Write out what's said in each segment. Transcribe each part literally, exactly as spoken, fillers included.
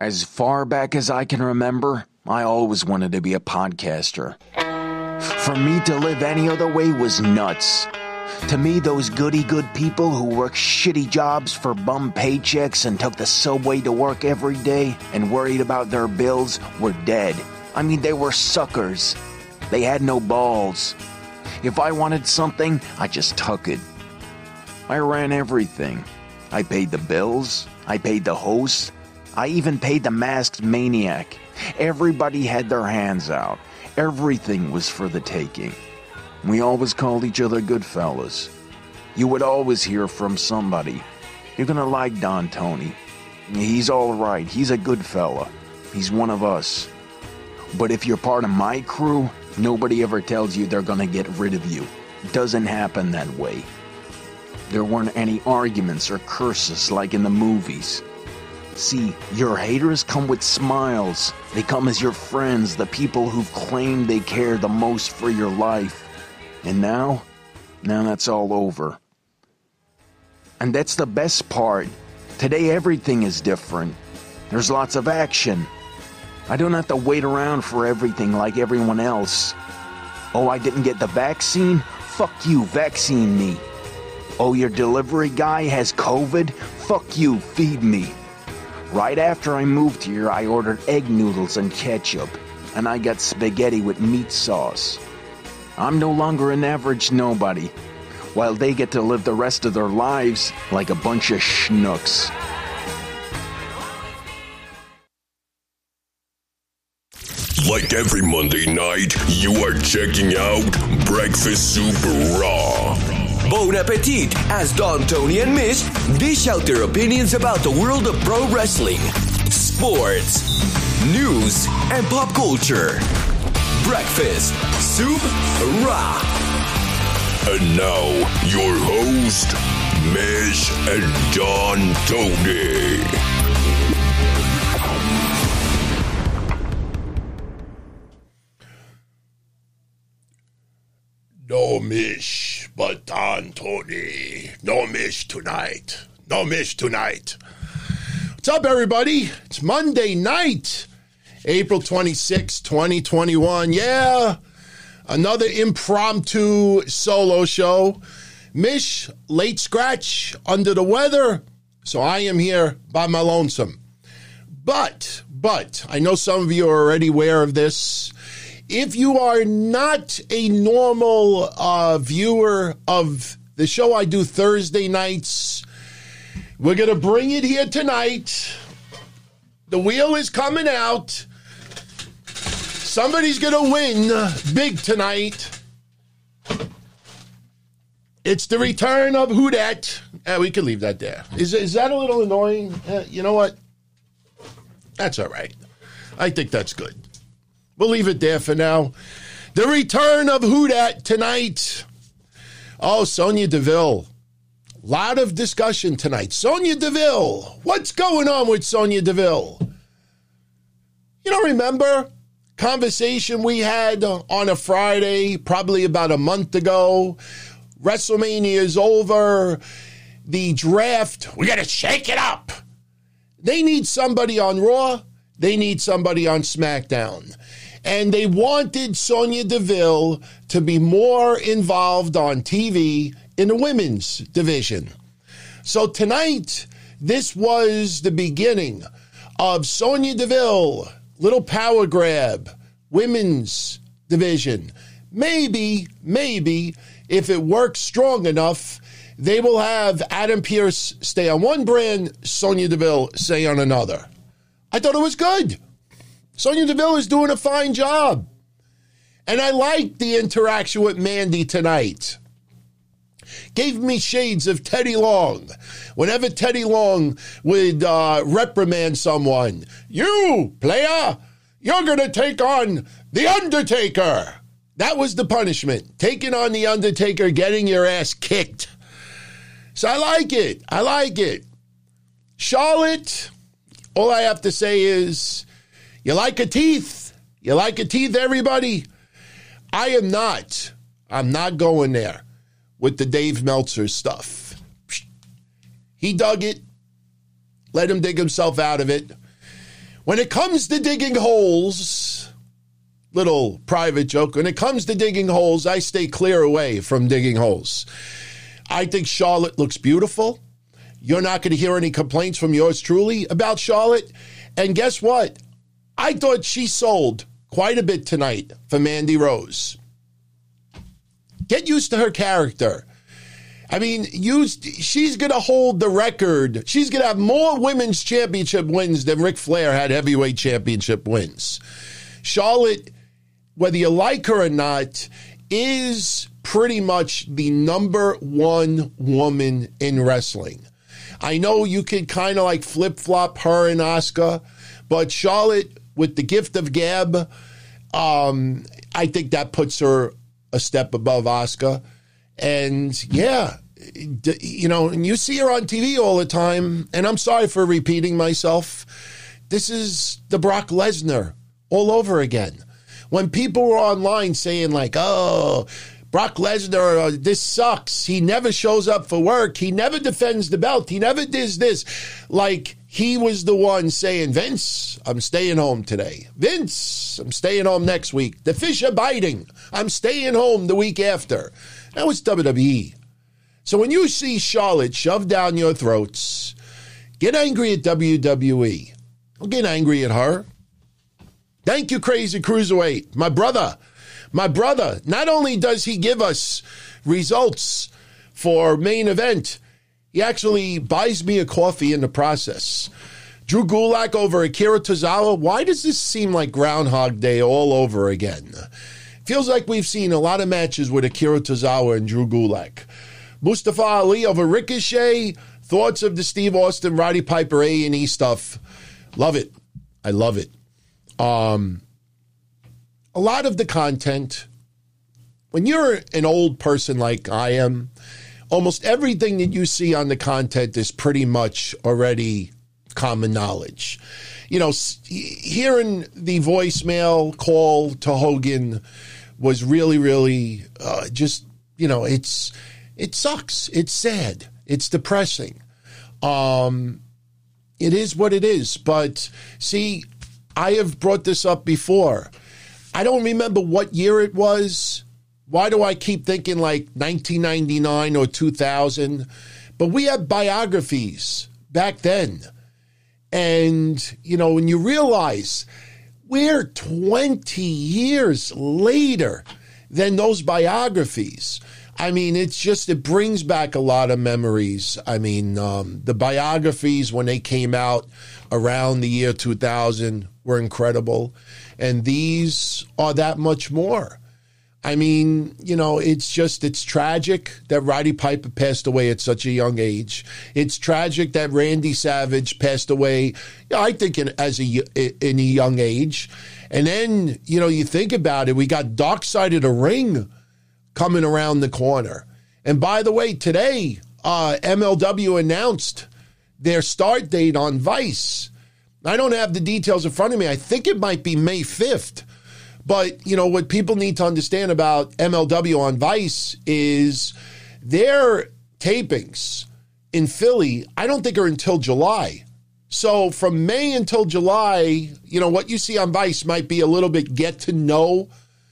As far back as I can remember, I always wanted to be a podcaster. For me to live any other way was nuts. To me, those goody-good people who worked shitty jobs for bum paychecks and took the subway to work every day and worried about their bills were dead. I mean, they were suckers. They had no balls. If I wanted something, I just took it. I ran everything. I paid the bills. I paid the host. I even paid the masked maniac. Everybody had their hands out. Everything was for the taking. We always called each other good fellas. You would always hear from somebody. You're gonna like Don Tony. He's all right. He's a good fella. He's one of us. But if you're part of my crew, nobody ever tells you they're gonna get rid of you. It doesn't happen that way. There weren't any arguments or curses like in the movies. See, your haters come with smiles. They come as your friends, the people who've claimed they care the most for your life. And now, now that's all over. And that's the best part. Today everything is different. There's lots of action. I don't have to wait around for everything like everyone else. Oh, I didn't get the vaccine? Fuck you, vaccine me. Oh, your delivery guy has COVID? Fuck you, feed me. Right after I moved here, I ordered egg noodles and ketchup, and I got spaghetti with meat sauce. I'm no longer an average nobody, while they get to live the rest of their lives like a bunch of schnooks. Like every Monday night, you are checking out Breakfast Super Raw. Bon appetit, as Don, Tony, and Mish dish out their opinions about the world of pro wrestling, sports, news, and pop culture. Breakfast Super Raw. And now, your host, Mish and Don Tony. No Mish, but Don Tony. No Mish tonight. No Mish tonight. What's up, everybody? It's Monday night, April twenty-sixth, twenty twenty-one. Yeah, another impromptu solo show. Mish, late scratch, under the weather, so I am here by my lonesome. But, but, I know some of you are already aware of this. If you are not a normal uh, viewer of the show I do Thursday nights, we're going to bring it here tonight. The wheel is coming out. Somebody's going to win big tonight. It's the return of Who Dat. Uh, we can leave that there. Is, is that a little annoying? Uh, you know what? That's all right. I think that's good. We'll leave it there for now. The return of Who Dat tonight. Oh, Sonya Deville. Lot of discussion tonight. Sonya Deville. What's going on with Sonya Deville? You don't remember conversation we had on a Friday, probably about a month ago. WrestleMania is over. The draft, we got to shake it up. They need somebody on Raw. They need somebody on SmackDown. And they wanted Sonya Deville to be more involved on T V in the women's division. So tonight, this was the beginning of Sonya Deville, little power grab, women's division. Maybe, maybe, if it works strong enough, they will have Adam Pearce stay on one brand, Sonya Deville stay on another. I thought it was good. Sonya Deville is doing a fine job. And I liked the interaction with Mandy tonight. Gave me shades of Teddy Long. Whenever Teddy Long would uh, reprimand someone, you, player, you're going to take on The Undertaker. That was the punishment. Taking on The Undertaker, getting your ass kicked. So I like it. I like it. Charlotte, all I have to say is, you like her teeth? You like her teeth, everybody? I am not. I'm not going there with the Dave Meltzer stuff. He dug it. Let him dig himself out of it. When it comes to digging holes, little private joke, when it comes to digging holes, I stay clear away from digging holes. I think Charlotte looks beautiful. You're not going to hear any complaints from yours truly about Charlotte. And guess what? I thought she sold quite a bit tonight for Mandy Rose. Get used to her character. I mean, used, she's going to hold the record. She's going to have more women's championship wins than Ric Flair had heavyweight championship wins. Charlotte, whether you like her or not, is pretty much the number one woman in wrestling. I know you could kind of like flip-flop her and Asuka, but Charlotte, with the gift of gab, um, I think that puts her a step above Asuka. And yeah, you know, and you see her on T V all the time, and I'm sorry for repeating myself. This is the Brock Lesnar all over again. When people were online saying like, oh, Brock Lesnar, uh, this sucks. He never shows up for work. He never defends the belt. He never does this. Like, he was the one saying, Vince, I'm staying home today. Vince, I'm staying home next week. The fish are biting. I'm staying home the week after. That was W W E. So when you see Charlotte shoved down your throats, get angry at W W E. Don't get angry at her. Thank you, Crazy Cruiserweight. My brother. My brother, not only does he give us results for main event, he actually buys me a coffee in the process. Drew Gulak over Akira Tozawa. Why does this seem like Groundhog Day all over again? Feels like we've seen a lot of matches with Akira Tozawa and Drew Gulak. Mustafa Ali over Ricochet. Thoughts of the Steve Austin, Roddy Piper A and E stuff. Love it. I love it. Um... A lot of the content, when you're an old person like I am, almost everything that you see on the content is pretty much already common knowledge. You know, hearing the voicemail call to Hogan was really, really uh, just, you know, it's it sucks. It's sad. It's depressing. Um, it is what it is. But see, I have brought this up before. I don't remember what year it was. Why do I keep thinking like nineteen ninety-nine or two thousand? But we had biographies back then. And, you know, when you realize we're twenty years later than those biographies, I mean, it's just, it brings back a lot of memories. I mean, um, the biographies when they came out around the year two thousand were incredible. And these are that much more. I mean, you know, it's just, it's tragic that Roddy Piper passed away at such a young age. It's tragic that Randy Savage passed away, you know, I think, in, as a, in a young age. And then, you know, you think about it, we got Dark Side of the Ring coming around the corner. And by the way, today, uh, M L W announced their start date on Vice. I don't have the details in front of me. I think it might be May fifth. But, you know, what people need to understand about M L W on Vice is their tapings in Philly, I don't think are until July. So from May until July, you know, what you see on Vice might be a little bit get to know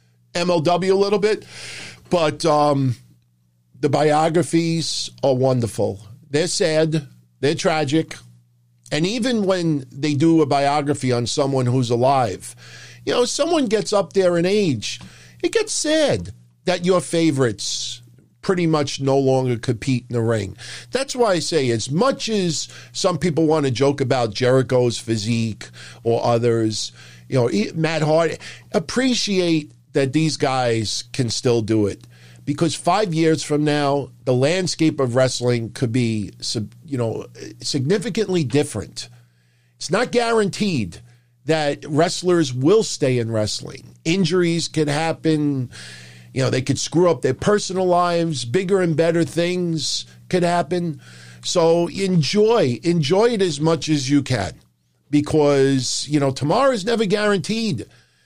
M L W a little bit. But um, the biographies are wonderful. They're sad. They're tragic. And even when they do a biography on someone who's alive, you know, someone gets up there in age, it gets sad that your favorites pretty much no longer compete in the ring. That's why I say, as much as some people want to joke about Jericho's physique or others, you know, Matt Hardy, appreciate that these guys can still do it. Because five years from now, the landscape of wrestling could be, you know, significantly different. It's not guaranteed that wrestlers will stay in wrestling. Injuries could happen. You know, they could screw up their personal lives. Bigger and better things could happen. So enjoy, enjoy it as much as you can, because, you know, tomorrow is never guaranteed.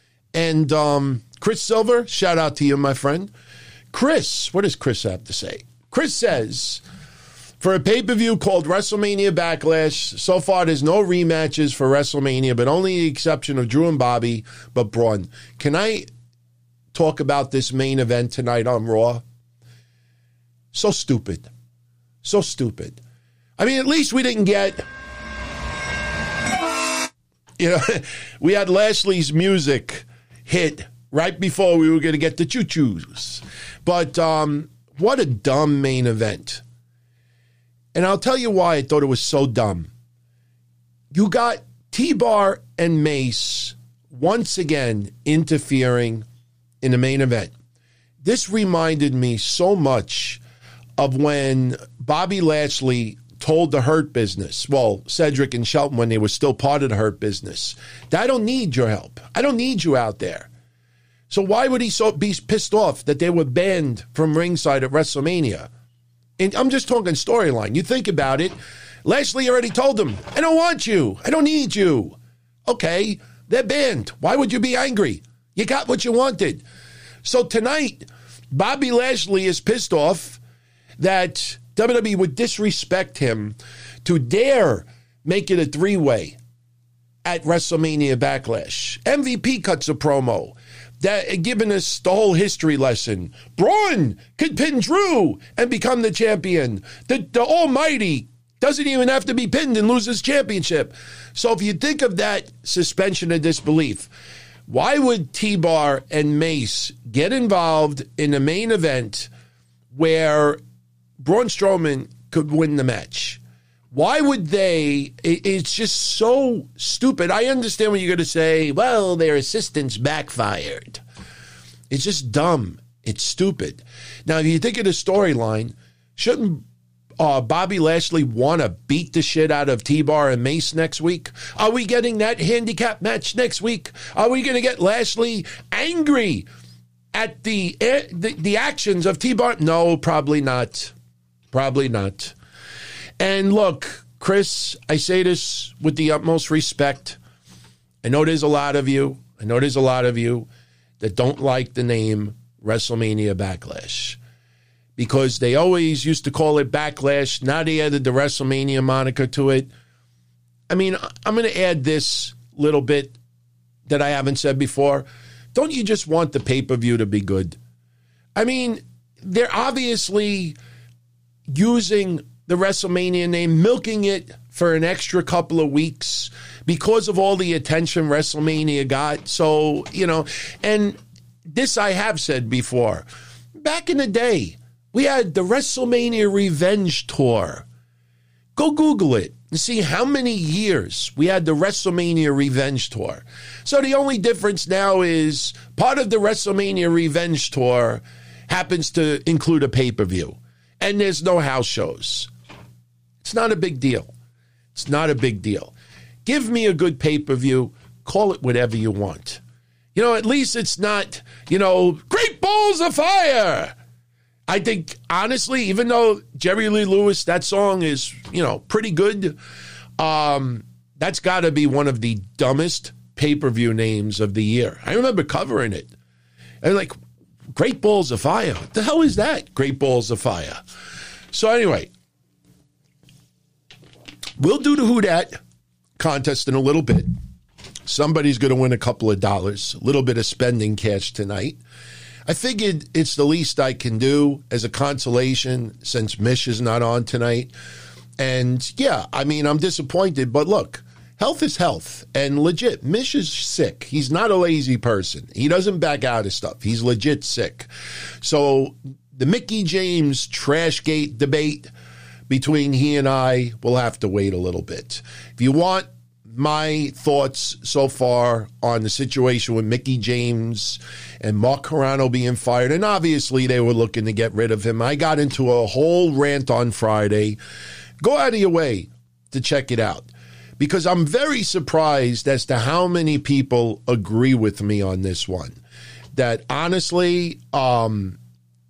And um, Chris Silver, shout out to you, my friend. Chris, what does Chris have to say? Chris says, for a pay-per-view called WrestleMania Backlash. So far, there's no rematches for WrestleMania, but only the exception of Drew and Bobby, but Braun. Can I talk about this main event tonight on Raw? So stupid. So stupid. I mean, at least we didn't get... You know, we had Lashley's music hit right before we were going to get the choo-choos. But um, what a dumb main event. And I'll tell you why I thought it was so dumb. You got T-Bar and Mace once again interfering in the main event. This reminded me so much of when Bobby Lashley told the Hurt Business, well, Cedric and Shelton, when they were still part of the Hurt Business, that I don't need your help. I don't need you out there. So why would he so be pissed off that they were banned from ringside at WrestleMania? And I'm just talking storyline. You think about it. Lashley already told them, I don't want you. I don't need you. Okay, they're banned. Why would you be angry? You got what you wanted. So tonight, Bobby Lashley is pissed off that W W E would disrespect him to dare make it a three-way at WrestleMania Backlash. M V P cuts a promo, that giving us the whole history lesson. Braun could pin Drew and become the champion. The, the Almighty doesn't even have to be pinned and lose his championship. So if you think of that suspension of disbelief, why would T-Bar and Mace get involved in a main event where Braun Strowman could win the match? Why would they? It, it's just so stupid. I understand what you're going to say. Well, their assistants backfired. It's just dumb. It's stupid. Now, if you think of the storyline, shouldn't uh, Bobby Lashley want to beat the shit out of T-Bar and Mace next week? Are we getting that handicap match next week? Are we going to get Lashley angry at the, the, the actions of T-Bar? No, probably not. Probably not. And look, Chris, I say this with the utmost respect. I know there's a lot of you. I know there's a lot of you that don't like the name WrestleMania Backlash because they always used to call it Backlash. Now they added the WrestleMania moniker to it. I mean, I'm going to add this little bit that I haven't said before. Don't you just want the pay-per-view to be good? I mean, they're obviously using the WrestleMania name, milking it for an extra couple of weeks because of all the attention WrestleMania got. So, you know, and this I have said before. Back in the day, we had the WrestleMania Revenge Tour. Go Google it and see how many years we had the WrestleMania Revenge Tour. So the only difference now is part of the WrestleMania Revenge Tour happens to include a pay-per-view. And there's no house shows. It's not a big deal. It's not a big deal. Give me a good pay-per-view. Call it whatever you want. You know, at least it's not, you know, Great Balls of Fire. I think, honestly, even though Jerry Lee Lewis, that song is, you know, pretty good, um, that's got to be one of the dumbest pay-per-view names of the year. I remember covering it. And like, Great Balls of Fire. What the hell is that? Great Balls of Fire. So anyway, we'll do the Who Dat contest in a little bit. Somebody's going to win a couple of dollars, a little bit of spending cash tonight. I figured it's the least I can do as a consolation since Mish is not on tonight. And yeah, I mean, I'm disappointed, but look, health is health. And legit, Mish is sick. He's not a lazy person. He doesn't back out of stuff. He's legit sick. So the Mickie James Trashgate debate between he and I will have to wait a little bit. If you want my thoughts so far on the situation with Mickie James and Mark Carrano being fired, and obviously they were looking to get rid of him. I got into a whole rant on Friday. Go out of your way to check it out because I'm very surprised as to how many people agree with me on this one. That honestly, um,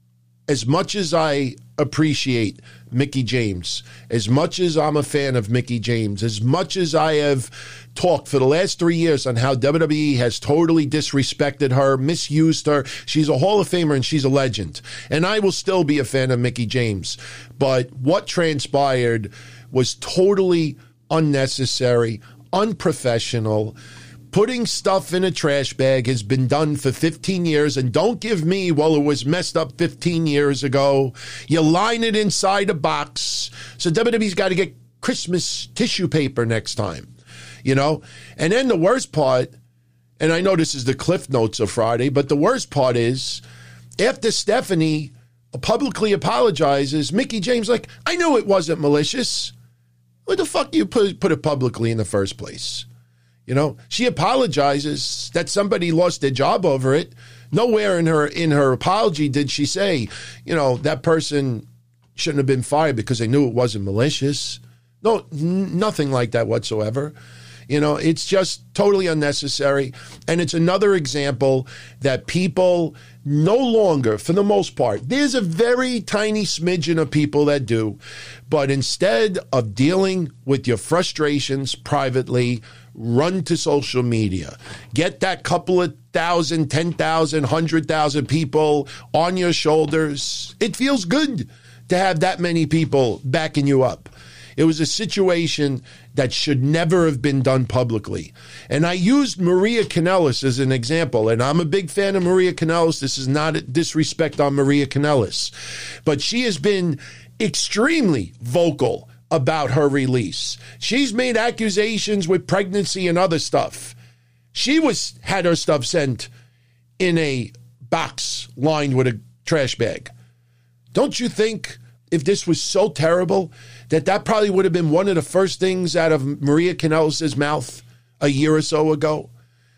as much as I appreciate Mickie James, as much as I'm a fan of Mickie James, as much as I have talked for the last three years on how W W E has totally disrespected her, misused her, she's a Hall of Famer and she's a legend. And I will still be a fan of Mickie James. But what transpired was totally unnecessary, unprofessional. Putting stuff in a trash bag has been done for fifteen years, and don't give me, well, it was messed up fifteen years ago. You line it inside a box. So W W E's got to get Christmas tissue paper next time, you know? And then the worst part, and I know this is the Cliff Notes of Friday, but the worst part is after Stephanie publicly apologizes, Mickie James like, I knew it wasn't malicious. What the fuck you put, put it publicly in the first place? You know, she apologizes that somebody lost their job over it. Nowhere in her in her apology did she say, you know, that person shouldn't have been fired because they knew it wasn't malicious. No, n- nothing like that whatsoever. You know, it's just totally unnecessary. And it's another example that people no longer, for the most part, there's a very tiny smidgen of people that do, but instead of dealing with your frustrations privately, run to social media. Get that couple of thousand, ten thousand, one hundred thousand people on your shoulders. It feels good to have that many people backing you up. It was a situation that should never have been done publicly. And I used Maria Kanellis as an example, and I'm a big fan of Maria Kanellis. This is not a disrespect on Maria Kanellis, but she has been extremely vocal about her release. She's made accusations with pregnancy and other stuff. She was had her stuff sent in a box lined with a trash bag. Don't you think if this was so terrible that that probably would have been one of the first things out of Maria Kanellis' mouth a year or so ago?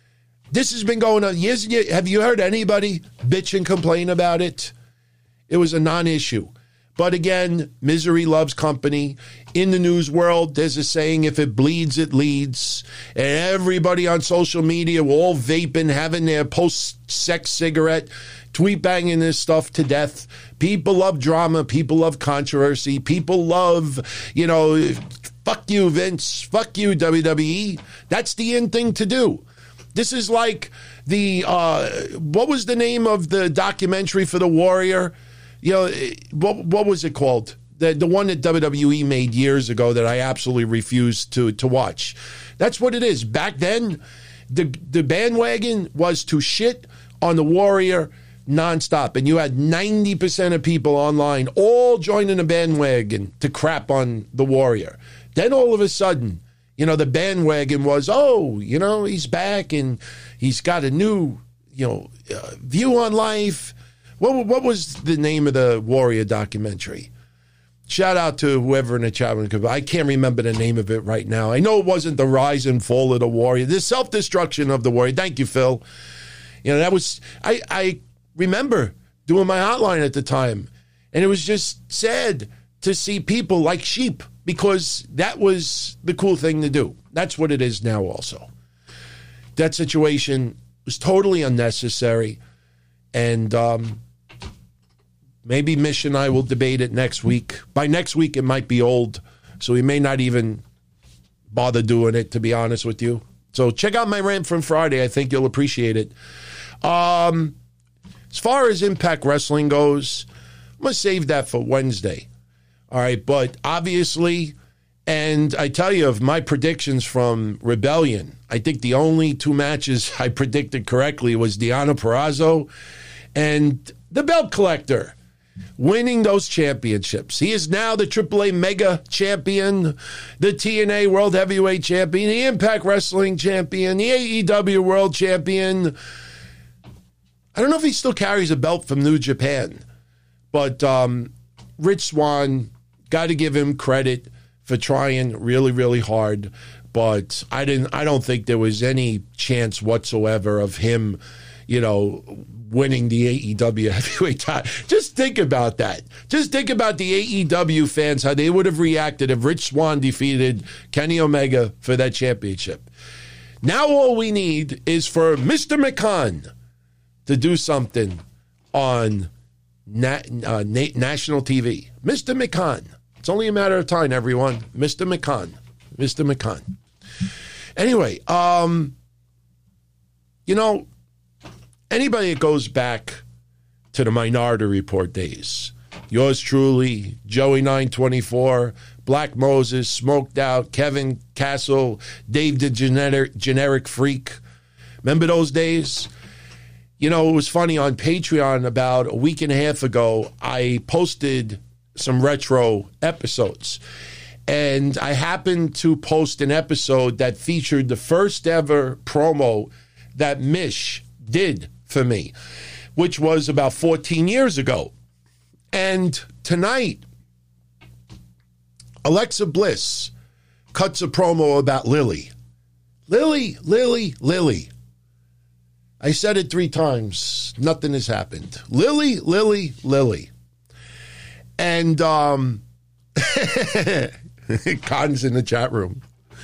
This has been going on years and years. Have you heard anybody bitch and complain about it? It was a non-issue. But again, misery loves company. In the news world, there's a saying, if it bleeds, it leads. And everybody on social media were all vaping, having their post-sex cigarette, tweet banging this stuff to death. People love drama. People love controversy. People love, you know, fuck you, Vince. Fuck you, W W E. That's the in thing to do. This is like the, uh, what was the name of the documentary for The Warrior? You know, what what was it called? The the one that W W E made years ago that I absolutely refused to to watch. That's what it is. Back then, the the bandwagon was to shit on the Warrior nonstop, and you had ninety percent of people online all joining the bandwagon to crap on the Warrior. Then all of a sudden, you know, the bandwagon was, oh, you know, he's back and he's got a new, you know, uh, view on life. What what was the name of the Warrior documentary? Shout out to whoever in the chat room. I can't remember the name of it right now. I know it wasn't the rise and fall of the Warrior. The self-destruction of the Warrior. Thank you, Phil. You know, that was, I, I remember doing my hotline at the time. And it was just sad to see people like sheep because that was the cool thing to do. That's what it is now also. That situation was totally unnecessary. And, um, maybe Mish and I will debate it next week. By next week, it might be old, so we may not even bother doing it, to be honest with you. So check out my rant from Friday. I think you'll appreciate it. Um, as far as Impact Wrestling goes, I'm going to save that for Wednesday. All right, but obviously, and I tell you, of my predictions from Rebellion, I think the only two matches I predicted correctly was Deonna Purrazzo and the Belt Collector winning those championships. He is now the triple A Mega Champion, the T N A World Heavyweight Champion, the Impact Wrestling Champion, the A E W World Champion. I don't know if he still carries a belt from New Japan, but um, Rich Swann, got to give him credit for trying really, really hard. But I didn't. I don't think there was any chance whatsoever of him, you know, winning the A E W heavyweight title. Just think about that. Just think about the A E W fans, how they would have reacted if Rich Swann defeated Kenny Omega for that championship. Now all we need is for Mister McCann to do something on na- uh, na- national T V. Mister McCann. It's only a matter of time, everyone. Mister McCann. Mister McCann. Anyway, um, you know, anybody that goes back to the Minority Report days, yours truly, Joey nine twenty-four, Black Moses, Smoked Out, Kevin Castle, Dave the Generic, generic Freak. Remember those days? You know, it was funny, on Patreon about a week and a half ago, I posted some retro episodes. And I happened to post an episode that featured the first ever promo that Mish did for me, which was about fourteen years ago. And tonight, Alexa Bliss cuts a promo about Lily. Lily, Lily, Lily. I said it three times. Nothing has happened. Lily, Lily, Lily. And um, Khan's in the chat room.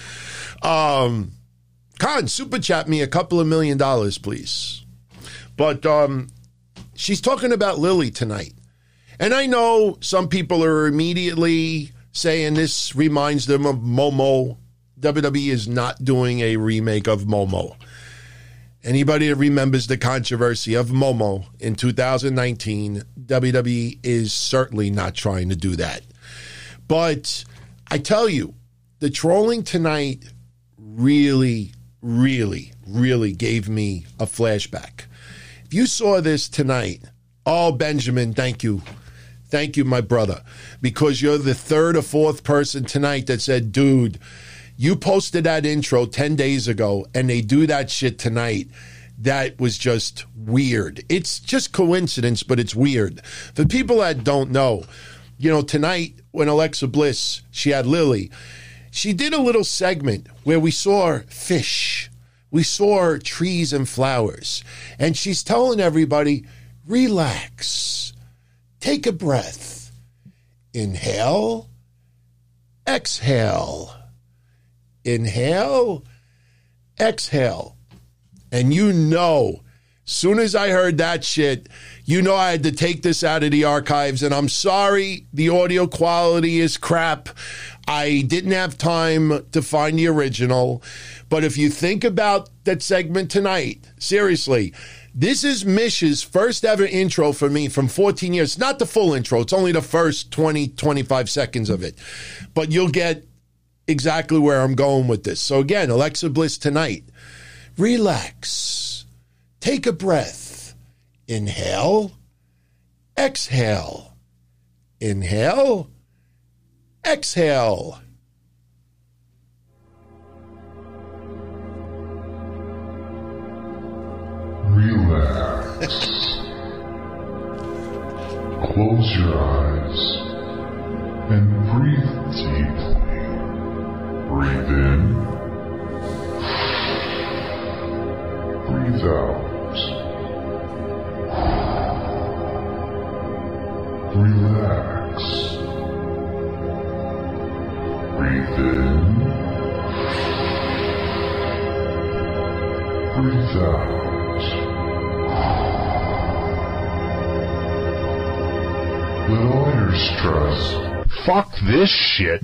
Um, Khan, super chat me a couple of million dollars, please. But um, she's talking about Lily tonight. And I know some people are immediately saying this reminds them of Momo. W W E is not doing a remake of Momo. Anybody that remembers the controversy of Momo in two thousand nineteen, W W E is certainly not trying to do that. But I tell you, the trolling tonight really, really, really gave me a flashback. If you saw this tonight, oh, Benjamin, thank you. Thank you, my brother, because you're the third or fourth person tonight that said, dude, you posted that intro ten days ago and they do that shit tonight. That was just weird. It's just coincidence, but it's weird. For people that don't know, you know, tonight when Alexa Bliss, she had Lily, she did a little segment where we saw fish. We saw trees and flowers. And she's telling everybody, relax, take a breath, inhale, exhale. Inhale, exhale. And you know, soon as I heard that shit, you know I had to take this out of the archives. And I'm sorry, the audio quality is crap. I didn't have time to find the original. But if you think about that segment tonight, seriously, this is Mish's first ever intro for me from fourteen years. Not the full intro. It's only the first twenty, twenty-five seconds of it. But you'll get exactly where I'm going with this. So again, Alexa Bliss tonight. Relax. Take a breath. Inhale. Exhale. Inhale. Exhale. Relax. Close your eyes and breathe deeply. Breathe in. Breathe out. Relax. Breathe in. Breathe out. Let all your stress. Fuck this shit.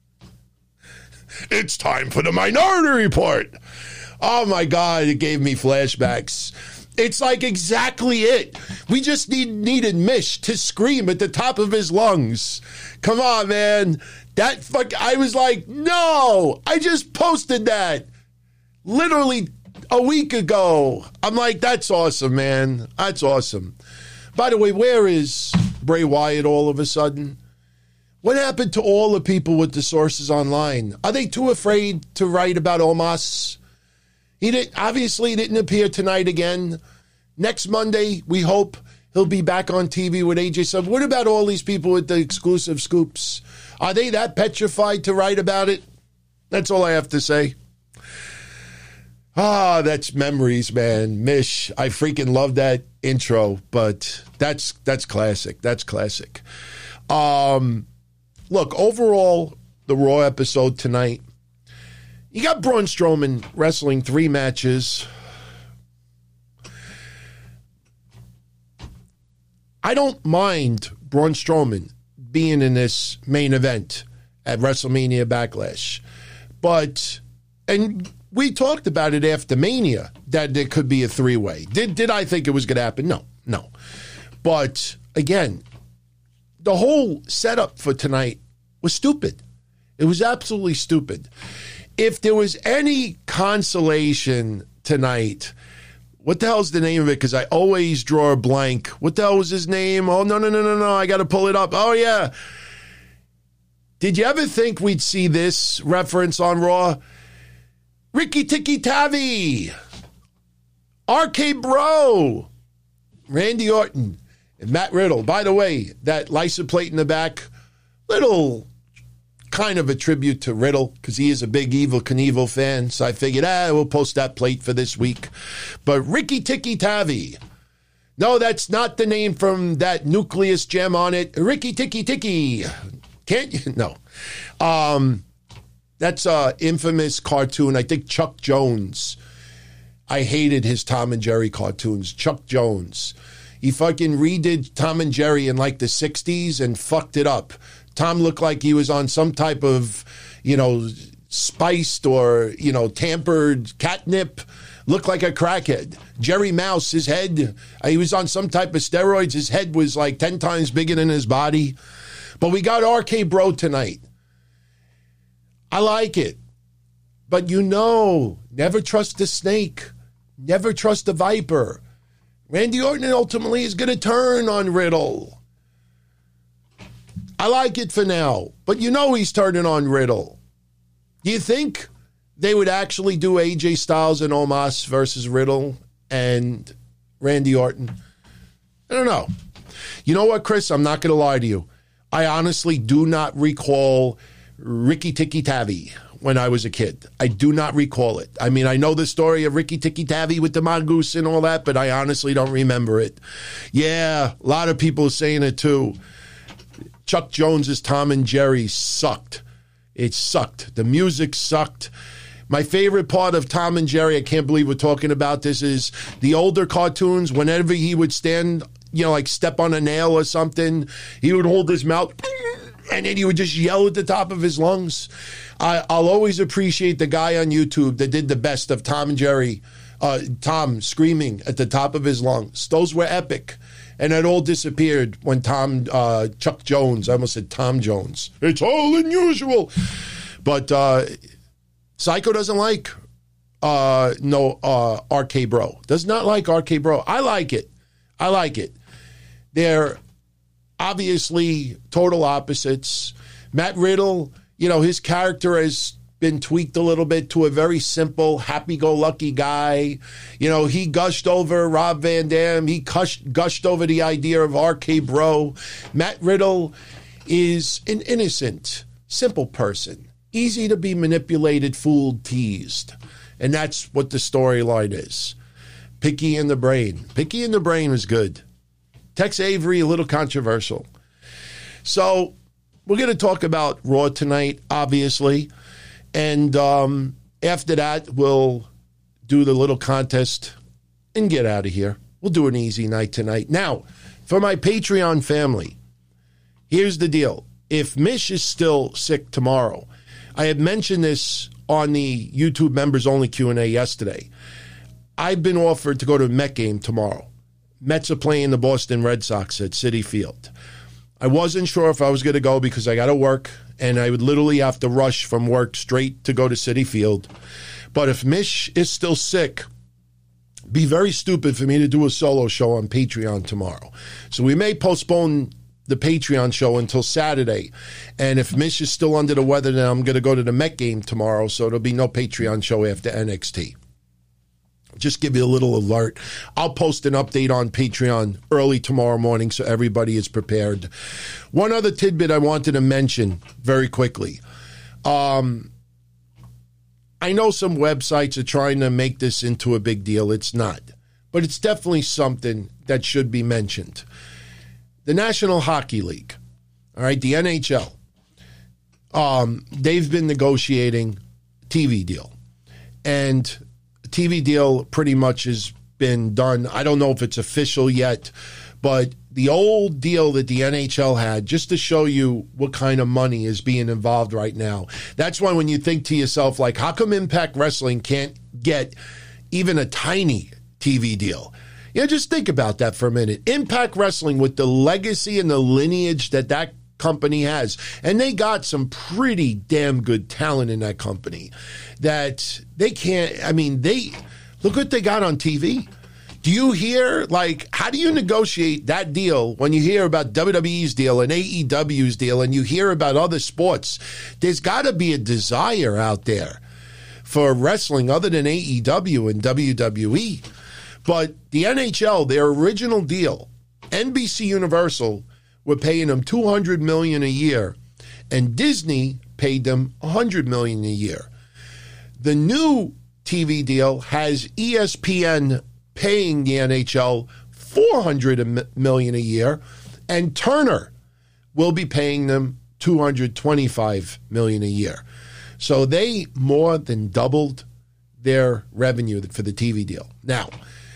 It's time for the Minority Report. Oh my God, it gave me flashbacks. It's like exactly it. We just need, needed Mish to scream at the top of his lungs. Come on, man. That fuck, I was like, no, I just posted that literally a week ago. I'm like, that's awesome, man. That's awesome. By the way, where is Bray Wyatt all of a sudden? What happened to all the people with the sources online? Are they too afraid to write about Omos? He did, obviously didn't appear tonight again. Next Monday, we hope he'll be back on T V with A J Styles. What about all these people with the exclusive scoops? Are they that petrified to write about it? That's all I have to say. Ah, that's memories, man. Mish, I freaking love that intro, but that's that's classic. That's classic. Um... Look, overall, the Raw episode tonight, you got Braun Strowman wrestling three matches. I don't mind Braun Strowman being in this main event at WrestleMania Backlash. But, and we talked about it after Mania, that there could be a three-way. Did, did I think it was going to happen? No, no. But, again, the whole setup for tonight was stupid. It was absolutely stupid. If there was any consolation tonight, what the hell's the name of it? Because I always draw a blank. What the hell was his name? Oh, no, no, no, no, no. I got to pull it up. Oh, yeah. Did you ever think we'd see this reference on Raw? Ricky Tikki Tavi, R K Bro, Randy Orton, and Matt Riddle. By the way, that license plate in the back, little kind of a tribute to Riddle because he is a big Evel Knievel fan. So I figured, ah, we'll post that plate for this week. But Ricky Tikki Tavi. No, that's not the name from that Nucleus gem on it. Ricky Tikki Tikki. Can't you? No. Um, that's an infamous cartoon. I think Chuck Jones. I hated his Tom and Jerry cartoons. Chuck Jones. He fucking redid Tom and Jerry in like the sixties and fucked it up. Tom looked like he was on some type of, you know, spiced or, you know, tampered catnip. Looked like a crackhead. Jerry Mouse, his head, he was on some type of steroids. His head was like ten times bigger than his body. But we got R K Bro tonight. I like it. But you know, never trust the snake. Never trust the viper. Randy Orton ultimately is going to turn on Riddle. I like it for now. But you know he's turning on Riddle. Do you think they would actually do A J Styles and Omos versus Riddle and Randy Orton? I don't know. You know what, Chris? I'm not going to lie to you. I honestly do not recall Ricky Tikki Tavi when I was a kid. I do not recall it. I mean, I know the story of Ricky Tikki Tavi with the mongoose and all that, but I honestly don't remember it. Yeah, a lot of people are saying it too. Chuck Jones's Tom and Jerry sucked. It sucked. The music sucked. My favorite part of Tom and Jerry, I can't believe we're talking about this, is the older cartoons. Whenever he would stand, you know, like step on a nail or something, he would hold his mouth and then he would just yell at the top of his lungs. I, I'll always appreciate the guy on YouTube that did the best of Tom and Jerry, uh, Tom screaming at the top of his lungs. Those were epic. And it all disappeared when Tom, uh, Chuck Jones, I almost said Tom Jones. It's all unusual. But uh, Psycho doesn't like uh, no uh, R K Bro. Does not like R K Bro. I like it. I like it. They're obviously total opposites. Matt Riddle, you know, his character has been tweaked a little bit to a very simple, happy-go-lucky guy. You know, he gushed over Rob Van Dam. He gushed, gushed over the idea of R K Bro. Matt Riddle is an innocent, simple person. Easy to be manipulated, fooled, teased. And that's what the storyline is. Picky in the Brain. Picky in the Brain was good. Tex Avery, a little controversial. So we're going to talk about Raw tonight, obviously. And um, after that, we'll do the little contest and get out of here. We'll do an easy night tonight. Now, for my Patreon family, here's the deal. If Mish is still sick tomorrow, I had mentioned this on the YouTube members only Q and A yesterday. I've been offered to go to a Met game tomorrow. Mets are playing the Boston Red Sox at Citi Field. I wasn't sure if I was going to go because I got to work, and I would literally have to rush from work straight to go to Citi Field. But if Mish is still sick, it'd be very stupid for me to do a solo show on Patreon tomorrow. So we may postpone the Patreon show until Saturday. And if Mish is still under the weather, then I'm going to go to the Met game tomorrow, so there'll be no Patreon show after N X T. Just give you a little alert. I'll post an update on Patreon early tomorrow morning so everybody is prepared. One other tidbit I wanted to mention very quickly. Um, I know some websites are trying to make this into a big deal. It's not. But it's definitely something that should be mentioned. The National Hockey League, all right, the N H L, um, they've been negotiating a T V deal. And T V deal pretty much has been done. I don't know if it's official yet, but the old deal that the N H L had, just to show you what kind of money is being involved right now. That's why when you think to yourself, like, how come Impact Wrestling can't get even a tiny T V deal? Yeah, just think about that for a minute. Impact Wrestling, with the legacy and the lineage that that company has, and they got some pretty damn good talent in that company, that they can't, I mean, they, look what they got on T V. Do you hear, like, how do you negotiate that deal when you hear about W W E's deal and A E W's deal and you hear about other sports? There's got to be a desire out there for wrestling other than A E W and W W E. But the N H L, their original deal, N B C Universal were paying them two hundred million dollars a year, and Disney paid them one hundred million dollars a year. The new T V deal has E S P N paying the N H L four hundred million dollars a year, and Turner will be paying them two hundred twenty-five million dollars a year. So they more than doubled their revenue for the T V deal. Now,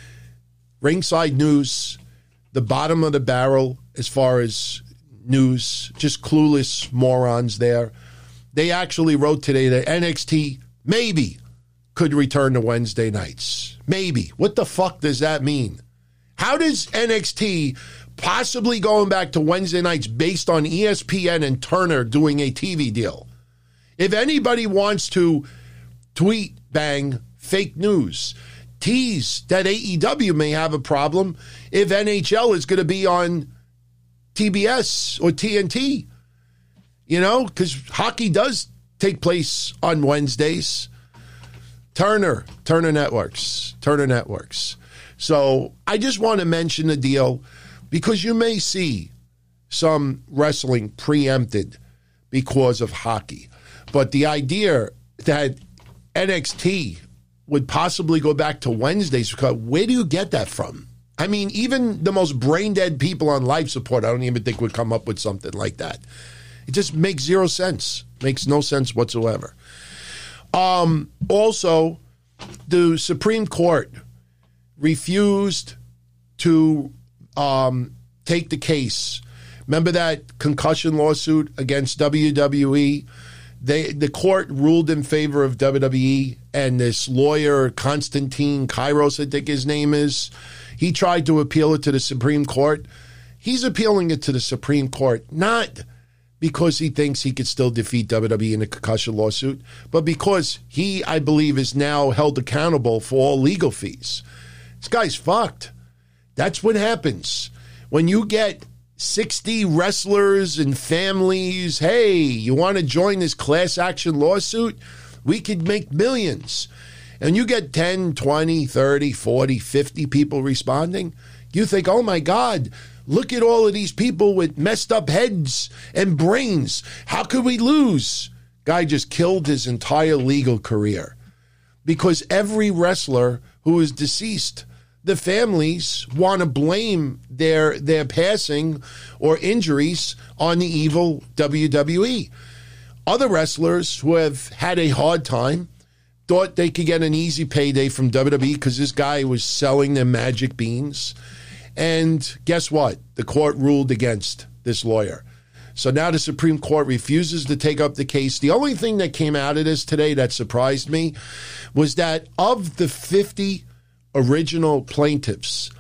Ringside News, the bottom of the barrel as far as news, just clueless morons there. They actually wrote today that N X T maybe could return to Wednesday nights. Maybe. What the fuck does that mean? How does N X T possibly going back to Wednesday nights based on E S P N and Turner doing a T V deal? If anybody wants to tweet, bang, fake news, tease that A E W may have a problem if N H L is going to be on T B S or T N T, you know, because hockey does take place on Wednesdays. Turner, Turner Networks, Turner Networks. So I just want to mention the deal because you may see some wrestling preempted because of hockey. But the idea that N X T would possibly go back to Wednesdays, because where do you get that from? I mean, even the most brain-dead people on life support, I don't even think would come up with something like that. It just makes zero sense. Makes no sense whatsoever. Um, also, the Supreme Court refused to um, take the case. Remember that concussion lawsuit against W W E? They, the court ruled in favor of W W E, and this lawyer, Constantine Kairos, I think his name is, he tried to appeal it to the Supreme Court. He's appealing it to the Supreme Court, not because he thinks he could still defeat W W E in a concussion lawsuit, but because he, I believe, is now held accountable for all legal fees. This guy's fucked. That's what happens when you get sixty wrestlers and families. Hey, you want to join this class action lawsuit? We could make millions. And you get ten, twenty, thirty, forty, fifty people responding. You think, oh my God, look at all of these people with messed up heads and brains. How could we lose? Guy just killed his entire legal career because every wrestler who is deceased, the families want to blame their their passing or injuries on the evil W W E. Other wrestlers who have had a hard time thought they could get an easy payday from W W E because this guy was selling them magic beans. And guess what? The court ruled against this lawyer. So now the Supreme Court refuses to take up the case. The only thing that came out of this today that surprised me was that of the fifty original plaintiffs,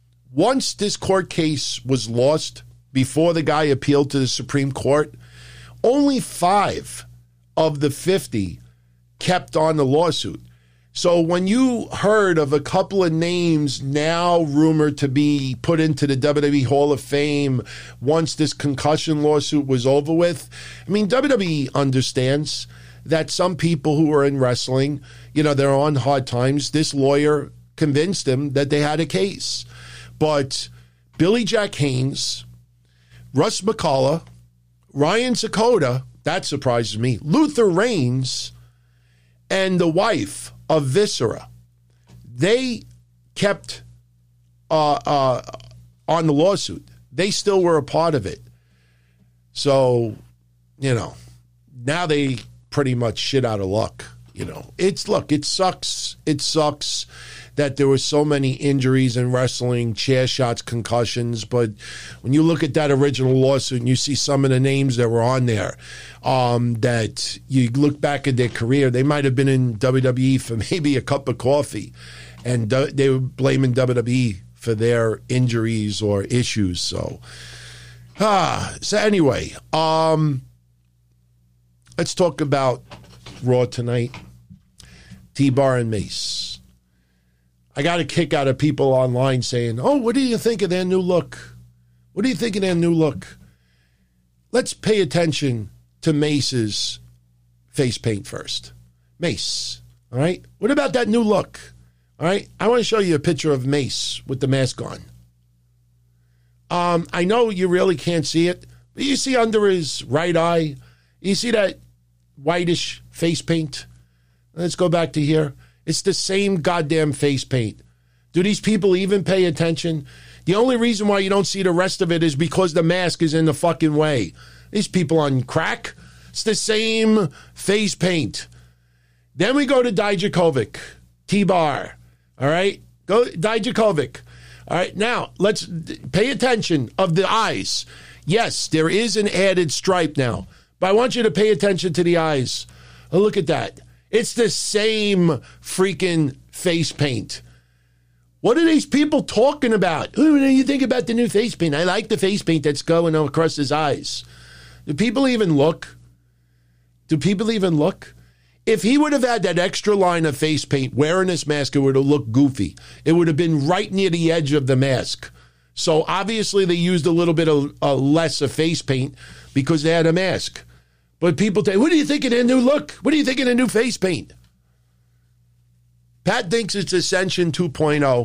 once this court case was lost before the guy appealed to the Supreme Court, only five of the fifty kept on the lawsuit. So when you heard of a couple of names now rumored to be put into the W W E Hall of Fame once this concussion lawsuit was over with, I mean, W W E understands that some people who are in wrestling, you know, they're on hard times. This lawyer convinced them that they had a case. But Billy Jack Haynes, Russ McCullough, Ryan Sakota, that surprises me, Luther Reigns, and the wife of Viscera, they kept uh, uh, on the lawsuit. They still were a part of it. So, you know, now they pretty much shit out of luck. You know, it's, look, it sucks. It sucks that there were so many injuries in wrestling, chair shots, concussions. But when you look at that original lawsuit and you see some of the names that were on there, um, that you look back at their career, they might have been in W W E for maybe a cup of coffee, and they were blaming W W E for their injuries or issues. So, ah, so anyway, um, let's talk about Raw tonight. T-Bar and Mace. I got a kick out of people online saying, oh, what do you think of their new look? What do you think of their new look? Let's pay attention to Mace's face paint first. Mace, all right? What about that new look? All right? I want to show you a picture of Mace with the mask on. Um, I know you really can't see it, but you see under his right eye, you see that whitish face paint? Let's go back to here. It's the same goddamn face paint. Do these people even pay attention? The only reason why you don't see the rest of it is because the mask is in the fucking way. These people on crack. It's the same face paint. Then we go to Dijakovic. T-Bar. All right? Go Dijakovic. All right? Now, let's pay attention of the eyes. Yes, there is an added stripe now. But I want you to pay attention to the eyes. Oh, look at that. It's the same freaking face paint. What are these people talking about? What do you think about the new face paint? I like the face paint that's going across his eyes. Do people even look? Do people even look? If he would have had that extra line of face paint wearing this mask, it would have looked goofy. It would have been right near the edge of the mask. So obviously they used a little bit of uh, less of face paint because they had a mask. But people say, what do you think of their new look? What do you think of their new face paint? Pat thinks it's Ascension two point oh.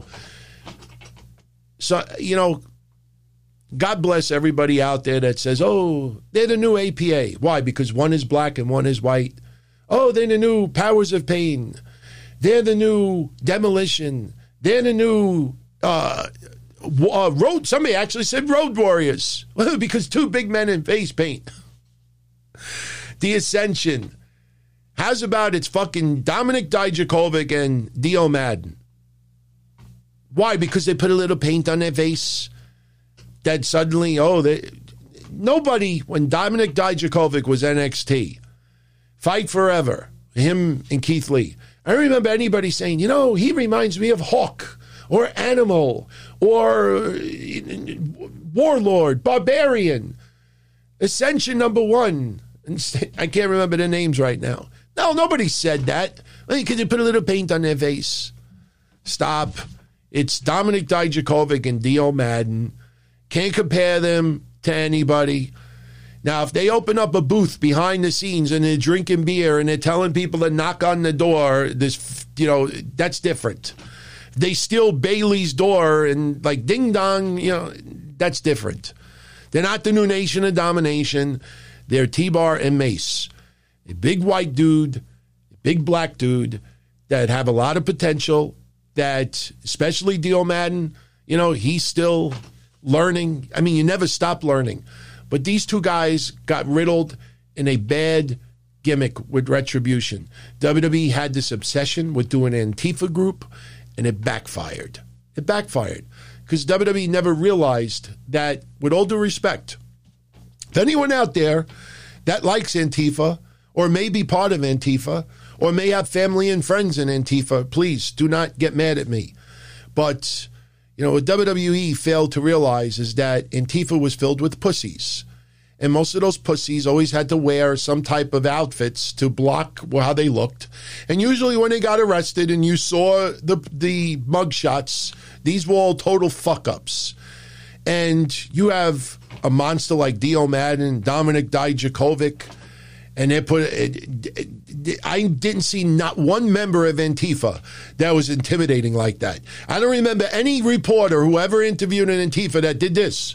So, you know, God bless everybody out there that says, oh, they're the new A P A. Why? Because one is black and one is white. Oh, they're the new Powers of Pain. They're the new Demolition. They're the new uh, uh, Road. Somebody actually said Road Warriors. Well, because two big men in face paint. The Ascension. How's about it's fucking Dominic Dijakovic and Dio Madden? Why? Because they put a little paint on their face. That suddenly, oh, they, nobody, when Dominic Dijakovic was N X T, Fight Forever, him and Keith Lee, I don't remember anybody saying, you know, he reminds me of Hawk or Animal or Warlord, Barbarian, Ascension number one. I can't remember the names right now. No, nobody said that. Because they put a little paint on their face. Stop. It's Dominic Dijakovic and Dio Madden. Can't compare them to anybody. Now, if they open up a booth behind the scenes and they're drinking beer and they're telling people to knock on the door, this, you know, that's different. If they steal Bailey's door and like ding dong, you know, that's different. They're not the new Nation of Domination. They're T-Bar and Mace. A big white dude, a big black dude that have a lot of potential, that especially Dio Madden, you know, he's still learning. I mean, you never stop learning. But these two guys got riddled in a bad gimmick with Retribution. W W E had this obsession with doing an Antifa group, and it backfired. It backfired because W W E never realized that, with all due respect, if anyone out there that likes Antifa or may be part of Antifa or may have family and friends in Antifa, please do not get mad at me. But, you know, what W W E failed to realize is that Antifa was filled with pussies. And most of those pussies always had to wear some type of outfits to block how they looked. And usually when they got arrested and you saw the the mugshots, these were all total fuck-ups. And you have a monster like Dio Madden, Dominic Dijakovic, and they put it, I didn't see not one member of Antifa that was intimidating like that. I don't remember any reporter who ever interviewed an Antifa that did this.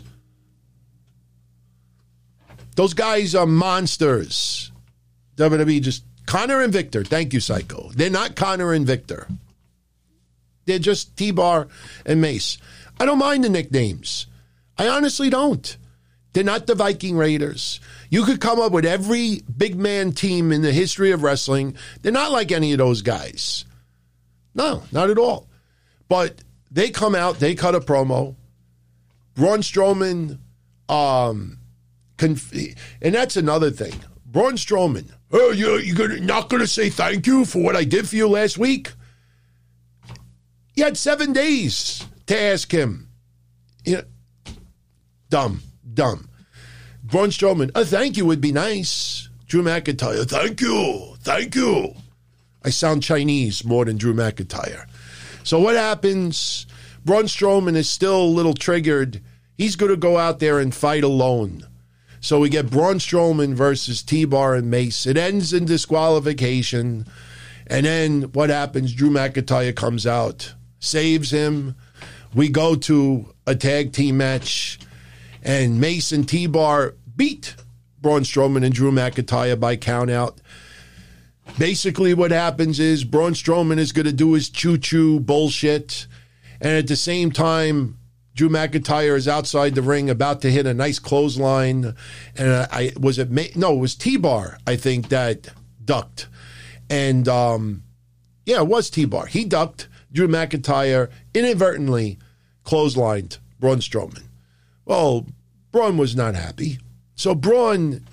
Those guys are monsters. W W E just, Connor and Victor. Thank you, Psycho. They're not Connor and Victor. They're just T-Bar and Mace. I don't mind the nicknames. I honestly don't. They're not the Viking Raiders. You could come up with every big man team in the history of wrestling. They're not like any of those guys. No, not at all. But they come out, they cut a promo. Braun Strowman, um, conf- and that's another thing. Braun Strowman, oh, you're, you're gonna, not going to say thank you for what I did for you last week? You had seven days to ask him. You know, dumb, dumb. Braun Strowman, a thank you would be nice. Drew McIntyre, thank you, thank you. I sound Chinese more than Drew McIntyre. So what happens? Braun Strowman is still a little triggered. He's going to go out there and fight alone. So we get Braun Strowman versus T-Bar and Mace. It ends in disqualification. And then what happens? Drew McIntyre comes out, saves him. We go to a tag team match. And Mace and T-Bar beat Braun Strowman and Drew McIntyre by countout. Basically what happens is Braun Strowman is going to do his choo-choo bullshit. And at the same time, Drew McIntyre is outside the ring about to hit a nice clothesline. And I was it Ma- no, it was T-Bar, I think, that ducked. And um, yeah, it was T-Bar. He ducked. Drew McIntyre inadvertently clotheslined Braun Strowman. Well, Braun was not happy. So Braun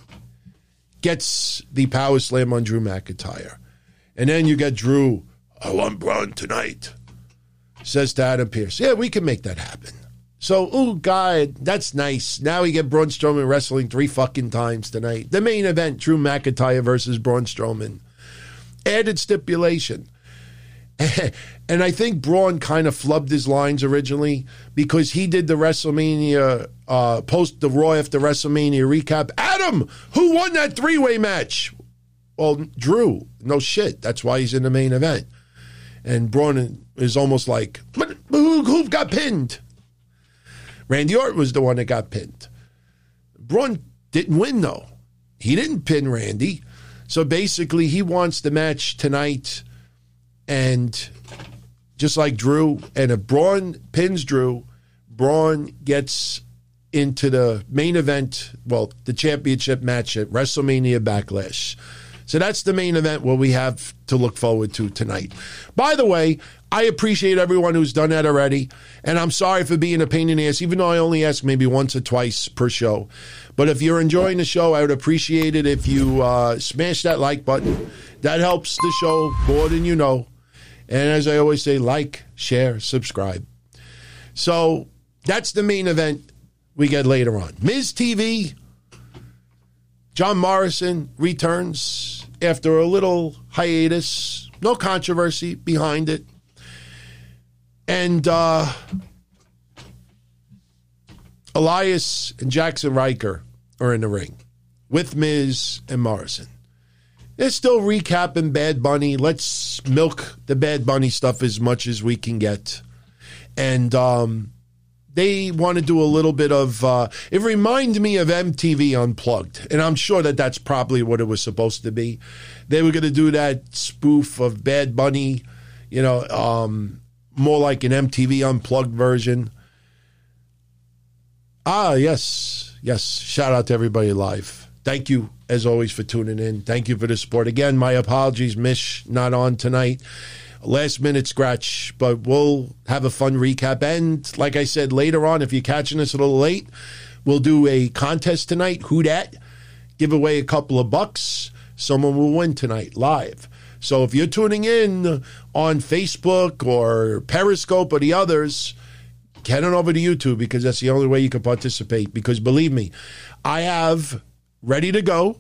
gets the power slam on Drew McIntyre. And then you get Drew, I want Braun tonight. Says to Adam Pearce, yeah, we can make that happen. So, oh, God, that's nice. Now we get Braun Strowman wrestling three fucking times tonight. The main event, Drew McIntyre versus Braun Strowman. Added stipulation. And I think Braun kind of flubbed his lines originally because he did the WrestleMania, uh, post the Raw after WrestleMania recap. Adam, who won that three-way match? Well, Drew. No shit. That's why he's in the main event. And Braun is almost like, but who, who got pinned? Randy Orton was the one that got pinned. Braun didn't win, though. He didn't pin Randy. So basically, he wants the match tonight. And just like Drew, and if Braun pins Drew, Braun gets into the main event, well, the championship match at WrestleMania Backlash. So that's the main event what we have to look forward to tonight. By the way, I appreciate everyone who's done that already, and I'm sorry for being a pain in the ass, even though I only ask maybe once or twice per show. But if you're enjoying the show, I would appreciate it if you uh, smash that like button. That helps the show more than you know. And as I always say, like, share, subscribe. So that's the main event we get later on. Miz T V, John Morrison returns after a little hiatus. No controversy behind it. And uh, Elias and Jackson Riker are in the ring with Miz and Morrison. They're still recapping Bad Bunny. Let's milk the Bad Bunny stuff as much as we can get. And um, they want to do a little bit of, uh, it reminded me of M T V Unplugged. And I'm sure that that's probably what it was supposed to be. They were going to do that spoof of Bad Bunny, you know, um, more like an M T V Unplugged version. Ah, yes, yes. Shout out to everybody live. Thank you, as always, for tuning in. Thank you for the support. Again, my apologies, Mish, not on tonight. Last minute scratch, but we'll have a fun recap. And like I said, later on, if you're catching us a little late, we'll do a contest tonight. Who dat? Give away a couple of bucks. Someone will win tonight live. So if you're tuning in on Facebook or Periscope or the others, head on over to YouTube because that's the only way you can participate. Because believe me, I have ready to go.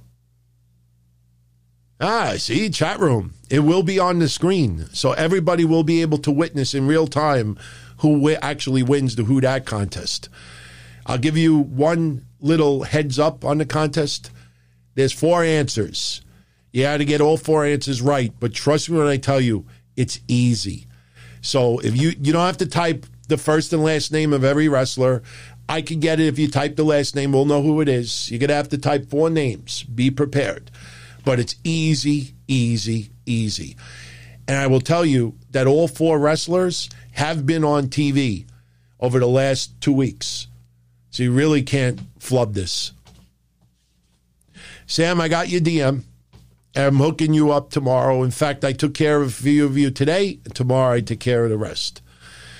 Ah, see, chat room. It will be on the screen. So everybody will be able to witness in real time who w- actually wins the Who Dat contest. I'll give you one little heads up on the contest. There's four answers. You had to get all four answers right, but trust me when I tell you, it's easy. So if you, you don't have to type the first and last name of every wrestler. I can get it if you type the last name. We'll know who it is. You're going to have to type four names. Be prepared. But it's easy, easy, easy. And I will tell you that all four wrestlers have been on T V over the last two weeks. So you really can't flub this. Sam, I got your D M. I'm hooking you up tomorrow. In fact, I took care of a few of you today. And tomorrow I take care of the rest.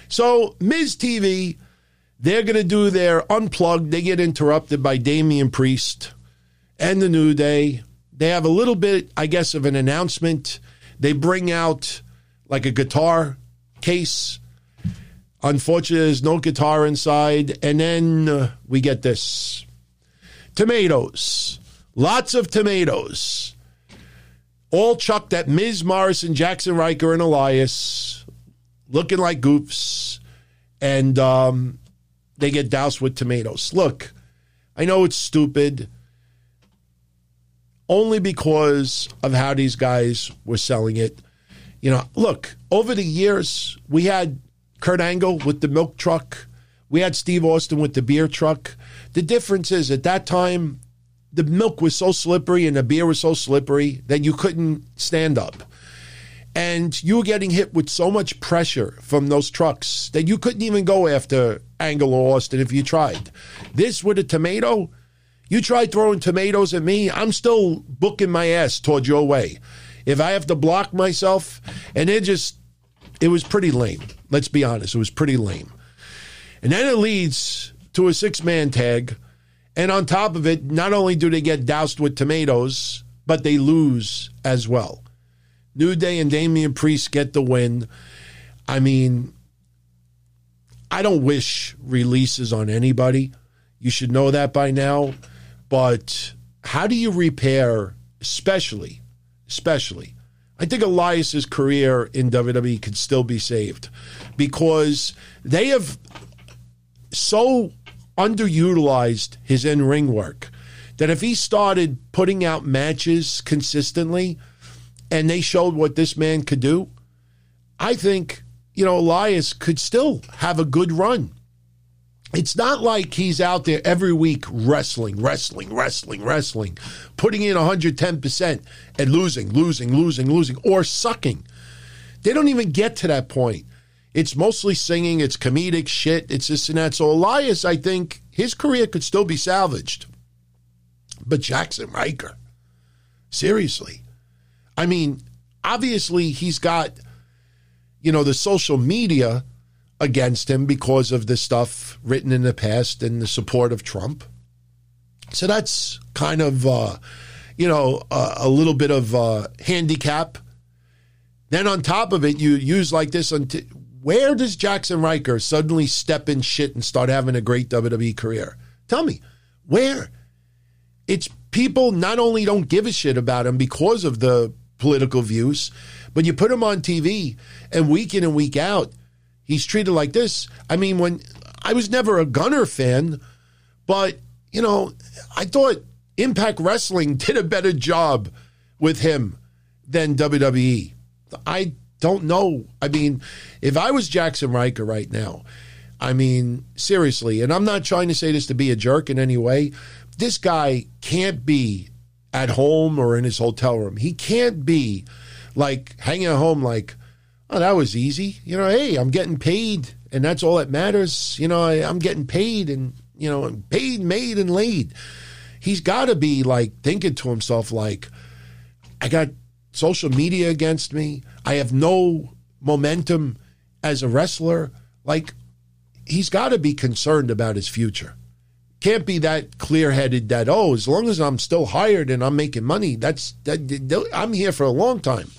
So Miz T V, they're going to do their Unplugged. They get interrupted by Damian Priest and the New Day. They have a little bit, I guess, of an announcement. They bring out like a guitar case. Unfortunately, there's no guitar inside. And then uh, we get this. Tomatoes. Lots of tomatoes. All chucked at Miz Morrison, Jackson Riker, and Elias. Looking like goofs. And um, they get doused with tomatoes. Look, I know it's stupid. Only because of how these guys were selling it. You know, look, over the years, we had Kurt Angle with the milk truck. We had Steve Austin with the beer truck. The difference is at that time, the milk was so slippery and the beer was so slippery that you couldn't stand up. And you were getting hit with so much pressure from those trucks that you couldn't even go after Angle or Austin if you tried. This with a tomato, you try throwing tomatoes at me, I'm still booking my ass toward your way. If I have to block myself, and it just, it was pretty lame. Let's be honest, it was pretty lame. And then it leads to a six-man tag. And on top of it, not only do they get doused with tomatoes, but they lose as well. New Day and Damian Priest get the win. I mean, I don't wish releases on anybody. You should know that by now. But how do you repair, especially, especially, I think Elias's career in W W E could still be saved because they have so underutilized his in-ring work that if he started putting out matches consistently and they showed what this man could do, I think, you know, Elias could still have a good run. It's not like he's out there every week wrestling, wrestling, wrestling, wrestling, putting in one hundred ten percent and losing, losing, losing, losing, or sucking. They don't even get to that point. It's mostly singing, it's comedic shit, it's this and that. So Elias, I think, his career could still be salvaged. But Jackson Riker, seriously. I mean, obviously he's got, you know, the social media against him because of the stuff written in the past and the support of Trump. So that's kind of, uh, you know, uh, a little bit of uh, handicap. Then on top of it, you use like this. On t- where does Jackson Riker suddenly step in shit and start having a great W W E career? Tell me, where? It's people not only don't give a shit about him because of the political views, but you put him on T V and week in and week out, he's treated like this. I mean, when I was never a Gunner fan, but, you know, I thought Impact Wrestling did a better job with him than W W E. I don't know. I mean, if I was Jackson Riker right now, I mean, seriously, and I'm not trying to say this to be a jerk in any way, this guy can't be at home or in his hotel room. He can't be like hanging at home like, oh, that was easy. You know, hey, I'm getting paid, and that's all that matters. You know, I, I'm getting paid, and, you know, paid, made, and laid. He's got to be, like, thinking to himself, like, I got social media against me. I have no momentum as a wrestler. Like, he's got to be concerned about his future. Can't be that clear-headed that, oh, as long as I'm still hired and I'm making money, that's that, I'm here for a long time.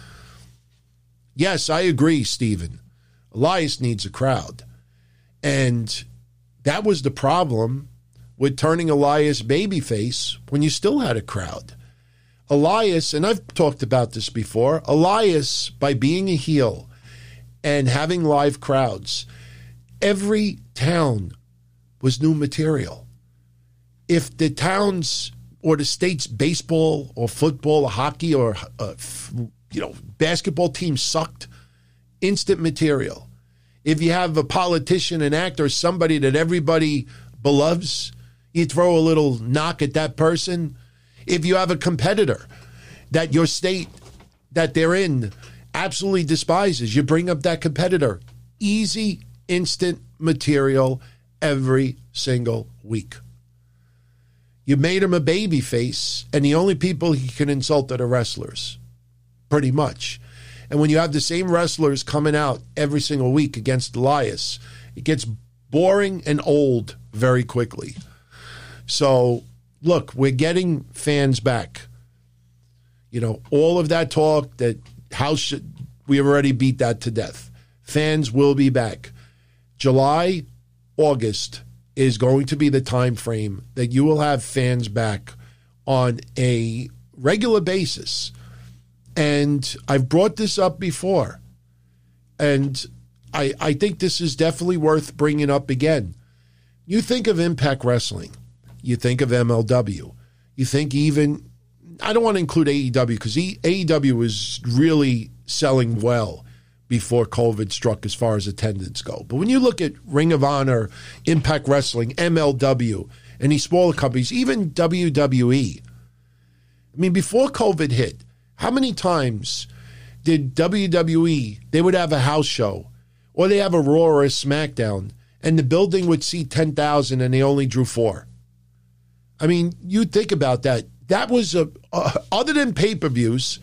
Yes, I agree, Stephen. Elias needs a crowd. And that was the problem with turning Elias babyface when you still had a crowd. Elias, and I've talked about this before, Elias, by being a heel and having live crowds, every town was new material. If the town's or the state's baseball or football or hockey or uh, you know, basketball team sucked, instant material. If you have a politician, an actor, somebody that everybody beloves, you throw a little knock at that person. If you have a competitor that your state that they're in absolutely despises, you bring up that competitor. Easy, instant material every single week. You made him a baby face, and the only people he can insult are the wrestlers. Pretty much. And when you have the same wrestlers coming out every single week against Elias, it gets boring and old very quickly. So, look, we're getting fans back. You know, all of that talk that how should we have already beat that to death. Fans will be back. July, August is going to be the time frame that you will have fans back on a regular basis. And I've brought this up before. And I, I think this is definitely worth bringing up again. You think of Impact Wrestling. You think of M L W. You think even, I don't want to include A E W because A E W was really selling well before COVID struck as far as attendance go. But when you look at Ring of Honor, Impact Wrestling, M L W, and these smaller companies, even W W E, I mean, before COVID hit, how many times did W W E, they would have a house show, or they have a Raw or a SmackDown, and the building would seat ten thousand and they only drew four? I mean, you think about that. That was, a, a other than pay-per-views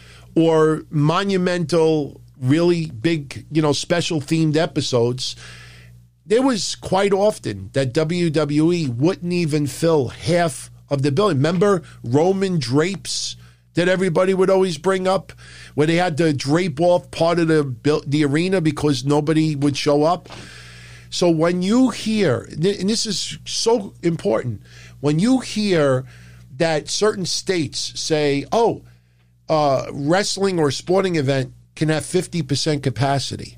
or monumental, really big, you know, special themed episodes, there was quite often that W W E wouldn't even fill half of the building. Remember Roman drapes that everybody would always bring up, where they had to drape off part of the the arena because nobody would show up? So when you hear, and this is so important, when you hear that certain states say, oh, uh, wrestling or sporting event can have fifty percent capacity,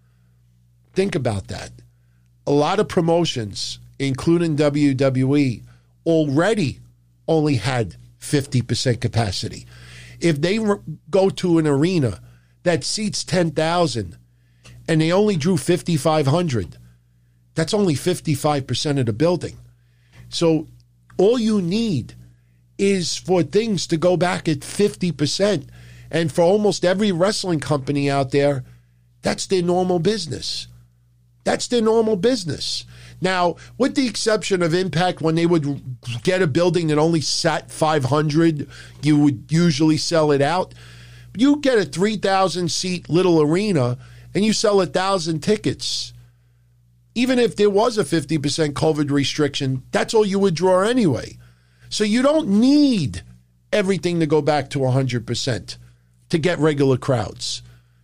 think about that. A lot of promotions, including W W E, already only had fifty percent capacity. If they re- go to an arena that seats ten thousand and they only drew fifty-five hundred, that's only fifty-five percent of the building. So all you need is for things to go back at fifty percent. And for almost every wrestling company out there, that's their normal business. That's their normal business. Now, with the exception of Impact, when they would get a building that only sat five hundred, you would usually sell it out. You get a three thousand seat little arena and you sell one thousand tickets. Even if there was a fifty percent COVID restriction, that's all you would draw anyway. So you don't need everything to go back to one hundred percent to get regular crowds.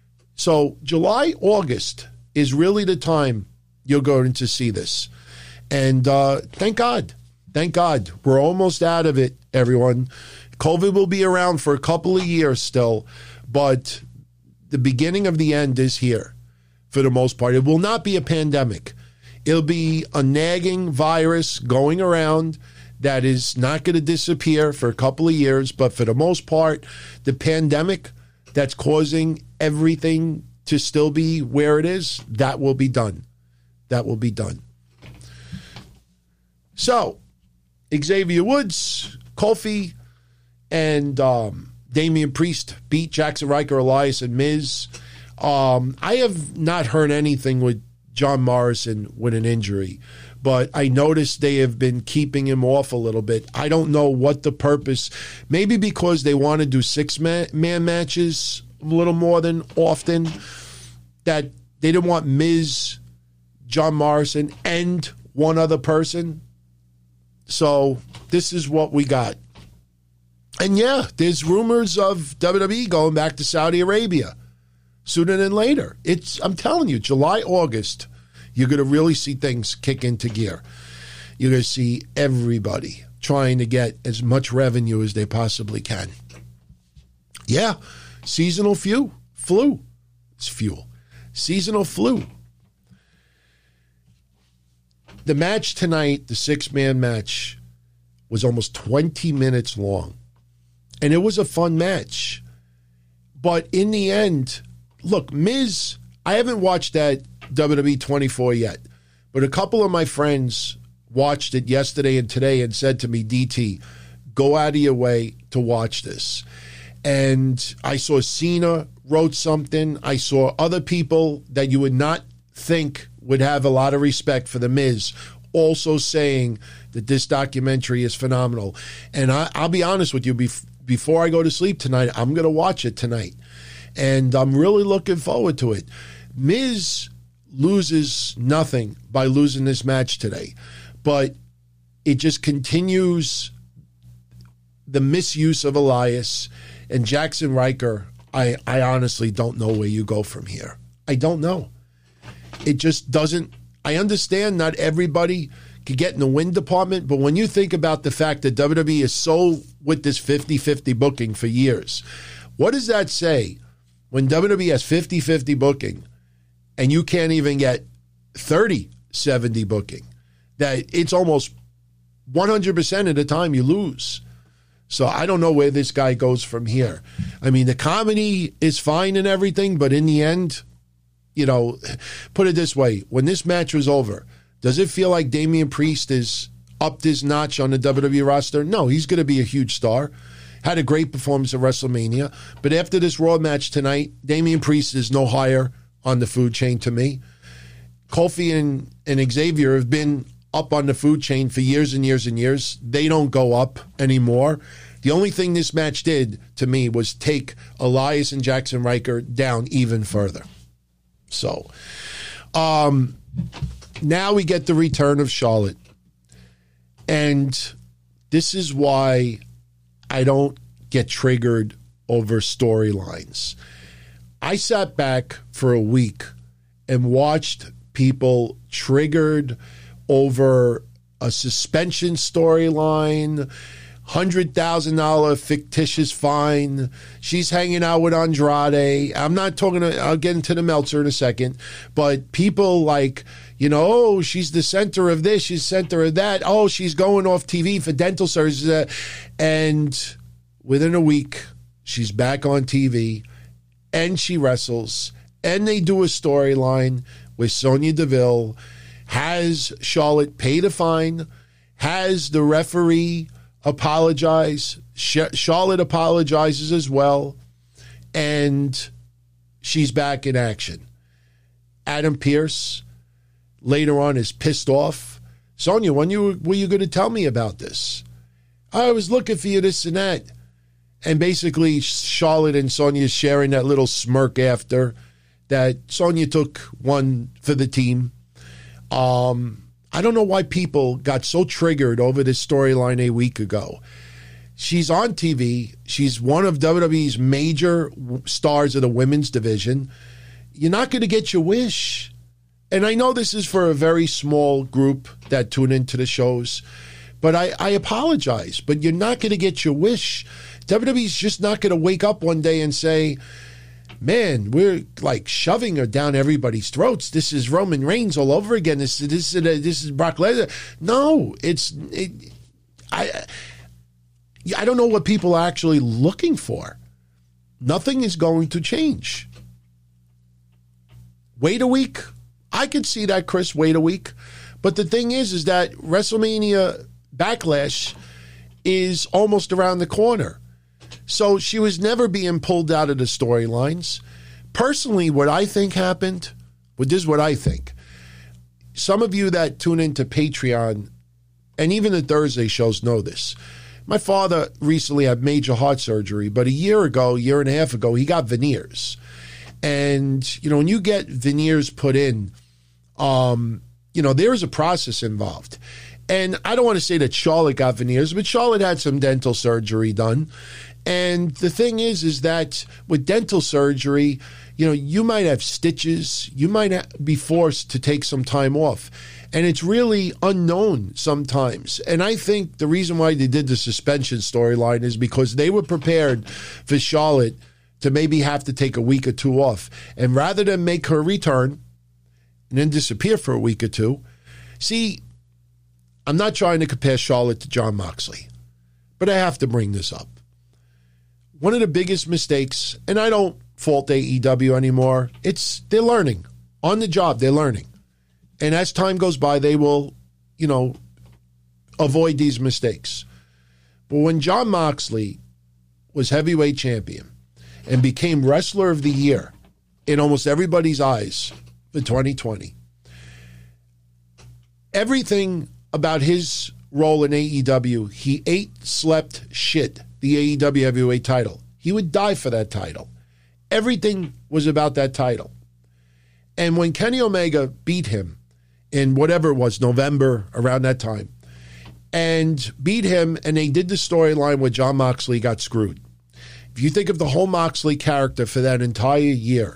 So July, August is really the time you're going to see this. And uh, thank God. Thank God. We're almost out of it, everyone. COVID will be around for a couple of years still, but the beginning of the end is here for the most part. It will not be a pandemic. It'll be a nagging virus going around that is not going to disappear for a couple of years, but for the most part, the pandemic that's causing everything to still be where it is, that will be done. That will be done. So, Xavier Woods, Kofi, and um, Damian Priest beat Jackson Ryker, Elias, and Miz. Um, I have not heard anything with John Morrison with an injury, but I noticed they have been keeping him off a little bit. I don't know what the purpose, maybe because they want to do six-man matches a little more than often, that they didn't want Miz, John Morrison, and one other person. So this is what we got. And yeah, there's rumors of W W E going back to Saudi Arabia sooner than later. It's, I'm telling you, July, August, you're going to really see things kick into gear. You're going to see everybody trying to get as much revenue as they possibly can. Yeah, seasonal flu. Flu. It's fuel. Seasonal flu. The match tonight, the six-man match, was almost twenty minutes long. And it was a fun match. But in the end, look, Miz, I haven't watched that W W E twenty-four yet, but a couple of my friends watched it yesterday and today and said to me, D T, go out of your way to watch this. And I saw Cena wrote something. I saw other people that you would not think would have a lot of respect for The Miz also saying that this documentary is phenomenal. And I, I'll be honest with you, bef- before I go to sleep tonight, I'm going to watch it tonight. And I'm really looking forward to it. Miz loses nothing by losing this match today, but it just continues the misuse of Elias and Jackson Riker. I, I honestly don't know where you go from here. I don't know. It just doesn't. I understand not everybody could get in the win department, but when you think about the fact that W W E is so with this fifty-fifty booking for years, what does that say when W W E has fifty-fifty booking and you can't even get thirty seventy booking? That it's almost one hundred percent of the time you lose. So I don't know where this guy goes from here. I mean, the comedy is fine and everything, but in the end, you know, put it this way. When this match was over, does it feel like Damian Priest is upped his notch on the W W E roster? No, he's going to be a huge star. Had a great performance at WrestleMania. But after this Raw match tonight, Damian Priest is no higher on the food chain to me. Kofi and, and Xavier have been up on the food chain for years and years and years. They don't go up anymore. The only thing this match did to me was take Elias and Jackson Riker down even further. So, um, now we get the return of Charlotte. And this is why I don't get triggered over storylines. I sat back for a week and watched people triggered over a suspension storyline, one hundred thousand dollars fictitious fine. She's hanging out with Andrade. I'm not talking, to, I'll get into the Meltzer in a second, but people like, you know, oh, she's the center of this, she's the center of that. Oh, she's going off T V for dental surgery. And within a week, she's back on T V and she wrestles and they do a storyline with Sonya Deville, has Charlotte paid a fine, has the referee apologize, Charlotte apologizes as well, and she's back in action. Adam Pearce later on is pissed off. Sonya, when you were you going to tell me about this? I was looking for you, this and that. And basically Charlotte and Sonya sharing that little smirk after that Sonya took one for the team. Um, I don't know why people got so triggered over this storyline a week ago. She's on T V. She's one of W W E's major stars of the women's division. You're not going to get your wish. And I know this is for a very small group that tune into the shows, but I, I apologize. But you're not going to get your wish. W W E's just not going to wake up one day and say, man, we're like shoving her down everybody's throats. This is Roman Reigns all over again. This, this, is, this is Brock Lesnar. No, it's it, I. I don't know what people are actually looking for. Nothing is going to change. Wait a week. I could see that, Chris. Wait a week. But the thing is, is that WrestleMania Backlash is almost around the corner. So she was never being pulled out of the storylines. Personally, what I think happened, well, this is what I think. Some of you that tune into Patreon, and even the Thursday shows know this. My father recently had major heart surgery, but a year ago, a year and a half ago, he got veneers. And, you know, when you get veneers put in, um, you know, there is a process involved. And I don't want to say that Charlotte got veneers, but Charlotte had some dental surgery done. And the thing is, is that with dental surgery, you know, you might have stitches. You might be forced to take some time off. And it's really unknown sometimes. And I think the reason why they did the suspension storyline is because they were prepared for Charlotte to maybe have to take a week or two off. And rather than make her return and then disappear for a week or two, see, I'm not trying to compare Charlotte to Jon Moxley, but I have to bring this up. One of the biggest mistakes, and I don't fault A E W anymore, it's they're learning. On the job, they're learning. And as time goes by, they will, you know, avoid these mistakes. But when Jon Moxley was heavyweight champion and became Wrestler of the Year in almost everybody's eyes for twenty twenty, everything about his role in A E W, he ate, slept, shit the A E W heavyweight title. He would die for that title. Everything was about that title. And when Kenny Omega beat him in whatever it was, November, around that time, and beat him, and they did the storyline where Jon Moxley got screwed. If you think of the whole Moxley character for that entire year,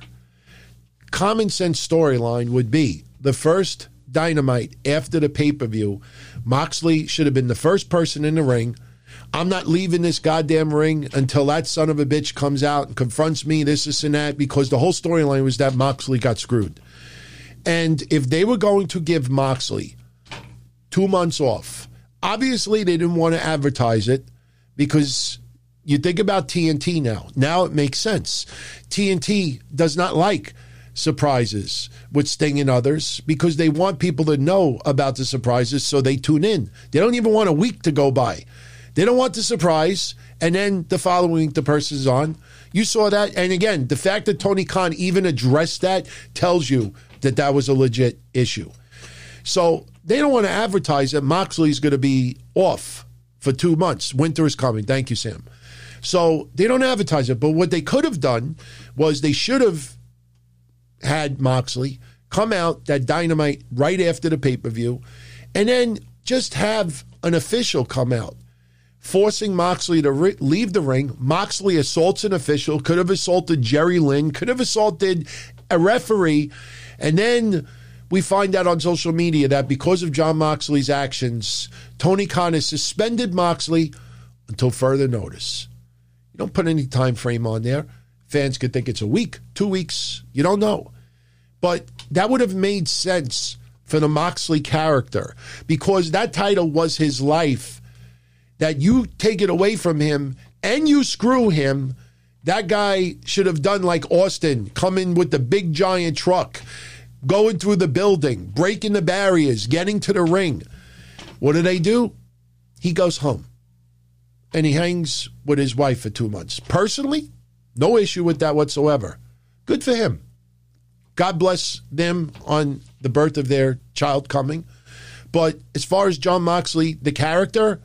common sense storyline would be the first Dynamite after the pay-per-view, Moxley should have been the first person in the ring. I'm not leaving this goddamn ring until that son of a bitch comes out and confronts me, this, this, and that, because the whole storyline was that Moxley got screwed. And if they were going to give Moxley two months off, obviously they didn't want to advertise it because you think about T N T now. Now it makes sense. T N T does not like surprises with Sting and others because they want people to know about the surprises so they tune in. They don't even want a week to go by. They don't want the surprise, and then the following week the person's on. You saw that, and again, the fact that Tony Khan even addressed that tells you that that was a legit issue. So they don't want to advertise that Moxley's going to be off for two months. Winter is coming. Thank you, Sam. So they don't advertise it, but what they could have done was they should have had Moxley come out that Dynamite right after the pay-per-view, and then just have an official come out, forcing Moxley to re- leave the ring. Moxley assaults an official, could have assaulted Jerry Lynn, could have assaulted a referee, and then we find out on social media that because of Jon Moxley's actions, Tony Khan has suspended Moxley until further notice. You don't put any time frame on there. Fans could think it's a week, two weeks, you don't know. But that would have made sense for the Moxley character because that title was his life. That you take it away from him and you screw him, that guy should have done like Austin, come in with the big giant truck, going through the building, breaking the barriers, getting to the ring. What do they do? He goes home and he hangs with his wife for two months. Personally, no issue with that whatsoever. Good for him. God bless them on the birth of their child coming. But as far as Jon Moxley, the character,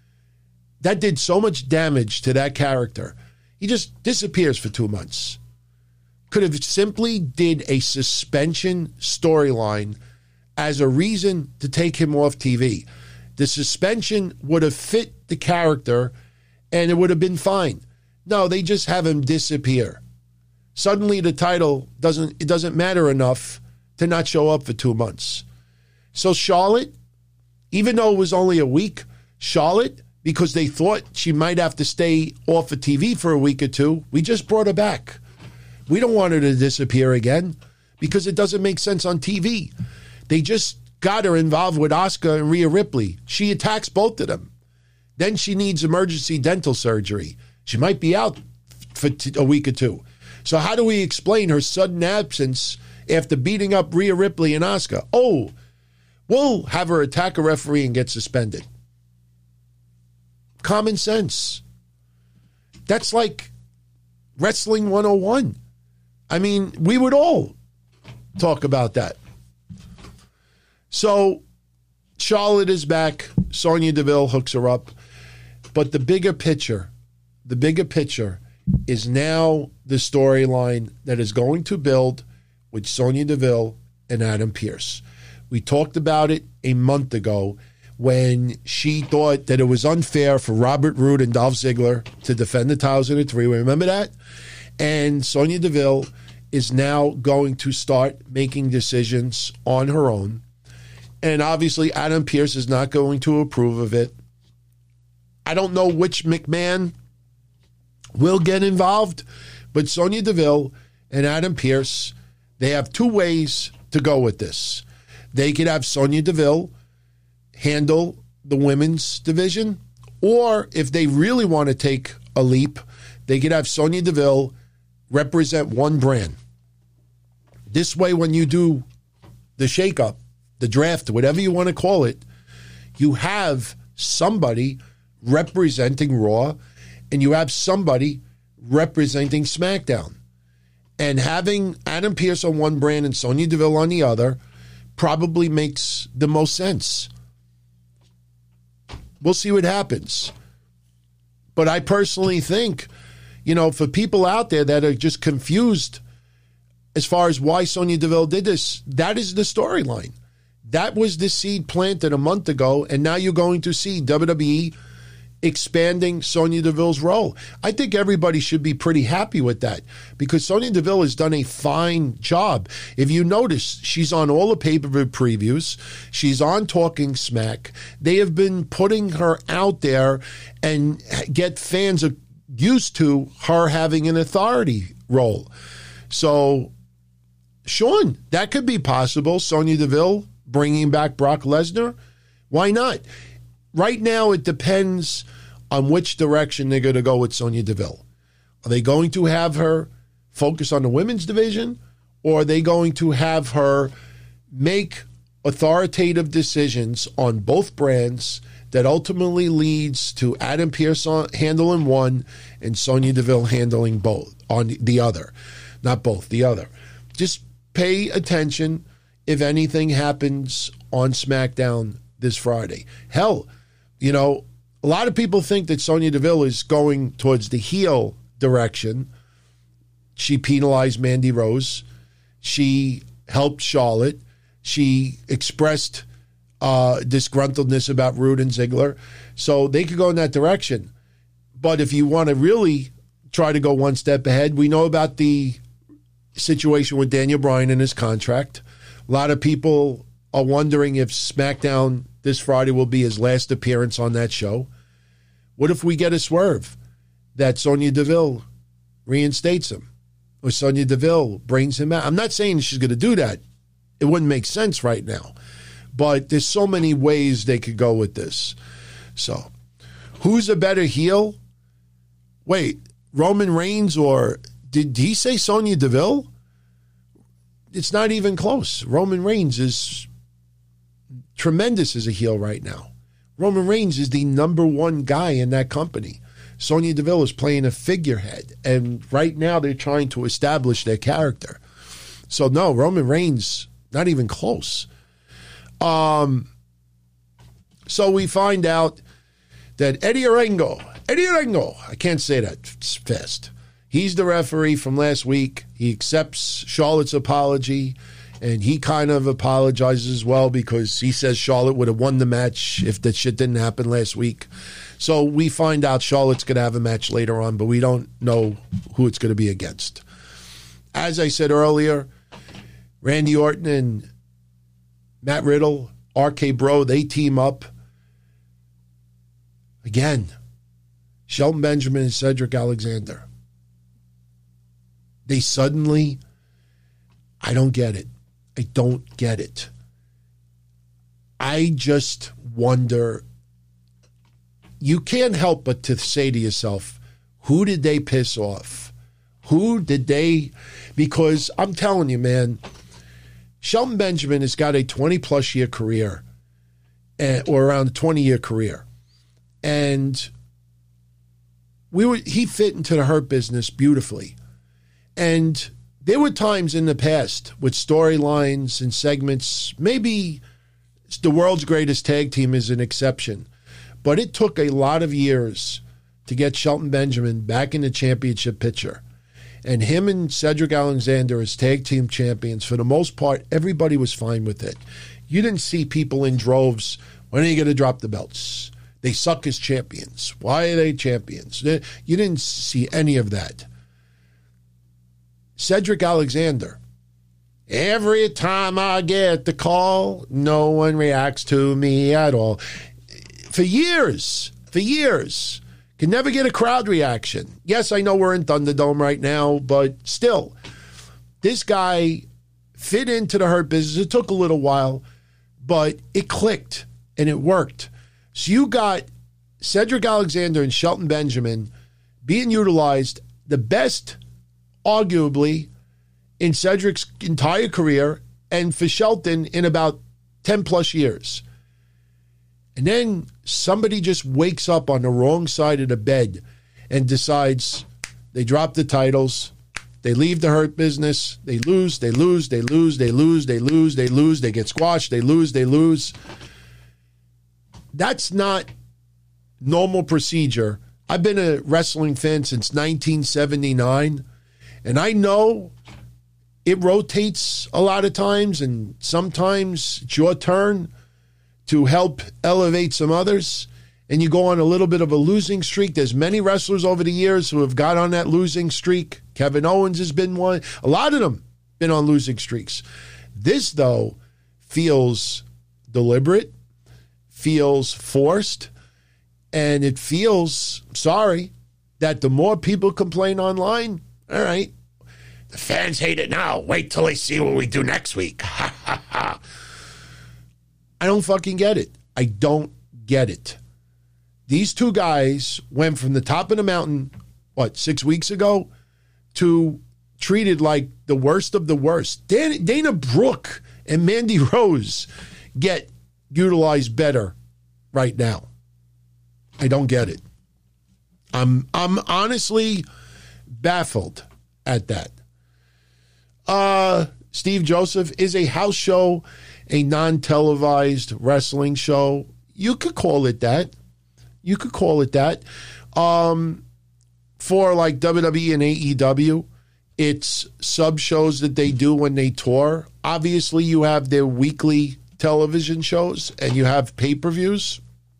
that did so much damage to that character. He just disappears for two months. Could have simply did a suspension storyline as a reason to take him off T V. The suspension would have fit the character and it would have been fine. No, they just have him disappear. Suddenly the title doesn't, it doesn't matter enough to not show up for two months. So Charlotte, even though it was only a week, Charlotte, because they thought she might have to stay off of T V for a week or two, we just brought her back. We don't want her to disappear again because it doesn't make sense on T V. They just got her involved with Asuka and Rhea Ripley. She attacks both of them. Then she needs emergency dental surgery. She might be out for t- a week or two. So how do we explain her sudden absence after beating up Rhea Ripley and Asuka? Oh, we'll have her attack a referee and get suspended. Common sense. That's like Wrestling one oh one. I mean, we would all talk about that. So Charlotte is back. Sonya Deville hooks her up. But the bigger picture, the bigger picture is now the storyline that is going to build with Sonya Deville and Adam Pearce. We talked about it a month ago when she thought that it was unfair for Robert Roode and Dolph Ziggler to defend the titles in a three-way. Remember that? And Sonya Deville is now going to start making decisions on her own. And obviously Adam Pearce is not going to approve of it. I don't know which McMahon will get involved, but Sonya Deville and Adam Pearce, they have two ways to go with this. They could have Sonya Deville handle the women's division, or if they really want to take a leap, they could have Sonya Deville represent one brand. This way, when you do the shakeup, the draft, whatever you want to call it, you have somebody representing Raw and you have somebody representing SmackDown. And having Adam Pearce on one brand and Sonya Deville on the other probably makes the most sense. We'll see what happens. But I personally think, you know, for people out there that are just confused as far as why Sonya Deville did this, that is the storyline. That was the seed planted a month ago, and now you're going to see W W E expanding Sonya Deville's role. I think everybody should be pretty happy with that because Sonya Deville has done a fine job. If you notice, she's on all the pay-per-view previews. She's on Talking Smack. They have been putting her out there and get fans used to her having an authority role. So, Sean, that could be possible. Sonya Deville bringing back Brock Lesnar. Why not? Right now, it depends on which direction they're going to go with Sonya Deville. Are they going to have her focus on the women's division, or are they going to have her make authoritative decisions on both brands that ultimately leads to Adam Pearce handling one and Sonya Deville handling both on the other? Not both, the other. Just pay attention if anything happens on SmackDown this Friday. Hell, you know, a lot of people think that Sonya Deville is going towards the heel direction. She penalized Mandy Rose. She helped Charlotte. She expressed uh, disgruntledness about Rude and Ziggler. So they could go in that direction. But if you want to really try to go one step ahead, we know about the situation with Daniel Bryan and his contract. A lot of people are wondering if SmackDown this Friday will be his last appearance on that show. What if we get a swerve that Sonya Deville reinstates him or Sonya Deville brings him out? I'm not saying she's going to do that. It wouldn't make sense right now. But there's so many ways they could go with this. So, who's a better heel? Wait, Roman Reigns or did he say Sonya Deville? It's not even close. Roman Reigns is tremendous as a heel right now. Roman Reigns is the number one guy in that company. Sonya Deville is playing a figurehead, and right now they're trying to establish their character. So no, Roman Reigns, not even close. Um. So we find out that Eddie Orengo, Eddie Orengo, I can't say that fast. He's the referee from last week. He accepts Charlotte's apology. And he kind of apologizes as well because he says Charlotte would have won the match if that shit didn't happen last week. So we find out Charlotte's going to have a match later on, but we don't know who it's going to be against. As I said earlier, Randy Orton and Matt Riddle, R K Bro, they team up. Again, Shelton Benjamin and Cedric Alexander. They suddenly, I don't get it. I don't get it. I just wonder, you can't help but to say to yourself, who did they piss off? Who did they, because I'm telling you, man, Shelton Benjamin has got a twenty-plus year career, uh, or around a twenty-year career. And we were he fit into the Hurt Business beautifully. And there were times in the past with storylines and segments, maybe the world's greatest tag team is an exception, but it took a lot of years to get Shelton Benjamin back in the championship picture. And him and Cedric Alexander as tag team champions, for the most part, everybody was fine with it. You didn't see people in droves, when are you going to drop the belts? They suck as champions. Why are they champions? You didn't see any of that. Cedric Alexander, every time I get the call, no one reacts to me at all. For years, for years, can never get a crowd reaction. Yes, I know we're in Thunderdome right now, but still, this guy fit into the Hurt Business. It took a little while, but it clicked and it worked. So you got Cedric Alexander and Shelton Benjamin being utilized the best, arguably, in Cedric's entire career, and for Shelton in about ten plus years. And then somebody just wakes up on the wrong side of the bed and decides they drop the titles, they leave the Hurt Business, they lose, they lose, they lose, they lose, they lose, they lose, they get squashed, they lose, they lose. That's not normal procedure I've been a wrestling fan since nineteen seventy-nine, and I know it rotates a lot of times, and sometimes it's your turn to help elevate some others, and you go on a little bit of a losing streak. There's many wrestlers over the years who have got on that losing streak. Kevin Owens has been one. A lot of them been on losing streaks. This, though, feels deliberate, feels forced, and it feels, sorry, that the more people complain online, all right, the fans hate it now. Wait till they see what we do next week. Ha, ha, ha. I don't fucking get it. I don't get it. These two guys went from the top of the mountain, what, six weeks ago, to treated like the worst of the worst. Dana, Dana Brooke and Mandy Rose get utilized better right now. I don't get it. I'm I'm honestly baffled at that. Uh, Steve Joseph, is a house show a non-televised wrestling show? You could call it that. You could call it that. Um, for like W W E and A E W, it's sub-shows that they do when they tour. Obviously, you have their weekly television shows and you have pay-per-views.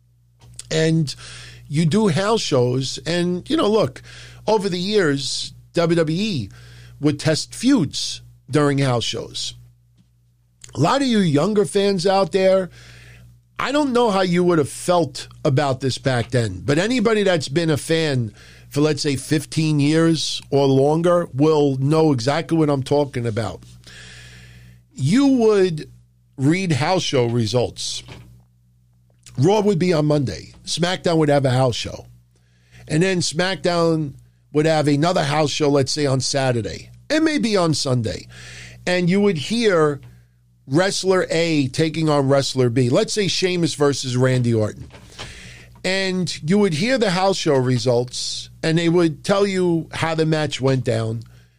And you do house shows. And, you know, look, over the years, W W E would test feuds during house shows. A lot of you younger fans out there, I don't know how you would have felt about this back then, but anybody that's been a fan for, let's say, fifteen years or longer will know exactly what I'm talking about. You would read house show results. Raw would be on Monday. SmackDown would have a house show. And then SmackDown would have another house show, let's say, on Saturday. And maybe on Sunday. And you would hear Wrestler A taking on Wrestler B. Let's say Sheamus versus Randy Orton. And you would hear the house show results, and they would tell you how the match went down.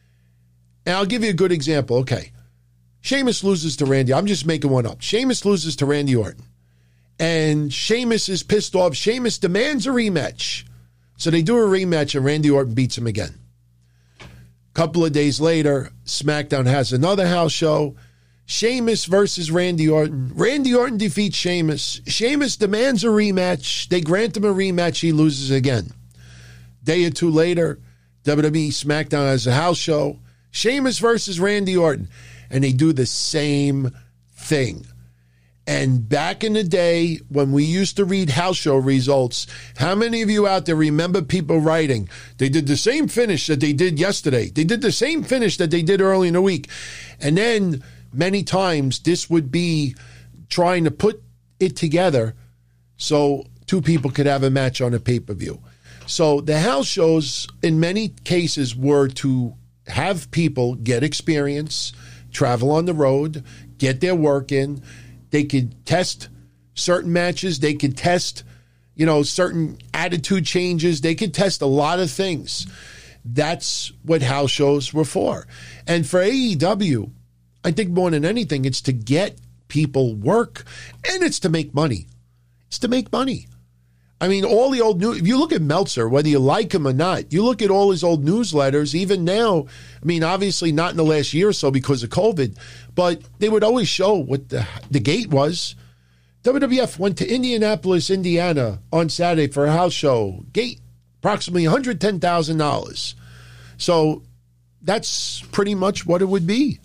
And I'll give you a good example. Okay. Sheamus loses to Randy. I'm just making one up. Sheamus loses to Randy Orton. And Sheamus is pissed off. Sheamus demands a rematch. So they do a rematch, and Randy Orton beats him again. A couple of days later, SmackDown has another house show. Sheamus versus Randy Orton. Randy Orton defeats Sheamus. Sheamus demands a rematch. They grant him a rematch. He loses again. Day or two later, W W E SmackDown has a house show. Sheamus versus Randy Orton. And they do the same thing. And back in the day, when we used to read house show results, how many of you out there remember people writing, they did the same finish that they did yesterday. They did the same finish that they did early in the week. And then many times this would be trying to put it together so two people could have a match on a pay-per-view. So the house shows in many cases were to have people get experience, travel on the road, get their work in. They could test certain matches. They could test, you know, certain attitude changes. They could test a lot of things. That's what house shows were for. And for A E W, I think more than anything, it's to get people work, and it's to make money. It's to make money. I mean, all the old news, if you look at Meltzer, whether you like him or not, you look at all his old newsletters, even now, I mean, obviously not in the last year or so because of COVID, but they would always show what the, the gate was. W W F went to Indianapolis, Indiana on Saturday for a house show. Gate, approximately one hundred ten thousand dollars. So that's pretty much what it would be.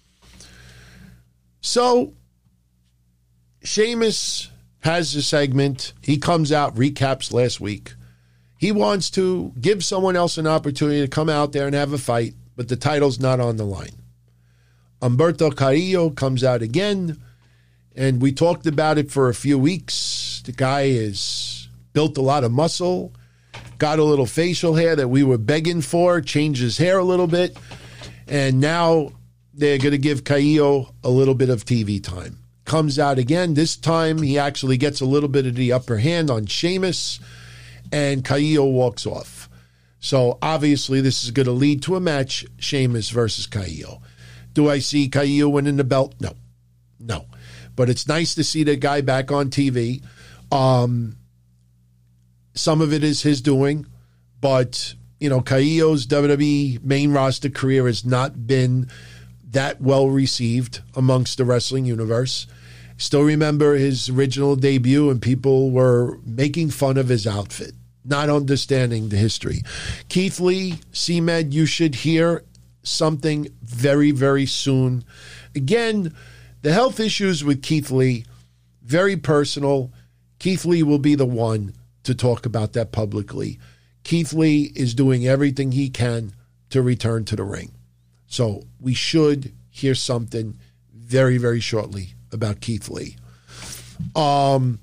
So Sheamus has a segment. He comes out, recaps last week. He wants to give someone else an opportunity to come out there and have a fight, but the title's not on the line. Humberto Carrillo comes out again, and we talked about it for a few weeks. The guy has built a lot of muscle, got a little facial hair that we were begging for, changed his hair a little bit, and now they're going to give Carrillo a little bit of T V time. Comes out again. This time he actually gets a little bit of the upper hand on Sheamus, and Carrillo walks off. So obviously this is going to lead to a match, Sheamus versus Carrillo. Do I see Carrillo winning the belt? No. No. But it's nice to see the guy back on T V. Um, some of it is his doing. But, you know, Carrillo's W W E main roster career has not been that well received amongst the wrestling universe. Still remember his original debut, and people were making fun of his outfit, not understanding the history. Keith Lee, C-Med, you should hear something very, very soon. Again, the health issues with Keith Lee, very personal. Keith Lee will be the one to talk about that publicly. Keith Lee is doing everything he can to return to the ring. So we should hear something very, very shortly about Keith Lee. Um,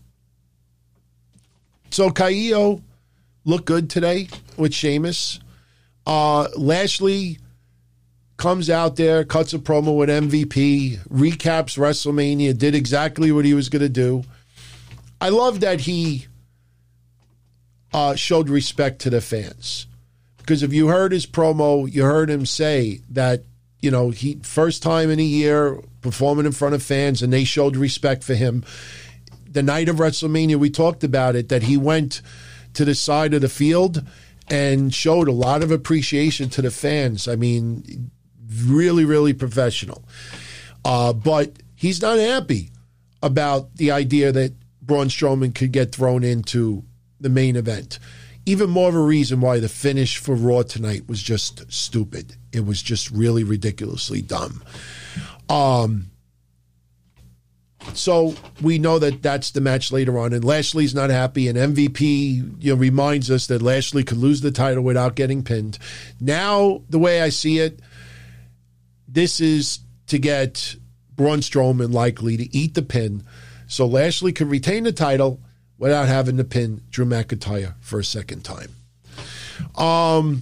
so Carrillo looked good today with Sheamus. Uh, Lashley comes out there, cuts a promo with M V P, recaps WrestleMania, did exactly what he was going to do. I love that he uh, showed respect to the fans. Because if you heard his promo, you heard him say that, you know, he first time in a year performing in front of fans, and they showed respect for him. The night of WrestleMania, we talked about it, that he went to the side of the field and showed a lot of appreciation to the fans. I mean, really, really professional. Uh, but he's not happy about the idea that Braun Strowman could get thrown into the main event. Even more of a reason why the finish for Raw tonight was just stupid. It was just really ridiculously dumb. Um, so we know that that's the match later on, and Lashley's not happy, and M V P, you know, reminds us that Lashley could lose the title without getting pinned. Now, the way I see it, this is to get Braun Strowman likely to eat the pin so Lashley can retain the title without having to pin Drew McIntyre for a second time. Um,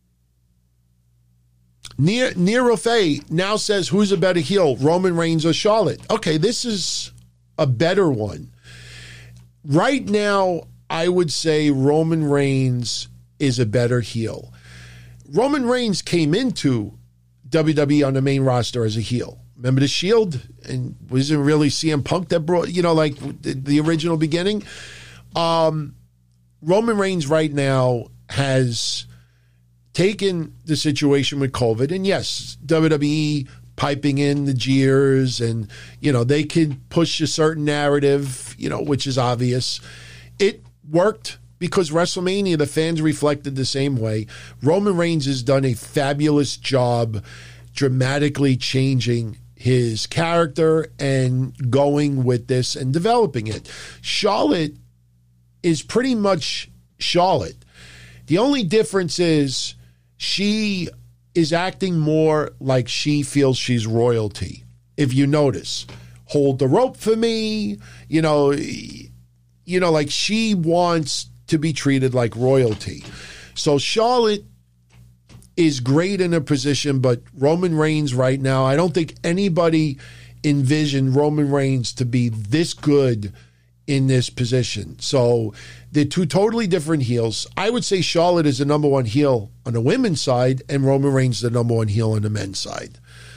Near Nero Fay now says, who's a better heel, Roman Reigns or Charlotte? Okay, this is a better one. Right now, I would say Roman Reigns is a better heel. Roman Reigns came into W W E on the main roster as a heel. Remember the Shield? And wasn't really C M Punk that brought, you know, like the, the original beginning? Um, Roman Reigns right now has taken the situation with COVID, and yes, W W E piping in the jeers, and, you know, they could push a certain narrative, you know, which is obvious. It worked because WrestleMania, the fans reflected the same way. Roman Reigns has done a fabulous job dramatically changing his character and going with this and developing it. Charlotte is pretty much Charlotte. The only difference is she is acting more like she feels she's royalty. If you notice, hold the rope for me, you know, you know, like she wants to be treated like royalty. So Charlotte is great in a position, but Roman Reigns right now, I don't think anybody envisioned Roman Reigns to be this good in this position. So they're two totally different heels. I would say Charlotte is the number one heel on the women's side, and Roman Reigns is the number one heel on the men's side.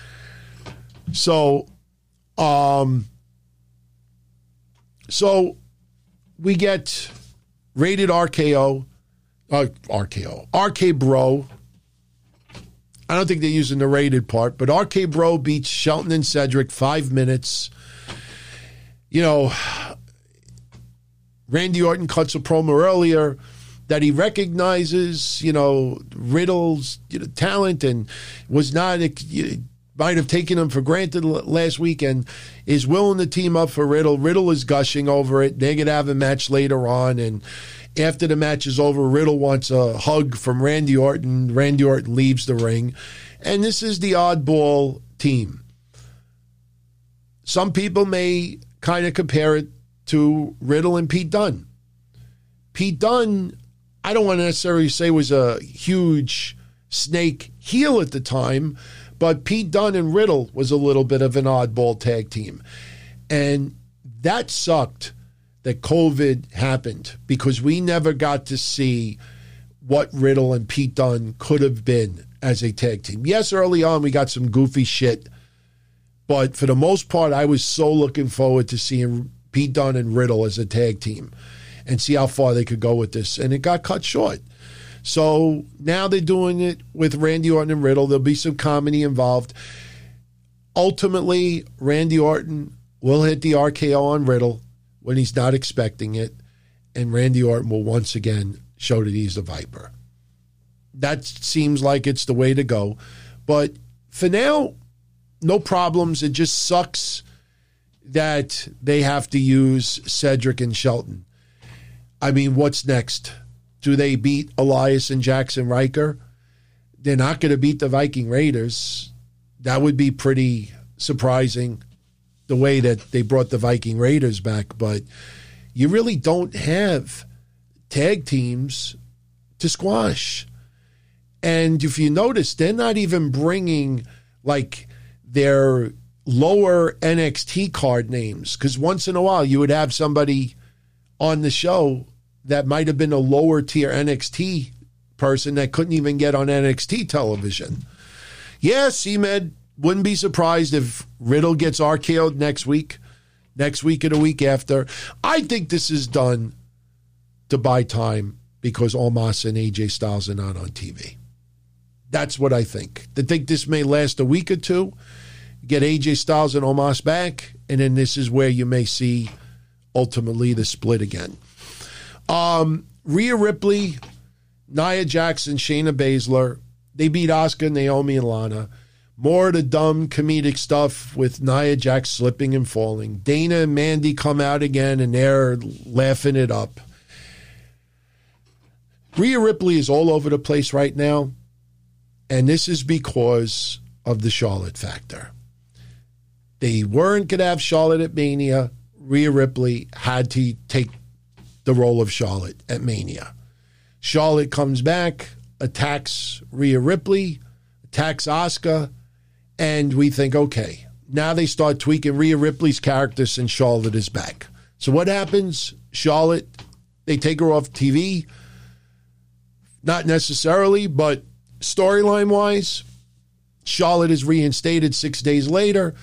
So, um, so we get rated R K O, uh, R K O, R K Bro. I don't think they're using the rated part, but R K Bro beats Shelton and Cedric five minutes. You know, Randy Orton cuts a promo earlier that he recognizes, you know, Riddle's, you know, talent, and was not, you know, might have taken him for granted last week, and is willing to team up for Riddle. Riddle is gushing over it. They're going to have a match later on, and after the match is over, Riddle wants a hug from Randy Orton. Randy Orton leaves the ring, and this is the oddball team. Some people may kind of compare it to Riddle and Pete Dunne. Pete Dunne, I don't want to necessarily say was a huge snake heel at the time, but Pete Dunne and Riddle was a little bit of an oddball tag team. And that sucked that COVID happened, because we never got to see what Riddle and Pete Dunne could have been as a tag team. Yes, early on we got some goofy shit, but for the most part, I was so looking forward to seeing Pete Dunne and Riddle as a tag team and see how far they could go with this. And it got cut short. So now they're doing it with Randy Orton and Riddle. There'll be some comedy involved. Ultimately, Randy Orton will hit the R K O on Riddle when he's not expecting it, and Randy Orton will once again show that he's the Viper. That seems like it's the way to go. But for now, no problems. It just sucks that they have to use Cedric and Shelton. I mean, what's next? Do they beat Elias and Jackson Riker? They're not going to beat the Viking Raiders. That would be pretty surprising, the way that they brought the Viking Raiders back. But you really don't have tag teams to squash. And if you notice, they're not even bringing like their lower N X T card names, because once in a while you would have somebody on the show that might have been a lower tier N X T person that couldn't even get on N X T television. Yeah, C-Med, wouldn't be surprised if Riddle gets R K O'd next week, next week or the week after. I think this is done to buy time because Omos and A J Styles are not on T V. That's what I think. They think this may last a week or two, get A J Styles and Omos back, and then this is where you may see ultimately the split again. Um, Rhea Ripley, Nia Jackson, Shayna Baszler, they beat Asuka, Naomi, and Lana. More of the dumb comedic stuff with Nia Jax slipping and falling. Dana and Mandy come out again, and they're laughing it up. Rhea Ripley is all over the place right now, and this is because of the Charlotte factor. They weren't going to have Charlotte at Mania. Rhea Ripley had to take the role of Charlotte at Mania. Charlotte comes back, attacks Rhea Ripley, attacks Asuka, and we think, okay, now they start tweaking Rhea Ripley's character since Charlotte is back. So what happens? Charlotte, they take her off T V. Not necessarily, but storyline-wise, Charlotte is reinstated six days later,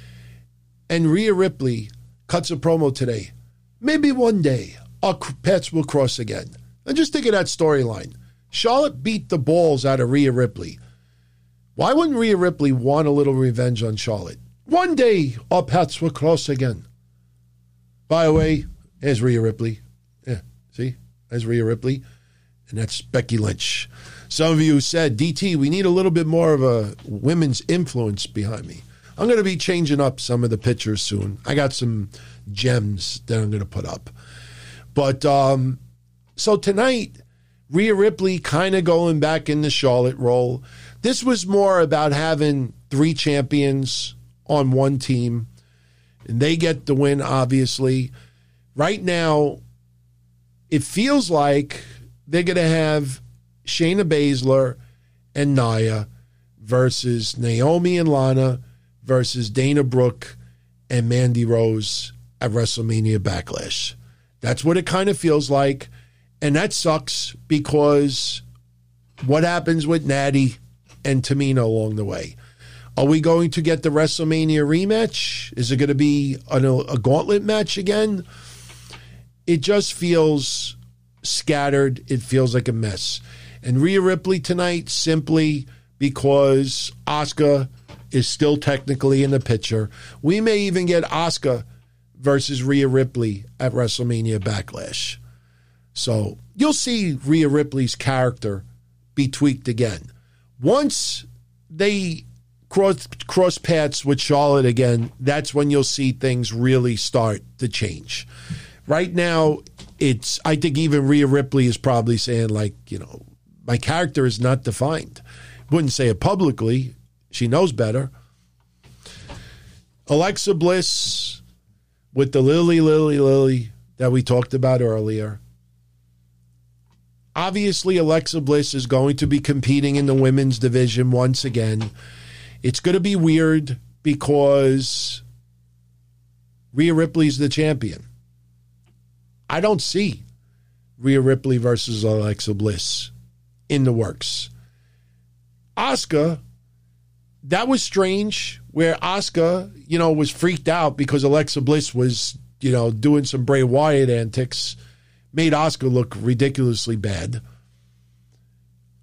and Rhea Ripley cuts a promo today. Maybe one day our paths will cross again. And just think of that storyline. Charlotte beat the balls out of Rhea Ripley. Why wouldn't Rhea Ripley want a little revenge on Charlotte? One day our paths will cross again. By the way, there's Rhea Ripley. Yeah, see? There's Rhea Ripley. And that's Becky Lynch. Some of you said, D T, we need a little bit more of a women's influence behind me. I'm going to be changing up some of the pictures soon. I got some gems that I'm going to put up. But, um, so tonight, Rhea Ripley kind of going back in the Charlotte role. This was more about having three champions on one team. And they get the win, obviously. Right now, it feels like they're going to have Shayna Baszler and Nia versus Naomi and Lana versus Dana Brooke and Mandy Rose at WrestleMania Backlash. That's what it kind of feels like. And that sucks because what happens with Natty and Tamina along the way? Are we going to get the WrestleMania rematch? Is it going to be a, a gauntlet match again? It just feels scattered. It feels like a mess. And Rhea Ripley tonight simply because Asuka is still technically in the picture. We may even get Asuka versus Rhea Ripley at WrestleMania Backlash. So you'll see Rhea Ripley's character be tweaked again. Once they cross, cross paths with Charlotte again, that's when you'll see things really start to change. Right now, it's, I think even Rhea Ripley is probably saying, like, you know, my character is not defined. Wouldn't say it publicly. She knows better. Alexa Bliss with the Lily, Lily, Lily that we talked about earlier. Obviously, Alexa Bliss is going to be competing in the women's division once again. It's going to be weird because Rhea Ripley's the champion. I don't see Rhea Ripley versus Alexa Bliss in the works. Asuka, that was strange, where Asuka, you know, was freaked out because Alexa Bliss was, you know, doing some Bray Wyatt antics, made Asuka look ridiculously bad.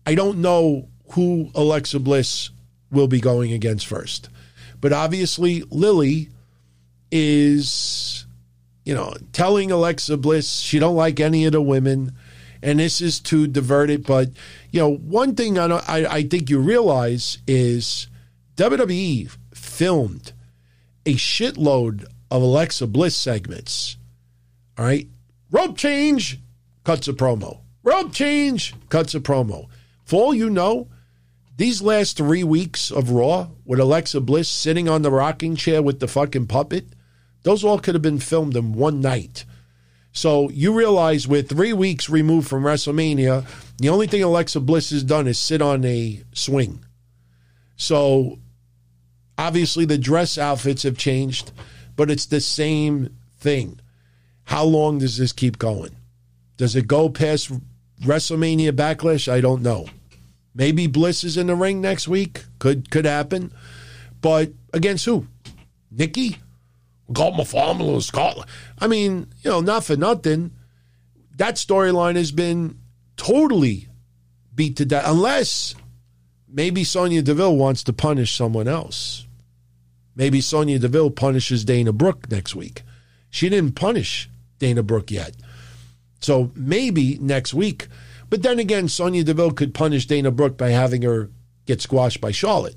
I don't know who Alexa Bliss will be going against first. But obviously, Lily is, you know, telling Alexa Bliss she don't like any of the women, and this is to divert it. But, you know, one thing I, don't, I, I think you realize is W W E filmed a shitload of Alexa Bliss segments. All right? Rope change, cuts a promo. Rope change, cuts a promo. For all you know, these last three weeks of Raw with Alexa Bliss sitting on the rocking chair with the fucking puppet, those all could have been filmed in one night. So you realize we're three weeks removed from WrestleMania. The only thing Alexa Bliss has done is sit on a swing. So obviously the dress outfits have changed, but it's the same thing. How long does this keep going? Does it go past WrestleMania Backlash? I don't know. Maybe Bliss is in the ring next week. Could could happen. But against who? Nikki? Got my family in Scotland. I mean, you know, not for nothing. That storyline has been totally beat to death. Unless maybe Sonya Deville wants to punish someone else. Maybe Sonya Deville punishes Dana Brooke next week. She didn't punish Dana Brooke yet. So maybe next week. But then again, Sonya Deville could punish Dana Brooke by having her get squashed by Charlotte.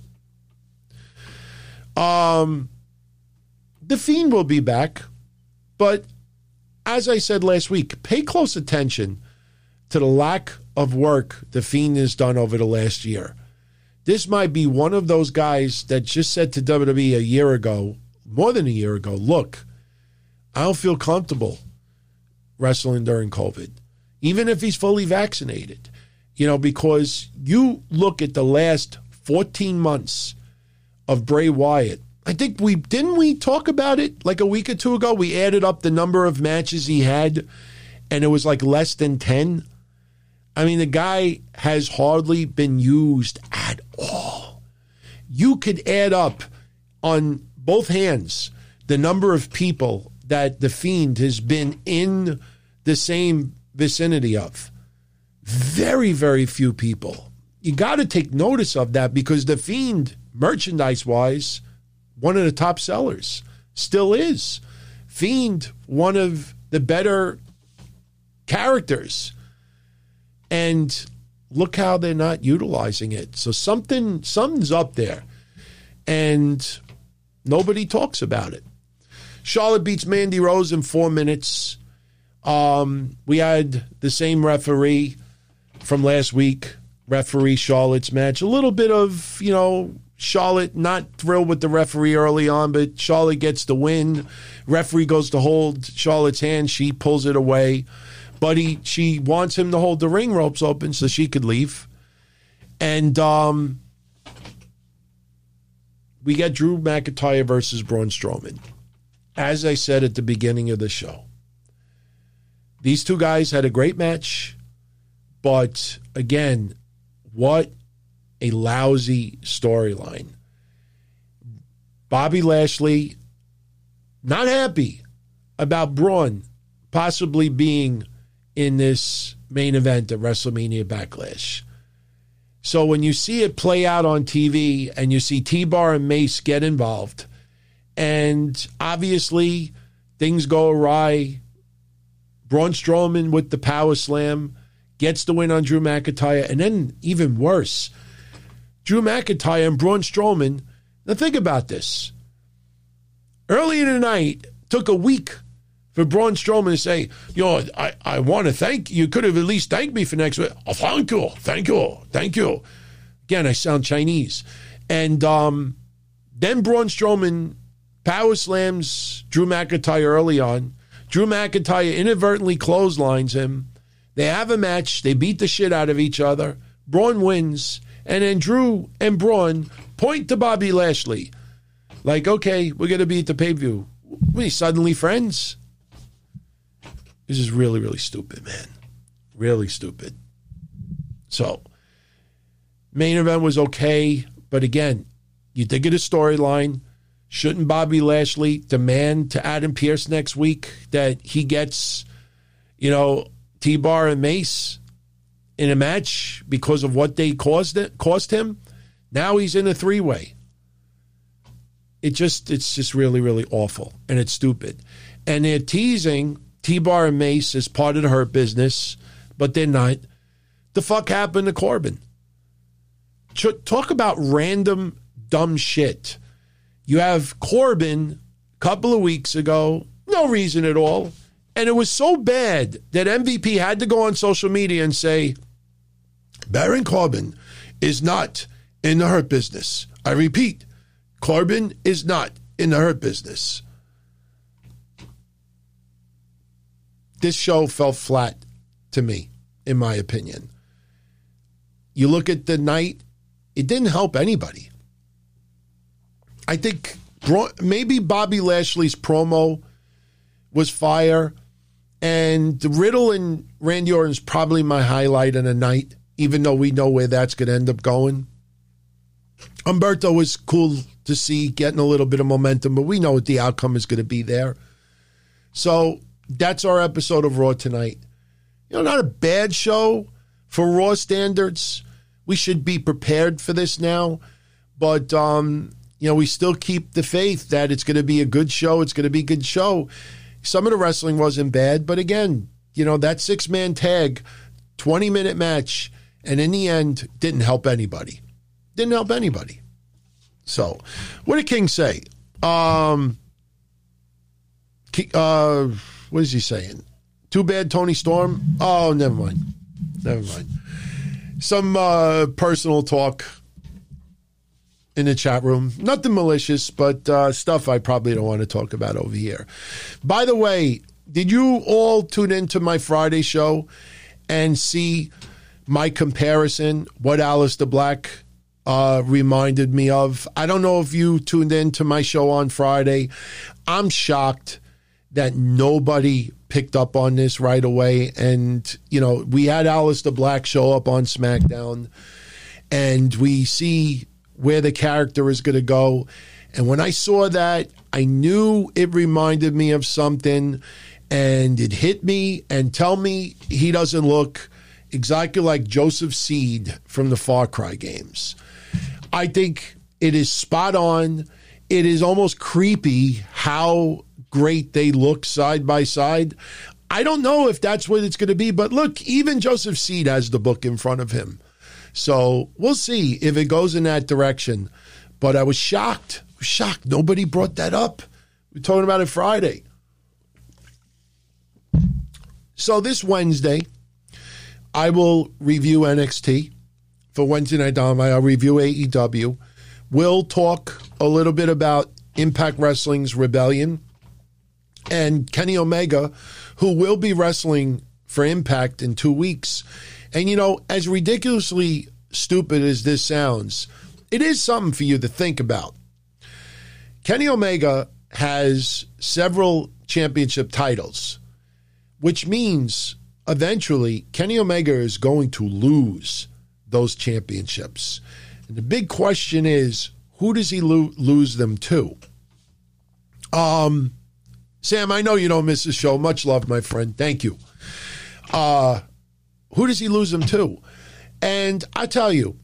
Um, The Fiend will be back. But as I said last week, pay close attention to the lack of work The Fiend has done over the last year. This might be one of those guys that just said to W W E a year ago, more than a year ago, look, I don't feel comfortable wrestling during COVID. Even if he's fully vaccinated, you know, because you look at the last fourteen months of Bray Wyatt. I think we, didn't we talk about it like a week or two ago? We added up the number of matches he had, and it was like less than ten. I mean, the guy has hardly been used at all. You could add up on both hands the number of people that The Fiend has been in the same vicinity of. Very, very few people. You got to take notice of that because The Fiend, merchandise-wise, one of the top sellers. Still is. Fiend, one of the better characters. And look how they're not utilizing it. So something, something's up there. And nobody talks about it. Charlotte beats Mandy Rose in four minutes. Um, we had the same referee from last week, referee Charlotte's match. A little bit of, you know, Charlotte not thrilled with the referee early on, but Charlotte gets the win. Referee goes to hold Charlotte's hand. She pulls it away. But he, she wants him to hold the ring ropes open so she could leave. And um, we got Drew McIntyre versus Braun Strowman. As I said at the beginning of the show, these two guys had a great match, but again, what a lousy storyline. Bobby Lashley, not happy about Braun possibly being in this main event at WrestleMania Backlash. So when you see it play out on T V and you see T-Bar and Mace get involved, and obviously things go awry, Braun Strowman with the power slam gets the win on Drew McIntyre. And then even worse, Drew McIntyre and Braun Strowman. Now think about this. Early in the night, took a week for Braun Strowman to say, you know, I, I want to thank you. You could have at least thanked me for next week. Oh, thank you. Thank you. Thank you. Again, I sound Chinese. And um, then Braun Strowman power slams Drew McIntyre early on. Drew McIntyre inadvertently clotheslines him. They have a match. They beat the shit out of each other. Braun wins. And then Drew and Braun point to Bobby Lashley. Like, okay, we're going to be at the pay-per-view. We suddenly friends? This is really, really stupid, man. Really stupid. So, main event was okay. But again, you think of the storyline. Shouldn't Bobby Lashley demand to Adam Pearce next week that he gets, you know, T-Bar and Mace? in a match because of what they caused it, cost him. Now he's in a three-way. It just, it's just really, really awful, and it's stupid. And they're teasing T-Bar and Mace as part of the Hurt Business, but they're not. The fuck happened to Corbin? Talk about random dumb shit. You have Corbin a couple of weeks ago, no reason at all, and it was so bad that M V P had to go on social media and say, Baron Corbin is not in the Hurt Business. I repeat, Corbin is not in the Hurt Business. This show fell flat to me, in my opinion. You look at the night, it didn't help anybody. I think maybe Bobby Lashley's promo was fire, and Riddle and Randy Orton's probably my highlight in the night, even though we know where that's going to end up going. Humberto was cool to see getting a little bit of momentum, but we know what the outcome is going to be there. So that's our episode of Raw tonight. You know, not a bad show for Raw standards. We should be prepared for this now, but um, you know, we still keep the faith that it's going to be a good show. It's going to be a good show. Some of the wrestling wasn't bad, but again, you know, that six-man tag, twenty-minute match, and in the end, didn't help anybody. Didn't help anybody. So, what did King say? Um, uh, what is he saying? Too bad, Tony Storm? Oh, never mind. Never mind. Some uh, personal talk in the chat room. Nothing malicious, but uh, stuff I probably don't want to talk about over here. By the way, did you all tune into my Friday show and see my comparison, what Aleister Black uh, reminded me of? I don't know if you tuned into my show on Friday. I'm shocked that nobody picked up on this right away. And, you know, we had Aleister Black show up on SmackDown, and we see where the character is going to go. And when I saw that, I knew it reminded me of something, and it hit me. And tell me he doesn't look exactly like Joseph Seed from the Far Cry games. I think it is spot on. It is almost creepy how great they look side by side. I don't know if that's what it's going to be, but look, even Joseph Seed has the book in front of him. So we'll see if it goes in that direction. But I was shocked. I was shocked. Nobody brought that up. We were talking about it Friday. So this Wednesday, I will review N X T. For Wednesday Night Dynamite, I'll review A E W. We'll talk a little bit about Impact Wrestling's Rebellion and Kenny Omega, who will be wrestling for Impact in two weeks. And, you know, as ridiculously stupid as this sounds, it is something for you to think about. Kenny Omega has several championship titles, which means eventually Kenny Omega is going to lose those championships. And the big question is, who does he lo- lose them to? Um, Sam, I know you don't miss the show. Much love, my friend. Thank you. Uh, who does he lose them to? And I tell you,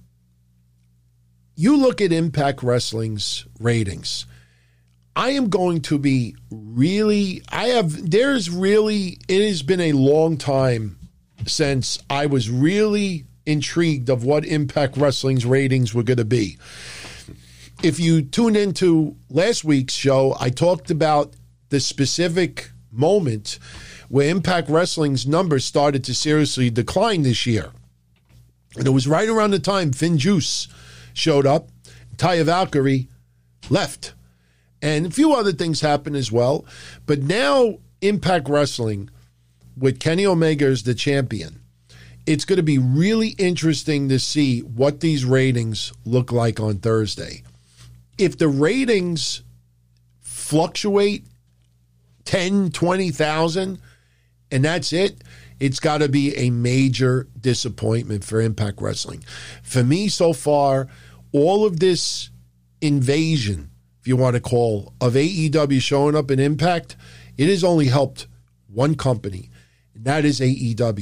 you look at Impact Wrestling's ratings. I am going to be really, I have, there's really, it has been a long time since I was really intrigued of what Impact Wrestling's ratings were going to be. If you tuned into last week's show, I talked about the specific moment where Impact Wrestling's numbers started to seriously decline this year. And it was right around the time Finn Juice showed up, Taya Valkyrie left, and a few other things happened as well. But now Impact Wrestling, with Kenny Omega as the champion, it's going to be really interesting to see what these ratings look like on Thursday. If the ratings fluctuate ten, twenty thousand, and that's it, it's got to be a major disappointment for Impact Wrestling. For me, so far, all of this invasion, if you want to call, of A E W showing up in Impact, it has only helped one company, and that is A E W.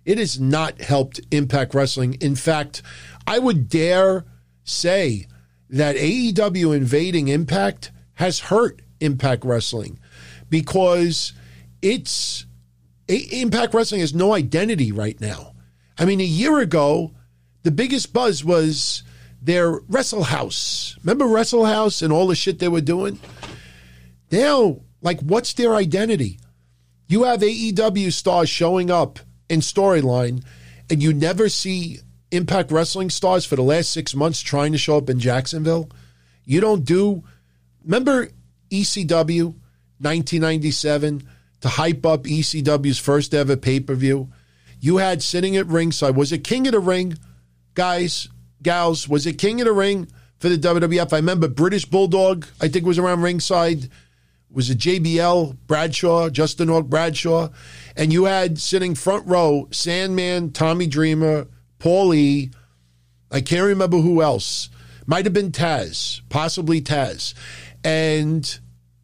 It has not helped Impact Wrestling. In fact, I would dare say that A E W invading Impact has hurt Impact Wrestling because it's Impact Wrestling has no identity right now. I mean, a year ago, the biggest buzz was their Wrestle House. Remember Wrestle House and all the shit they were doing? Now, like, what's their identity? You have A E W stars showing up in storyline, and you never see Impact Wrestling stars for the last six months trying to show up in Jacksonville. You don't do, remember E C W nineteen ninety-seven to hype up E C W's first ever pay-per-view? You had sitting at ringside, was it King of the Ring, guys, gals, was it King of the Ring for the W W F? I remember British Bulldog, I think was around ringside. Was it J B L, Bradshaw, Justin Hawk Bradshaw? And you had sitting front row, Sandman, Tommy Dreamer, Paul E. I can't remember who else. Might have been Taz, possibly Taz. And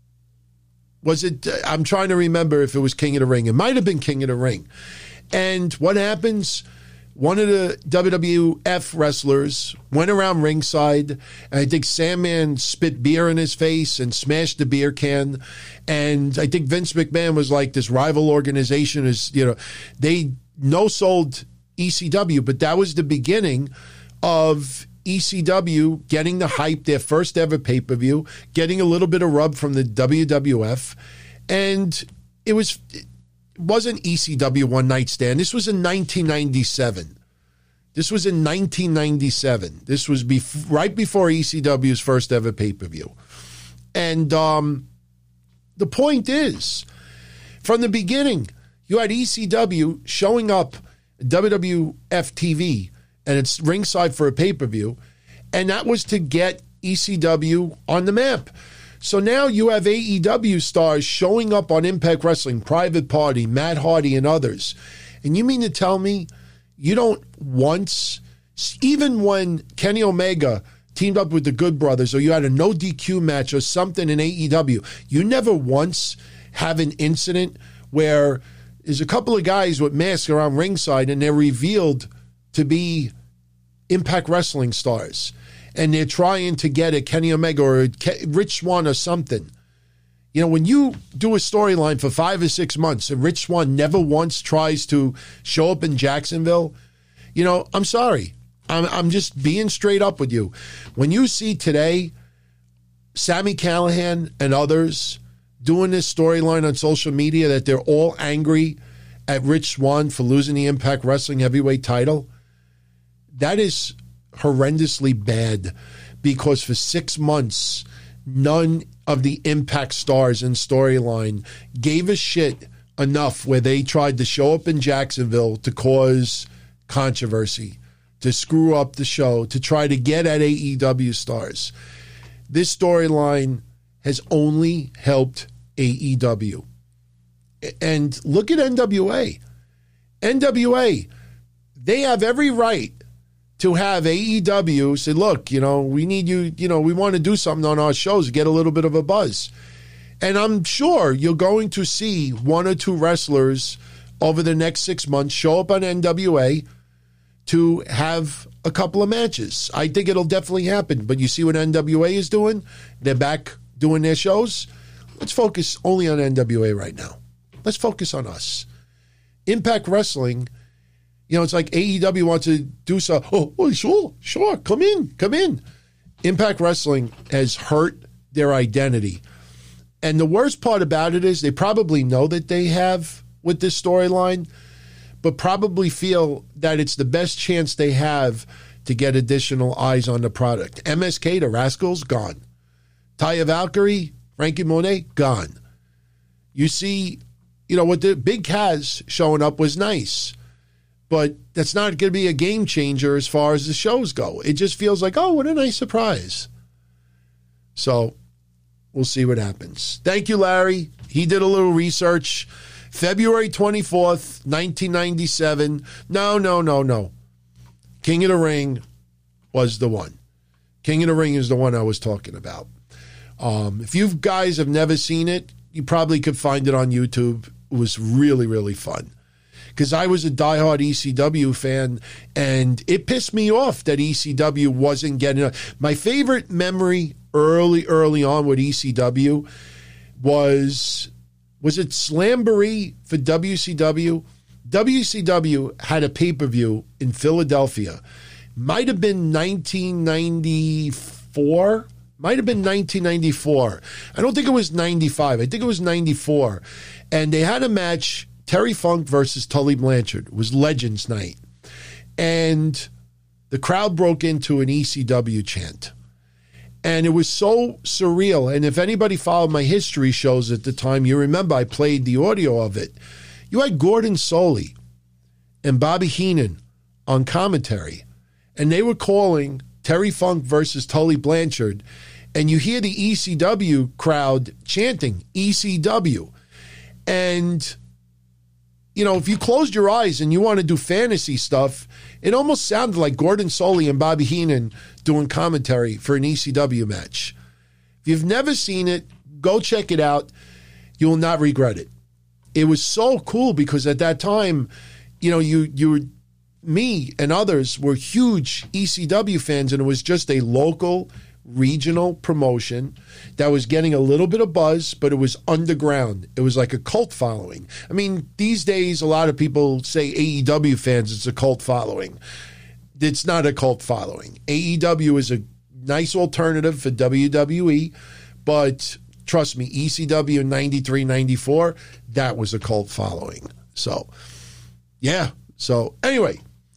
was it, I'm trying to remember if it was King of the Ring. It might have been King of the Ring. And what happens? One of the W W F wrestlers went around ringside, and I think Sandman spit beer in his face and smashed the beer can. And I think Vince McMahon was like, this rival organization is, you know, they no-sold E C W, but that was the beginning of E C W getting the hype, their first ever pay-per-view, getting a little bit of rub from the W W F. And it was... It wasn't E C W one night stand. This was in nineteen ninety-seven. This was in nineteen ninety-seven. This was bef- right before E C W's first ever pay-per-view. And um, the point is, from the beginning, you had E C W showing up at W W F T V, and it's ringside for a pay-per-view, and that was to get E C W on the map. So now you have A E W stars showing up on Impact Wrestling, Private Party, Matt Hardy, and others. And you mean to tell me you don't once, even when Kenny Omega teamed up with the Good Brothers, or you had a no D Q match or something in A E W, you never once have an incident where there's a couple of guys with masks around ringside and they're revealed to be Impact Wrestling stars. And they're trying to get a Kenny Omega or a Rich Swann or something. You know, when you do a storyline for five or six months and Rich Swann never once tries to show up in Jacksonville, you know, I'm sorry. I'm, I'm just being straight up with you. When you see today Sami Callihan and others doing this storyline on social media that they're all angry at Rich Swann for losing the Impact Wrestling heavyweight title, that is horrendously bad, because for six months, none of the Impact stars in storyline gave a shit enough where they tried to show up in Jacksonville to cause controversy, to screw up the show, to try to get at A E W stars. This storyline has only helped A E W. And look at N W A. N W A, they have every right to have A E W say, look, you know, we need you, you know, we want to do something on our shows to get a little bit of a buzz. And I'm sure you're going to see one or two wrestlers over the next six months show up on N W A to have a couple of matches. I think it'll definitely happen. But you see what N W A is doing? They're back doing their shows. Let's focus only on N W A right now. Let's focus on us. Impact Wrestling, you know, it's like A E W wants to do so. Oh, oh, sure, sure, come in, come in. Impact Wrestling has hurt their identity. And the worst part about it is they probably know that they have with this storyline, but probably feel that it's the best chance they have to get additional eyes on the product. M S K, the Rascals, gone. Taya Valkyrie, Frankie Monet, gone. You see, you know, what the Big Kaz showing up was nice, but that's not going to be a game changer as far as the shows go. It just feels like, oh, what a nice surprise. So we'll see what happens. Thank you, Larry. He did a little research. February twenty-fourth, nineteen ninety-seven. No, no, no, no. King of the Ring was the one. King of the Ring is the one I was talking about. Um, if you guys have never seen it, you probably could find it on YouTube. It was really, really fun. because I was a diehard E C W fan, and it pissed me off that E C W wasn't getting a, my favorite memory early, early on with E C W was, was it Slamboree for W C W? W C W had a pay-per-view in Philadelphia. Might have been nineteen ninety-four. Might have been nineteen ninety-four. I don't think it was ninety-five. I think it was ninety-four. And they had a match, Terry Funk versus Tully Blanchard. It was Legends Night. And the crowd broke into an E C W chant. And it was so surreal. And if anybody followed my history shows at the time, you remember I played the audio of it. You had Gordon Soley and Bobby Heenan on commentary, and they were calling Terry Funk versus Tully Blanchard, and you hear the E C W crowd chanting E C W. And, you know, if you closed your eyes and you want to do fantasy stuff, it almost sounded like Gordon Soley and Bobby Heenan doing commentary for an E C W match. If you've never seen it, go check it out. You will not regret it. It was so cool because at that time, you know, you you were, me and others were huge E C W fans, and it was just a local, regional promotion that was getting a little bit of buzz, but it was underground. It was like a cult following. I mean, these days, a lot of people say A E W fans, it's a cult following. It's not a cult following. A E W is a nice alternative for W W E, but trust me, E C W in ninety-three, ninety-four, that was a cult following. So, yeah. So, anyway,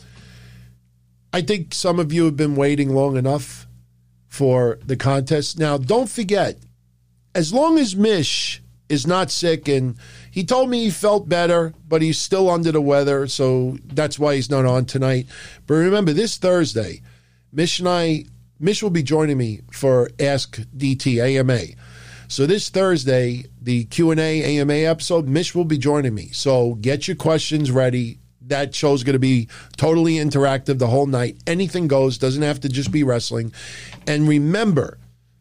I think some of you have been waiting long enough for the contest. Now, don't forget, as long as Mish is not sick, and he told me he felt better, but he's still under the weather, so that's why he's not on tonight. But remember, this Thursday, Mish and I, Mish will be joining me for Ask D T A M A. So this Thursday, the Q and A A M A episode, Mish will be joining me. So get your questions ready. That show's going to be totally interactive the whole night. Anything goes. Doesn't have to just be wrestling. And remember,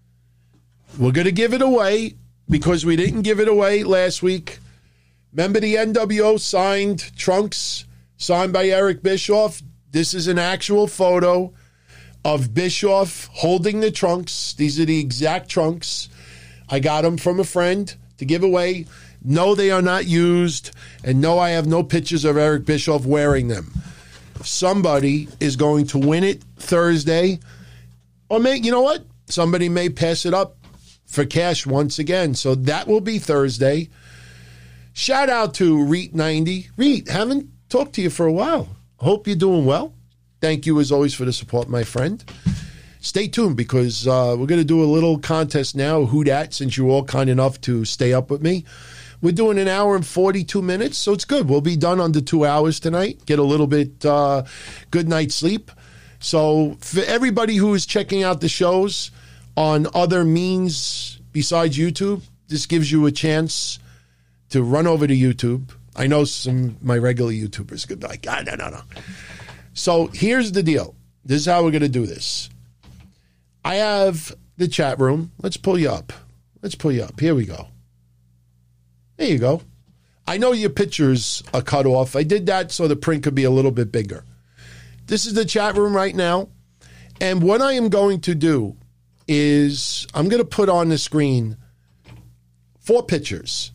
we're going to give it away because we didn't give it away last week. Remember the N W O signed trunks, signed by Eric Bischoff? This is an actual photo of Bischoff holding the trunks. These are the exact trunks. I got them from a friend to give away. No, they are not used. And no, I have no pictures of Eric Bischoff wearing them. Somebody is going to win it Thursday. Or may, you know what? Somebody may pass it up for cash once again. So that will be Thursday. Shout out to Reet ninety. Reet, haven't talked to you for a while. Hope you're doing well. Thank you as always for the support, my friend. Stay tuned because uh, we're going to do a little contest now. Who dat, since you're all kind enough to stay up with me. We're doing an hour and forty-two minutes, so it's good. We'll be done under two hours tonight. Get a little bit uh, good night's sleep. So for everybody who is checking out the shows on other means besides YouTube, this gives you a chance to run over to YouTube. I know some of my regular YouTubers could be like, ah, no, no, no. So here's the deal. This is how we're going to do this. I have the chat room. Let's pull you up. Let's pull you up. Here we go. There you go. I know your pictures are cut off. I did that so the print could be a little bit bigger. This is the chat room right now. And what I am going to do is I'm going to put on the screen four pictures.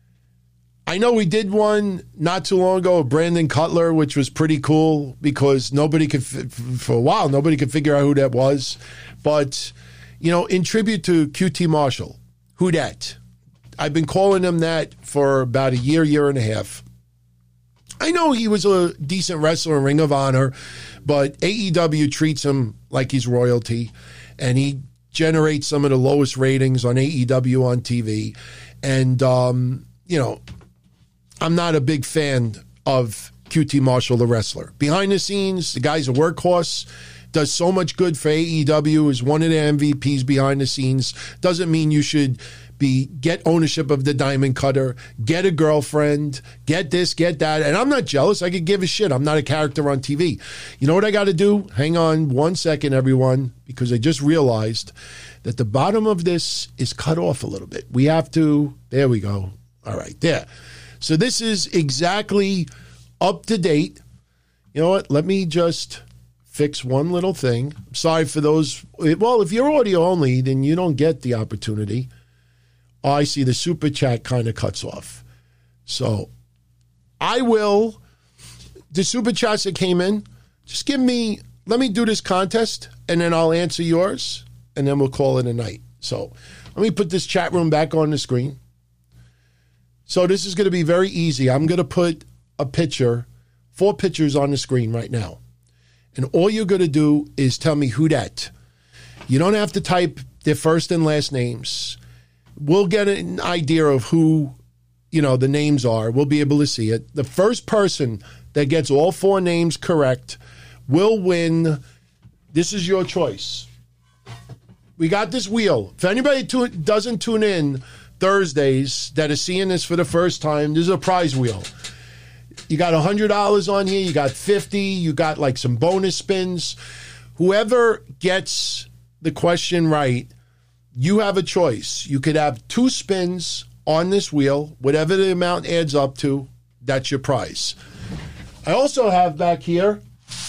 I know we did one not too long ago of Brandon Cutler, which was pretty cool because nobody could, for a while, nobody could figure out who that was. But, you know, in tribute to Q T Marshall, who dat? I've been calling him that for about a year, year and a half. I know he was a decent wrestler in Ring of Honor, but A E W treats him like he's royalty, and he generates some of the lowest ratings on A E W on T V. And, um, you know, I'm not a big fan of Q T Marshall, the wrestler. Behind the scenes, the guy's a workhorse, does so much good for A E W, is one of the M V Ps behind the scenes. Doesn't mean you should be get ownership of the Diamond Cutter, get a girlfriend, get this, get that. And I'm not jealous. I could give a shit. I'm not a character on T V. You know what I got to do? Hang on one second, everyone, because I just realized that the bottom of this is cut off a little bit. We have to, there we go. All right, there. So this is exactly up to date. You know what? Let me just fix one little thing. Sorry for those. Well, if you're audio only, then you don't get the opportunity. Oh, I see the super chat kind of cuts off. So I will, the super chats that came in, just give me, let me do this contest, and then I'll answer yours, and then we'll call it a night. So let me put this chat room back on the screen. So this is going to be very easy. I'm going to put a picture, four pictures on the screen right now. And all you're going to do is tell me who that. You don't have to type their first and last names. We'll get an idea of who, you know, the names are. We'll be able to see it. The first person that gets all four names correct will win. This is your choice. We got this wheel. If anybody tu- doesn't tune in Thursdays that is seeing this for the first time, this is a prize wheel. You got one hundred dollars on here. You got fifty. You got like some bonus spins. Whoever gets the question right, you have a choice. You could have two spins on this wheel. Whatever the amount adds up to, that's your prize. I also have back here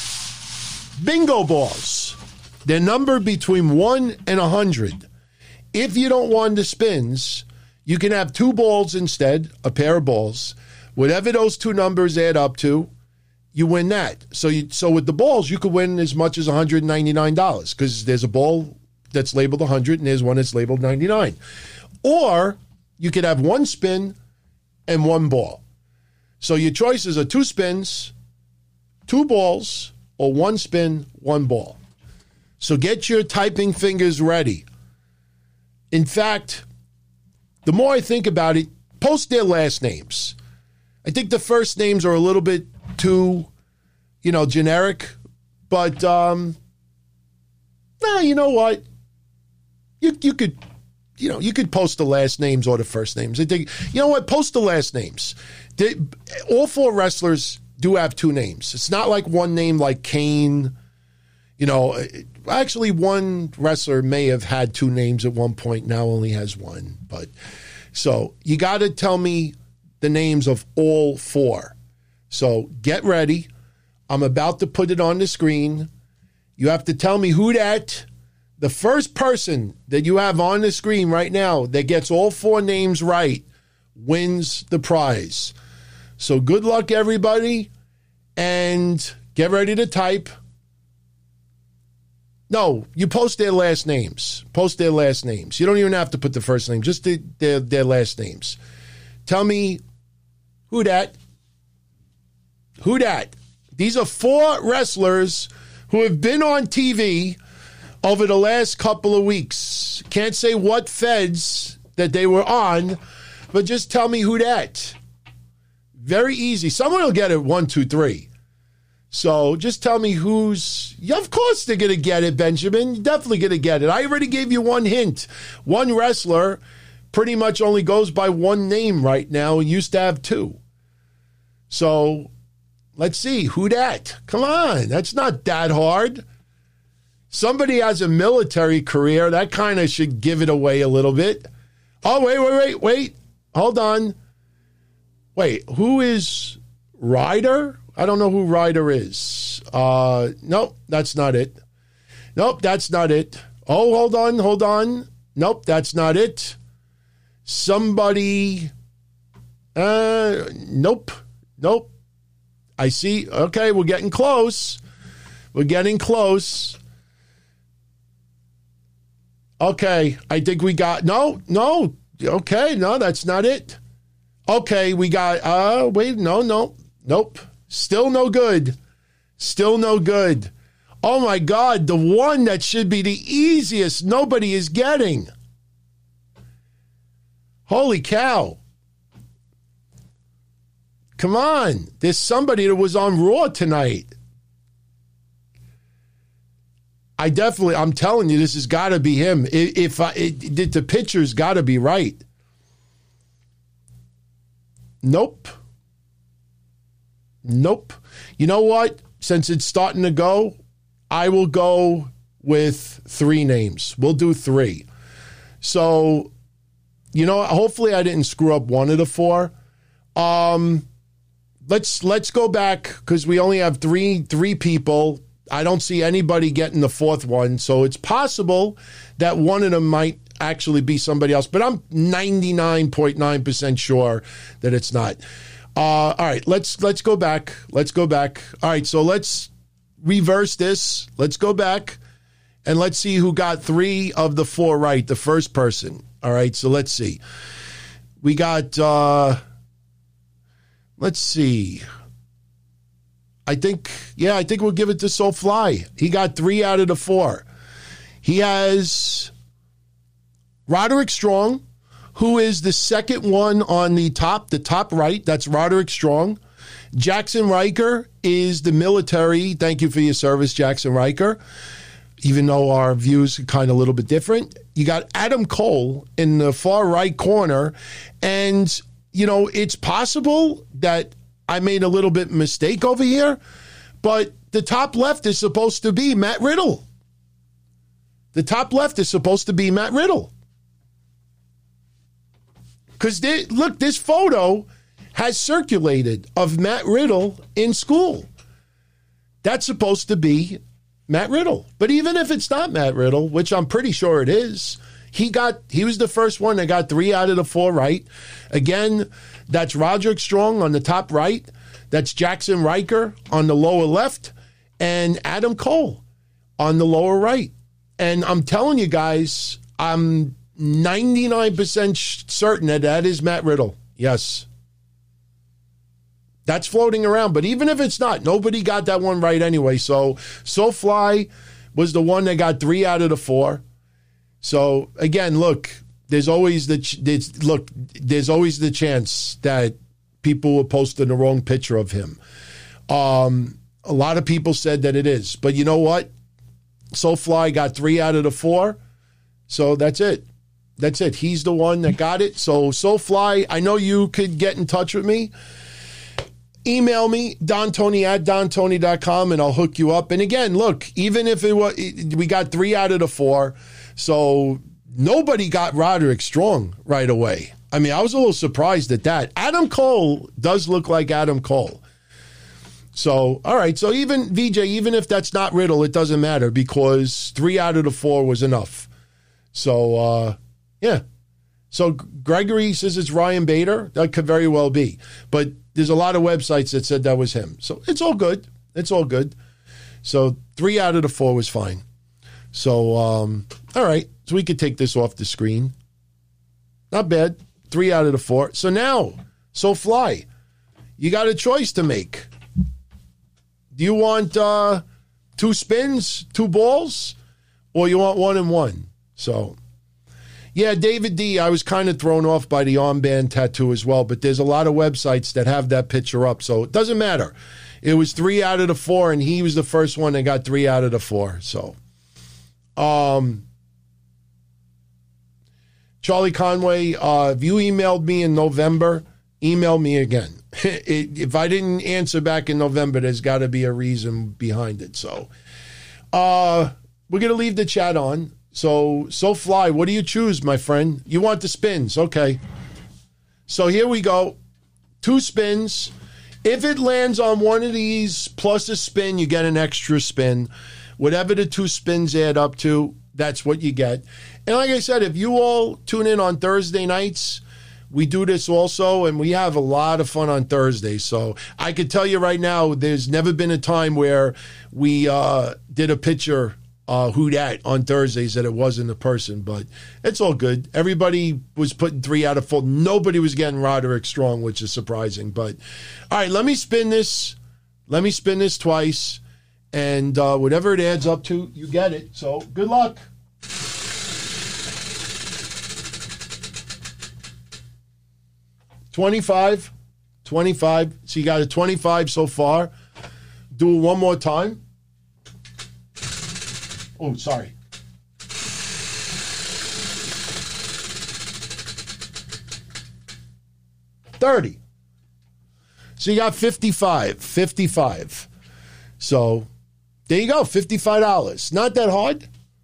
bingo balls. They're numbered between one and one hundred. If you don't want the spins, you can have two balls instead, a pair of balls. Whatever those two numbers add up to, you win that. So you, so with the balls, you could win as much as one hundred ninety-nine dollars because there's a ball that's labeled one hundred and there's one that's labeled ninety-nine. Or you could have one spin and one ball. So your choices are two spins, two balls, or one spin, one ball. So get your typing fingers ready. In fact, the more I think about it, post their last names. I think the first names are a little bit too, you know, generic. But, um, nah, you know what? You you could, you know, you could post the last names or the first names. I think, you know what? Post the last names. They, all four wrestlers do have two names. It's not like one name like Kane. You know, actually one wrestler may have had two names at one point, now only has one. But so you got to tell me the names of all four. So get ready. I'm about to put it on the screen. You have to tell me who that, the first person that you have on the screen right now that gets all four names right wins the prize. So good luck, everybody, and get ready to type. No, you post their last names. Post their last names. You don't even have to put the first name, just the, their, their last names. Tell me who that. Who that? These are four wrestlers who have been on T V over the last couple of weeks. Can't say what feds that they were on, but just tell me who that. Very easy. Someone will get it one, two, three. So just tell me who's... Yeah, of course they're going to get it, Benjamin. You're definitely going to get it. I already gave you one hint. One wrestler pretty much only goes by one name right now and used to have two. So let's see. Who that? Come on. That's not that hard. Somebody has a military career. That kind of should give it away a little bit. Oh, wait, wait, wait, wait. Hold on. Wait, who is Ryder? I don't know who Ryder is. Uh, nope, that's not it. Nope, that's not it. Oh, hold on, hold on. Nope, that's not it. Somebody. Uh, nope, nope. I see. Okay, we're getting close. We're getting close. Okay, I think we got. No, no. Okay, no, that's not it. Okay, we got. Uh, wait, no, no, nope. Still no good. Still no good. Oh, my God. The one that should be the easiest nobody is getting. Holy cow. Come on. There's somebody that was on Raw tonight. I definitely, I'm telling you, this has got to be him. If I, it, the picture's got to be right. Nope. Nope. You know what? Since it's starting to go, I will go with three names. We'll do three. So, you know, hopefully I didn't screw up one of the four. Um, let's let's go back because we only have three three people. I don't see anybody getting the fourth one, so it's possible that one of them might actually be somebody else, but I'm ninety-nine point nine percent sure that it's not. Uh, all right, let's let's go back. Let's go back. All right, so let's reverse this. Let's go back and let's see who got three of the four right, the first person. All right, so let's see. We got, uh, let's see. I think, yeah, I think we'll give it to SoFly. He got three out of the four. He has Roderick Strong, who is the second one on the top, the top right. That's Roderick Strong. Jackson Riker is the military. Thank you for your service, Jackson Riker. Even though our views are kind of a little bit different. You got Adam Cole in the far right corner. And, you know, it's possible that I made a little bit mistake over here, but the top left is supposed to be Matt Riddle. The top left is supposed to be Matt Riddle. Because, look, this photo has circulated of Matt Riddle in school. That's supposed to be Matt Riddle. But even if it's not Matt Riddle, which I'm pretty sure it is, he got he was the first one that got three out of the four right. Again, that's Roderick Strong on the top right. That's Jackson Riker on the lower left. And Adam Cole on the lower right. And I'm telling you guys, I'm ninety-nine percent certain that that is Matt Riddle. Yes. That's floating around. But even if it's not, nobody got that one right anyway. So, SoFly was the one that got three out of the four. So, again, look, there's always the ch- there's, look, there's always the chance that people were posting the wrong picture of him. Um, a lot of people said that it is. But you know what? SoFly got three out of the four. So, that's it. That's it. He's the one that got it. So, SoFly, I know you could get in touch with me. Email me, Don Tony at Don Tony dot com, and I'll hook you up. And again, look, even if it was, we got three out of the four, so nobody got Roderick Strong right away. I mean, I was a little surprised at that. Adam Cole does look like Adam Cole. So, all right, so even, V J, even if that's not Riddle, it doesn't matter because three out of the four was enough. So, uh, yeah. So Gregory says it's Ryan Bader. That could very well be. But there's a lot of websites that said that was him. So it's all good. It's all good. So three out of the four was fine. So, um, all right. So we could take this off the screen. Not bad. Three out of the four. So now, SoFly, you got a choice to make. Do you want uh, two spins, two balls, or you want one and one? So... yeah, David D., I was kind of thrown off by the armband tattoo as well, but there's a lot of websites that have that picture up, so it doesn't matter. It was three out of the four, and he was the first one that got three out of the four. So, um, Charlie Conway, uh, if you emailed me in November, email me again. it, if I didn't answer back in November, there's got to be a reason behind it. So, uh, we're going to leave the chat on. So, SoFly, what do you choose, my friend? You want the spins. Okay. So here we go. Two spins. If it lands on one of these plus a spin, you get an extra spin. Whatever the two spins add up to, that's what you get. And like I said, if you all tune in on Thursday nights, we do this also, and we have a lot of fun on Thursday. So I could tell you right now, there's never been a time where we uh, did a picture Uh, who dat on Thursdays that it wasn't a person, but it's all good. Everybody was putting three out of four. Nobody was getting Roderick Strong, which is surprising. But all right, let me spin this. Let me spin this twice, and uh, whatever it adds up to, you get it. So good luck. twenty-five, twenty-five. So you got a twenty-five so far. Do it one more time. Oh, sorry. thirty. So you got fifty-five. fifty-five. So there you go. fifty-five dollars. Not that hard.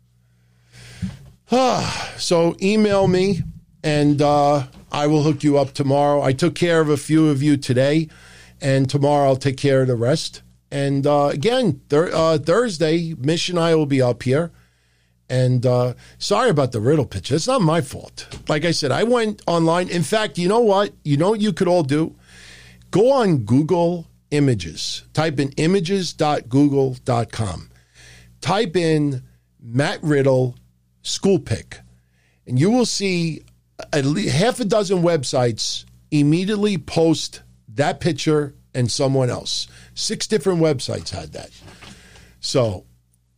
So email me and uh, I will hook you up tomorrow. I took care of a few of you today. And tomorrow I'll take care of the rest. And uh, again, th- uh, Thursday, Mish and I will be up here. And uh, sorry about the Riddle picture. It's not my fault. Like I said, I went online. In fact, you know what? You know what you could all do? Go on Google Images. Type in images dot google dot com. Type in Matt Riddle school pic. And you will see at least half a dozen websites immediately post that picture and someone else. Six different websites had that. So,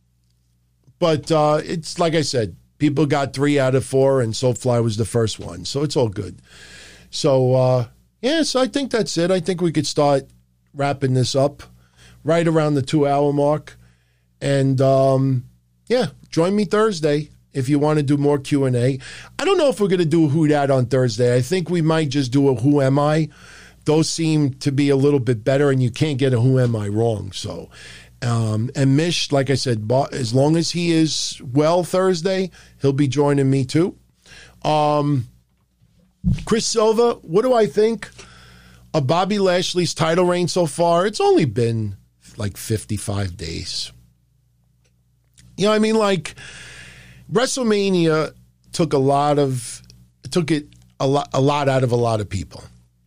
but uh, it's like I said, people got three out of four, and Soulfly was the first one. So it's all good. So, uh, yeah, so I think that's it. I think we could start wrapping this up right around the two-hour mark. And, um, yeah, join me Thursday if you want to do more Q and A. I don't know if we're going to do a Who Dat on Thursday. I think we might just do a Who Am I. Those seem to be a little bit better, and you can't get a Who Am I wrong. So, um, and Mish, like I said, as long as he is well Thursday, he'll be joining me too. Um, Chris Silva, what do I think of Bobby Lashley's title reign so far? It's only been like fifty-five days. You know what I mean? Like, WrestleMania took a lot of, took it a lot, a lot out of a lot of people.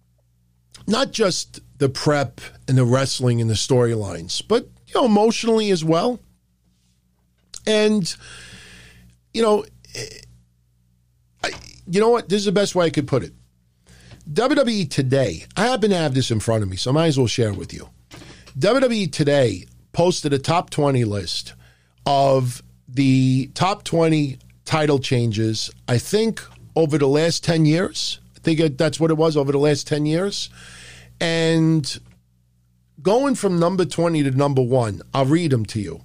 Not just the prep and the wrestling and the storylines, but, you know, emotionally as well. And, you know, I, you know what? This is the best way I could put it. W W E Today, I happen to have this in front of me, so I might as well share it with you. W W E Today posted a top twenty list of the top twenty title changes, I think, over the last ten years. I think that's what it was, over the last ten years. And going from number twenty to number one, I'll read them to you.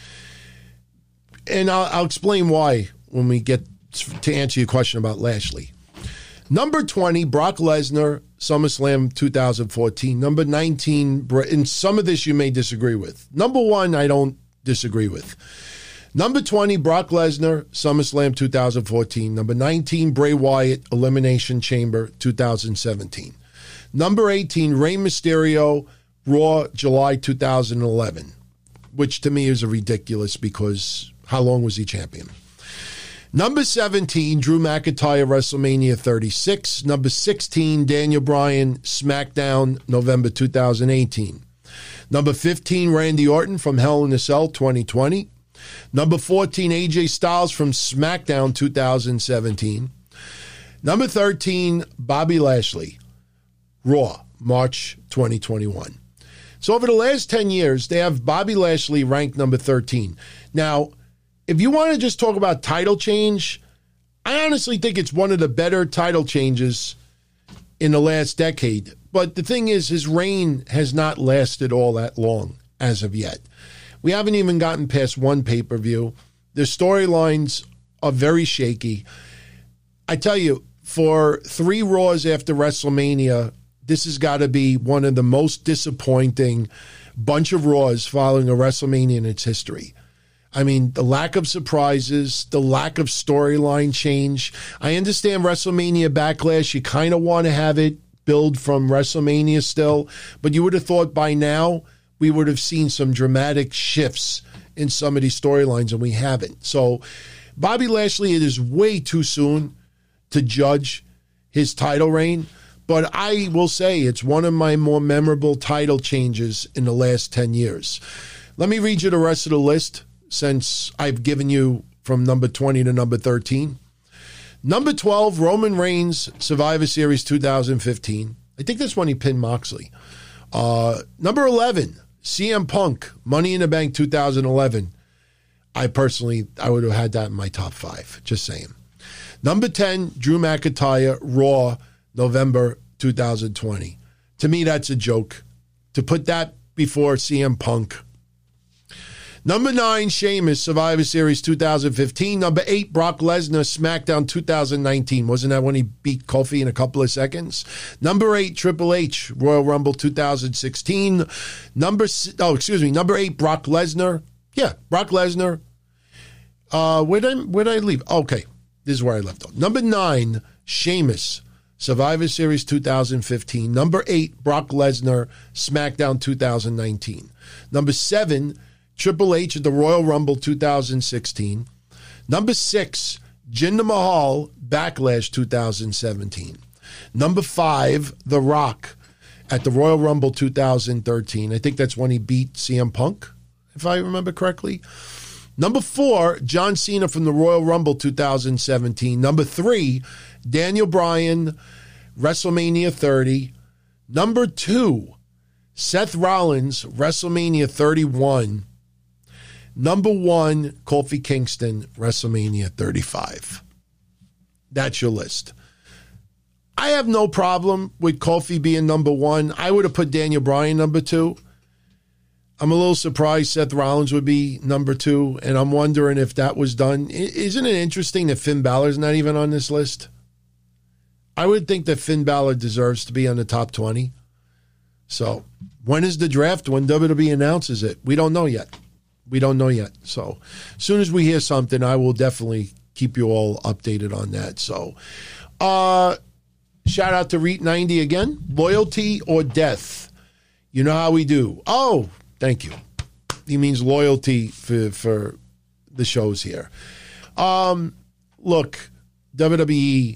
And I'll, I'll explain why when we get to answer your question about Lashley. Number twenty, Brock Lesnar, SummerSlam two thousand fourteen. Number nineteen, and some of this you may disagree with. Number one, I don't disagree with. Number twenty, Brock Lesnar, SummerSlam two thousand fourteen. Number nineteen, Bray Wyatt, Elimination Chamber two thousand seventeen. Number eighteen, Rey Mysterio, Raw, July two thousand eleven, which to me is a ridiculous because how long was he champion? Number seventeen, Drew McIntyre, WrestleMania thirty-six. Number sixteen, Daniel Bryan, SmackDown, November two thousand eighteen. Number fifteen, Randy Orton from Hell in a Cell twenty twenty. Number fourteen, A J Styles from SmackDown two thousand seventeen. Number thirteen, Bobby Lashley, Raw, March twenty twenty-one. So over the last ten years, they have Bobby Lashley ranked number thirteen. Now, if you want to just talk about title change, I honestly think it's one of the better title changes in the last decade. But the thing is, his reign has not lasted all that long as of yet. We haven't even gotten past one pay-per-view. The storylines are very shaky. I tell you, for three Raws after WrestleMania, this has got to be one of the most disappointing bunch of Raws following a WrestleMania in its history. I mean, the lack of surprises, the lack of storyline change. I understand WrestleMania Backlash. You kind of want to have it build from WrestleMania still, but you would have thought by now we would have seen some dramatic shifts in some of these storylines, and we haven't. So Bobby Lashley, it is way too soon to judge his title reign, but I will say it's one of my more memorable title changes in the last ten years. Let me read you the rest of the list since I've given you from number twenty to number thirteen. Number twelve, Roman Reigns, Survivor Series two thousand fifteen. I think that's when he pinned Moxley. Uh, number eleven, C M Punk, Money in the Bank two thousand eleven. I personally, I would have had that in my top five, just saying. Number ten, Drew McIntyre, Raw, November two thousand twenty. To me, that's a joke. To put that before C M Punk. Number nine, Sheamus, Survivor Series two thousand fifteen. Number eight, Brock Lesnar, SmackDown two thousand nineteen. Wasn't that when he beat Kofi in a couple of seconds? Number eight, Triple H, Royal Rumble two thousand sixteen. Number, oh, excuse me, number eight, Brock Lesnar. Yeah, Brock Lesnar. Uh, where did I, where did I leave? Okay, this is where I left off. Number nine, Sheamus, Survivor Series two thousand fifteen. Number eight, Brock Lesnar, SmackDown two thousand nineteen. Number seven, Triple H at the Royal Rumble two thousand sixteen. Number six, Jinder Mahal, Backlash two thousand seventeen. Number five, The Rock at the Royal Rumble two thousand thirteen. I think that's when he beat C M Punk, if I remember correctly. Number four, John Cena from the Royal Rumble two thousand seventeen. Number three, Daniel Bryan, WrestleMania thirty. Number two, Seth Rollins, WrestleMania thirty-one. Number one, Kofi Kingston, WrestleMania thirty-five. That's your list. I have no problem with Kofi being number one. I would have put Daniel Bryan number two. I'm a little surprised Seth Rollins would be number two, and I'm wondering if that was done. Isn't it interesting that Finn Balor's not even on this list? I would think that Finn Balor deserves to be on the top twenty. So, when is the draft? When W W E announces it? We don't know yet. We don't know yet. So, as soon as we hear something, I will definitely keep you all updated on that. So, uh, shout out to Reet ninety again. Loyalty or death? You know how we do. Oh, thank you. He means loyalty for, for the shows here. Um, look, W W E,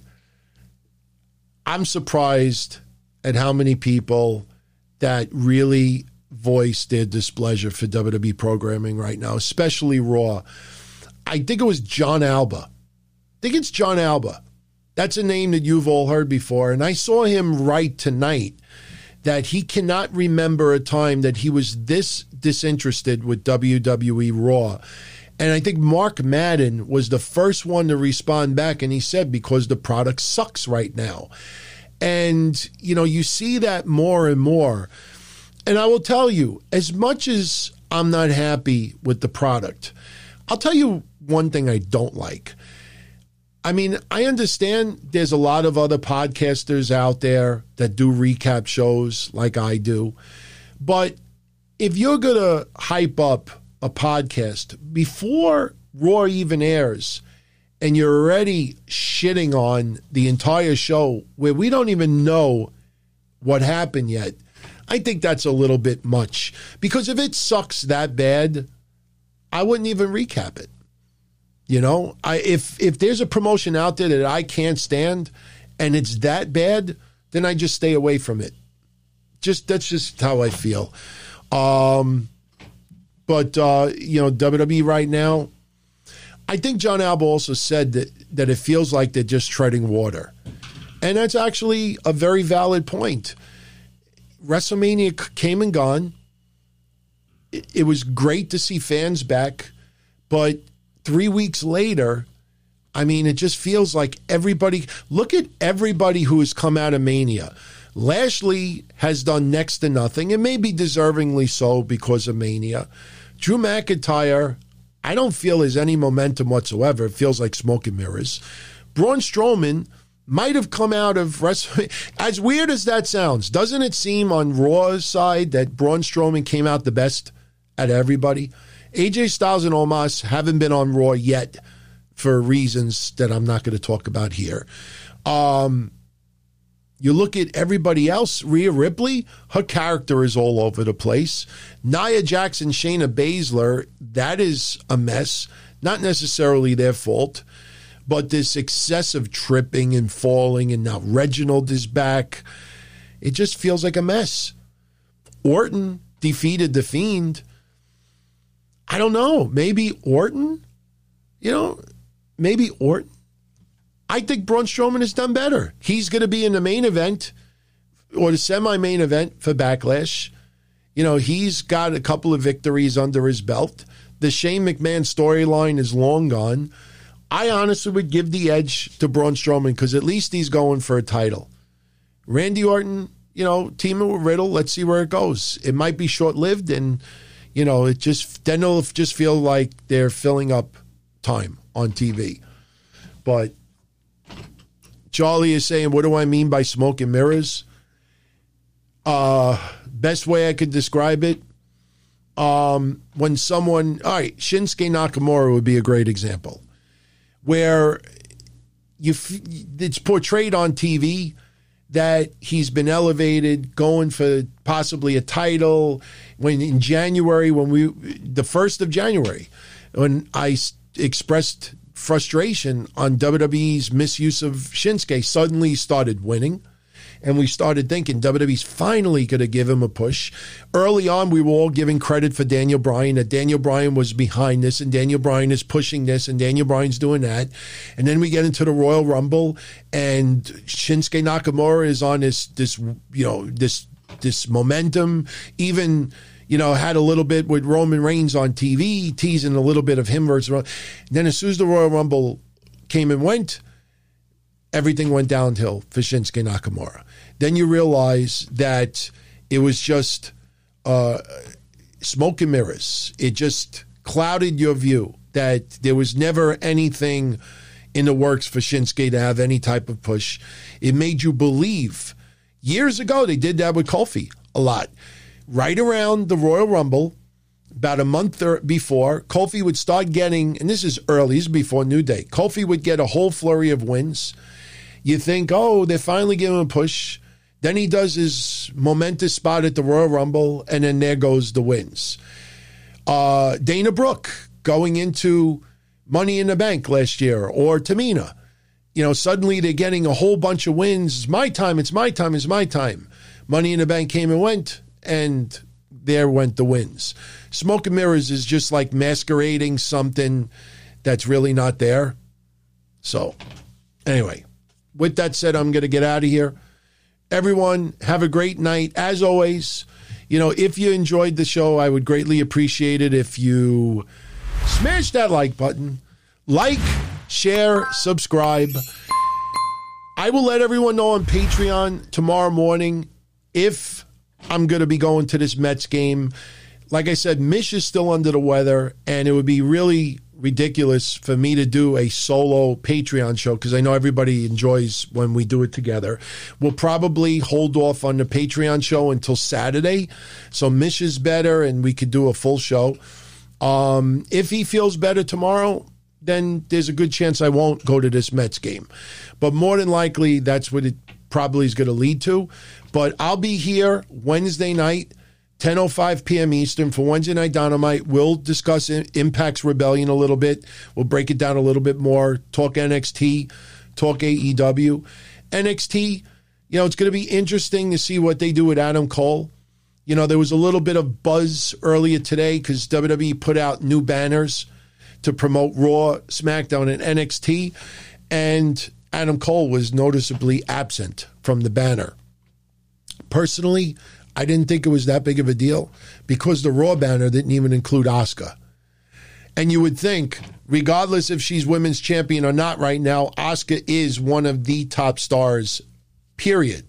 I'm surprised at how many people that really voice their displeasure for W W E programming right now, especially Raw. I think it was John Alba. I think it's John Alba. That's a name that you've all heard before. And I saw him write tonight that he cannot remember a time that he was this disinterested with W W E Raw. And I think Mark Madden was the first one to respond back, and he said, because the product sucks right now. And, you know, you see that more and more. And I will tell you, as much as I'm not happy with the product, I'll tell you one thing I don't like. I mean, I understand there's a lot of other podcasters out there that do recap shows like I do. But if you're going to hype up a podcast before Raw even airs, and you're already shitting on the entire show where we don't even know what happened yet, I think that's a little bit much. Because if it sucks that bad, I wouldn't even recap it. You know, I if if there's a promotion out there that I can't stand and it's that bad, then I just stay away from it. Just that's just how I feel. Um, but uh, you know, W W E right now, I think John Alba also said that that it feels like they're just treading water, and that's actually a very valid point. WrestleMania came and gone. It, it was great to see fans back, but three weeks later, I mean, it just feels like everybody, look at everybody who has come out of Mania. Lashley has done next to nothing, and maybe deservingly so because of Mania. Drew McIntyre, I don't feel there's any momentum whatsoever. It feels like smoke and mirrors. Braun Strowman might have come out of WrestleMania. As weird as that sounds, doesn't it seem on Raw's side that Braun Strowman came out the best out of everybody? A J Styles and Omos haven't been on Raw yet for reasons that I'm not going to talk about here. Um, you look at everybody else, Rhea Ripley, her character is all over the place. Nia Jax and Shayna Baszler, that is a mess. Not necessarily their fault, but this excessive tripping and falling, and now Reginald is back. It just feels like a mess. Orton defeated The Fiend. I don't know. Maybe Orton? You know, maybe Orton. I think Braun Strowman has done better. He's going to be in the main event or the semi-main event for Backlash. You know, he's got a couple of victories under his belt. The Shane McMahon storyline is long gone. I honestly would give the edge to Braun Strowman because at least he's going for a title. Randy Orton, you know, teaming with Riddle, let's see where it goes. It might be short-lived, and you know, it just then it'll just feel like they're filling up time on T V. But Charlie is saying, what do I mean by smoke and mirrors? Uh, best way I could describe it, um, when someone, all right, Shinsuke Nakamura would be a great example, where you it's portrayed on T V that he's been elevated, going for possibly a title. When in January, when we, the first of January, when I expressed frustration on W W E's misuse of Shinsuke, suddenly he started winning. And we started thinking W W E's finally going to give him a push. Early on, we were all giving credit for Daniel Bryan, that Daniel Bryan was behind this, and Daniel Bryan is pushing this, and Daniel Bryan's doing that. And then we get into the Royal Rumble, and Shinsuke Nakamura is on this, this you know, this this momentum. Even, you know, had a little bit with Roman Reigns on T V, teasing a little bit of him versus Roman. Then as soon as the Royal Rumble came and went, everything went downhill for Shinsuke Nakamura. Then you realize that it was just uh, smoke and mirrors. It just clouded your view, that there was never anything in the works for Shinsuke to have any type of push. It made you believe. Years ago, they did that with Kofi a lot. Right around the Royal Rumble, about a month before, Kofi would start getting, and this is early, this is before New Day, Kofi would get a whole flurry of wins. You think, oh, they're finally giving him a push. Then he does his momentous spot at the Royal Rumble, and then there goes the wins. Uh, Dana Brooke going into Money in the Bank last year, or Tamina. You know, suddenly they're getting a whole bunch of wins. It's my time, it's my time, it's my time. Money in the Bank came and went, and there went the wins. Smoke and mirrors is just like masquerading something that's really not there. So, anyway, with that said, I'm going to get out of here. Everyone, have a great night. As always, you know, if you enjoyed the show, I would greatly appreciate it if you smash that like button. Like, share, subscribe. I will let everyone know on Patreon tomorrow morning if I'm going to be going to this Mets game. Like I said, Mish is still under the weather, and it would be really ridiculous for me to do a solo Patreon show because I know everybody enjoys when we do it together. We'll probably hold off on the Patreon show until Saturday, so Mish is better and we could do a full show. Um, if he feels better tomorrow, then there's a good chance I won't go to this Mets game. But more than likely, that's what it probably is going to lead to. But I'll be here Wednesday night, ten oh five p.m. Eastern for Wednesday Night Dynamite. We'll discuss Impact's Rebellion a little bit. We'll break it down a little bit more, talk N X T, talk A E W. N X T, you know, it's going to be interesting to see what they do with Adam Cole. You know, there was a little bit of buzz earlier today because W W E put out new banners to promote Raw, SmackDown, and N X T, and Adam Cole was noticeably absent from the banner. Personally, I didn't think it was that big of a deal because the Raw banner didn't even include Asuka. And you would think, regardless if she's women's champion or not right now, Asuka is one of the top stars, period.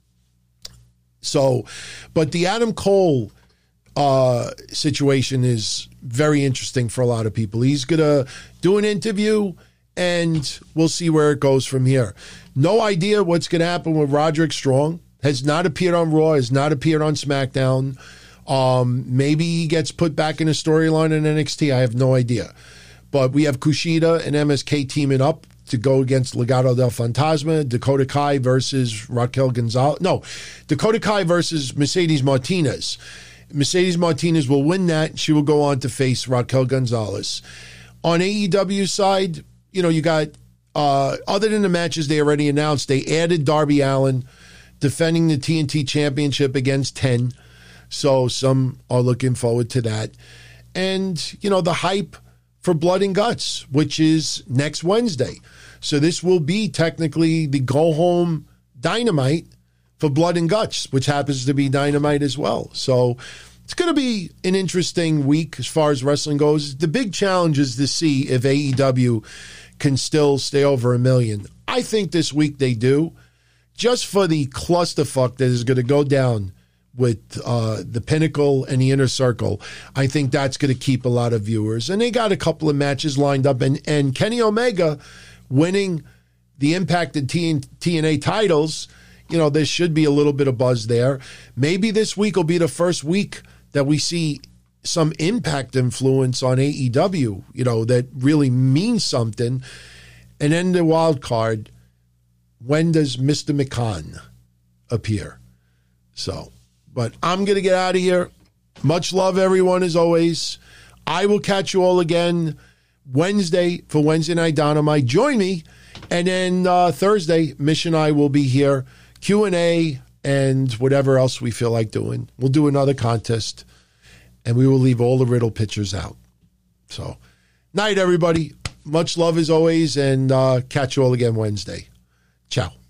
So, but the Adam Cole uh, situation is very interesting for a lot of people. He's going to do an interview, and we'll see where it goes from here. No idea what's going to happen with Roderick Strong. Has not appeared on Raw, has not appeared on SmackDown. Um, maybe he gets put back in a storyline in N X T. I have no idea. But we have Kushida and M S K teaming up to go against Legado del Fantasma, Dakota Kai versus Raquel Gonzalez. No, Dakota Kai versus Mercedes Martinez. Mercedes Martinez will win that. She will go on to face Raquel Gonzalez. On A E W side, you know, you got, uh, other than the matches they already announced, they added Darby Allin defending the T N T Championship against ten. So some are looking forward to that. And, you know, the hype for Blood and Guts, which is next Wednesday. So this will be technically the go-home Dynamite for Blood and Guts, which happens to be Dynamite as well. So it's going to be an interesting week as far as wrestling goes. The big challenge is to see if A E W can still stay over a million. I think this week they do. Just for the clusterfuck that is going to go down with uh, the Pinnacle and the Inner Circle, I think that's going to keep a lot of viewers. And they got a couple of matches lined up. And, and Kenny Omega winning the Impact and T N A titles, you know, there should be a little bit of buzz there. Maybe this week will be the first week that we see some Impact influence on A E W, you know, that really means something. And then the wild card, when does Mister McCann appear. So, but I'm going to get out of here. Much love, everyone, as always. I will catch you all again Wednesday for Wednesday Night Dynamite. Join me. And then uh, Thursday, Mish and I will be here. Q and A and whatever else we feel like doing. We'll do another contest. And we will leave all the riddle pictures out. So, night, everybody. Much love as always. And uh, catch you all again Wednesday. Ciao.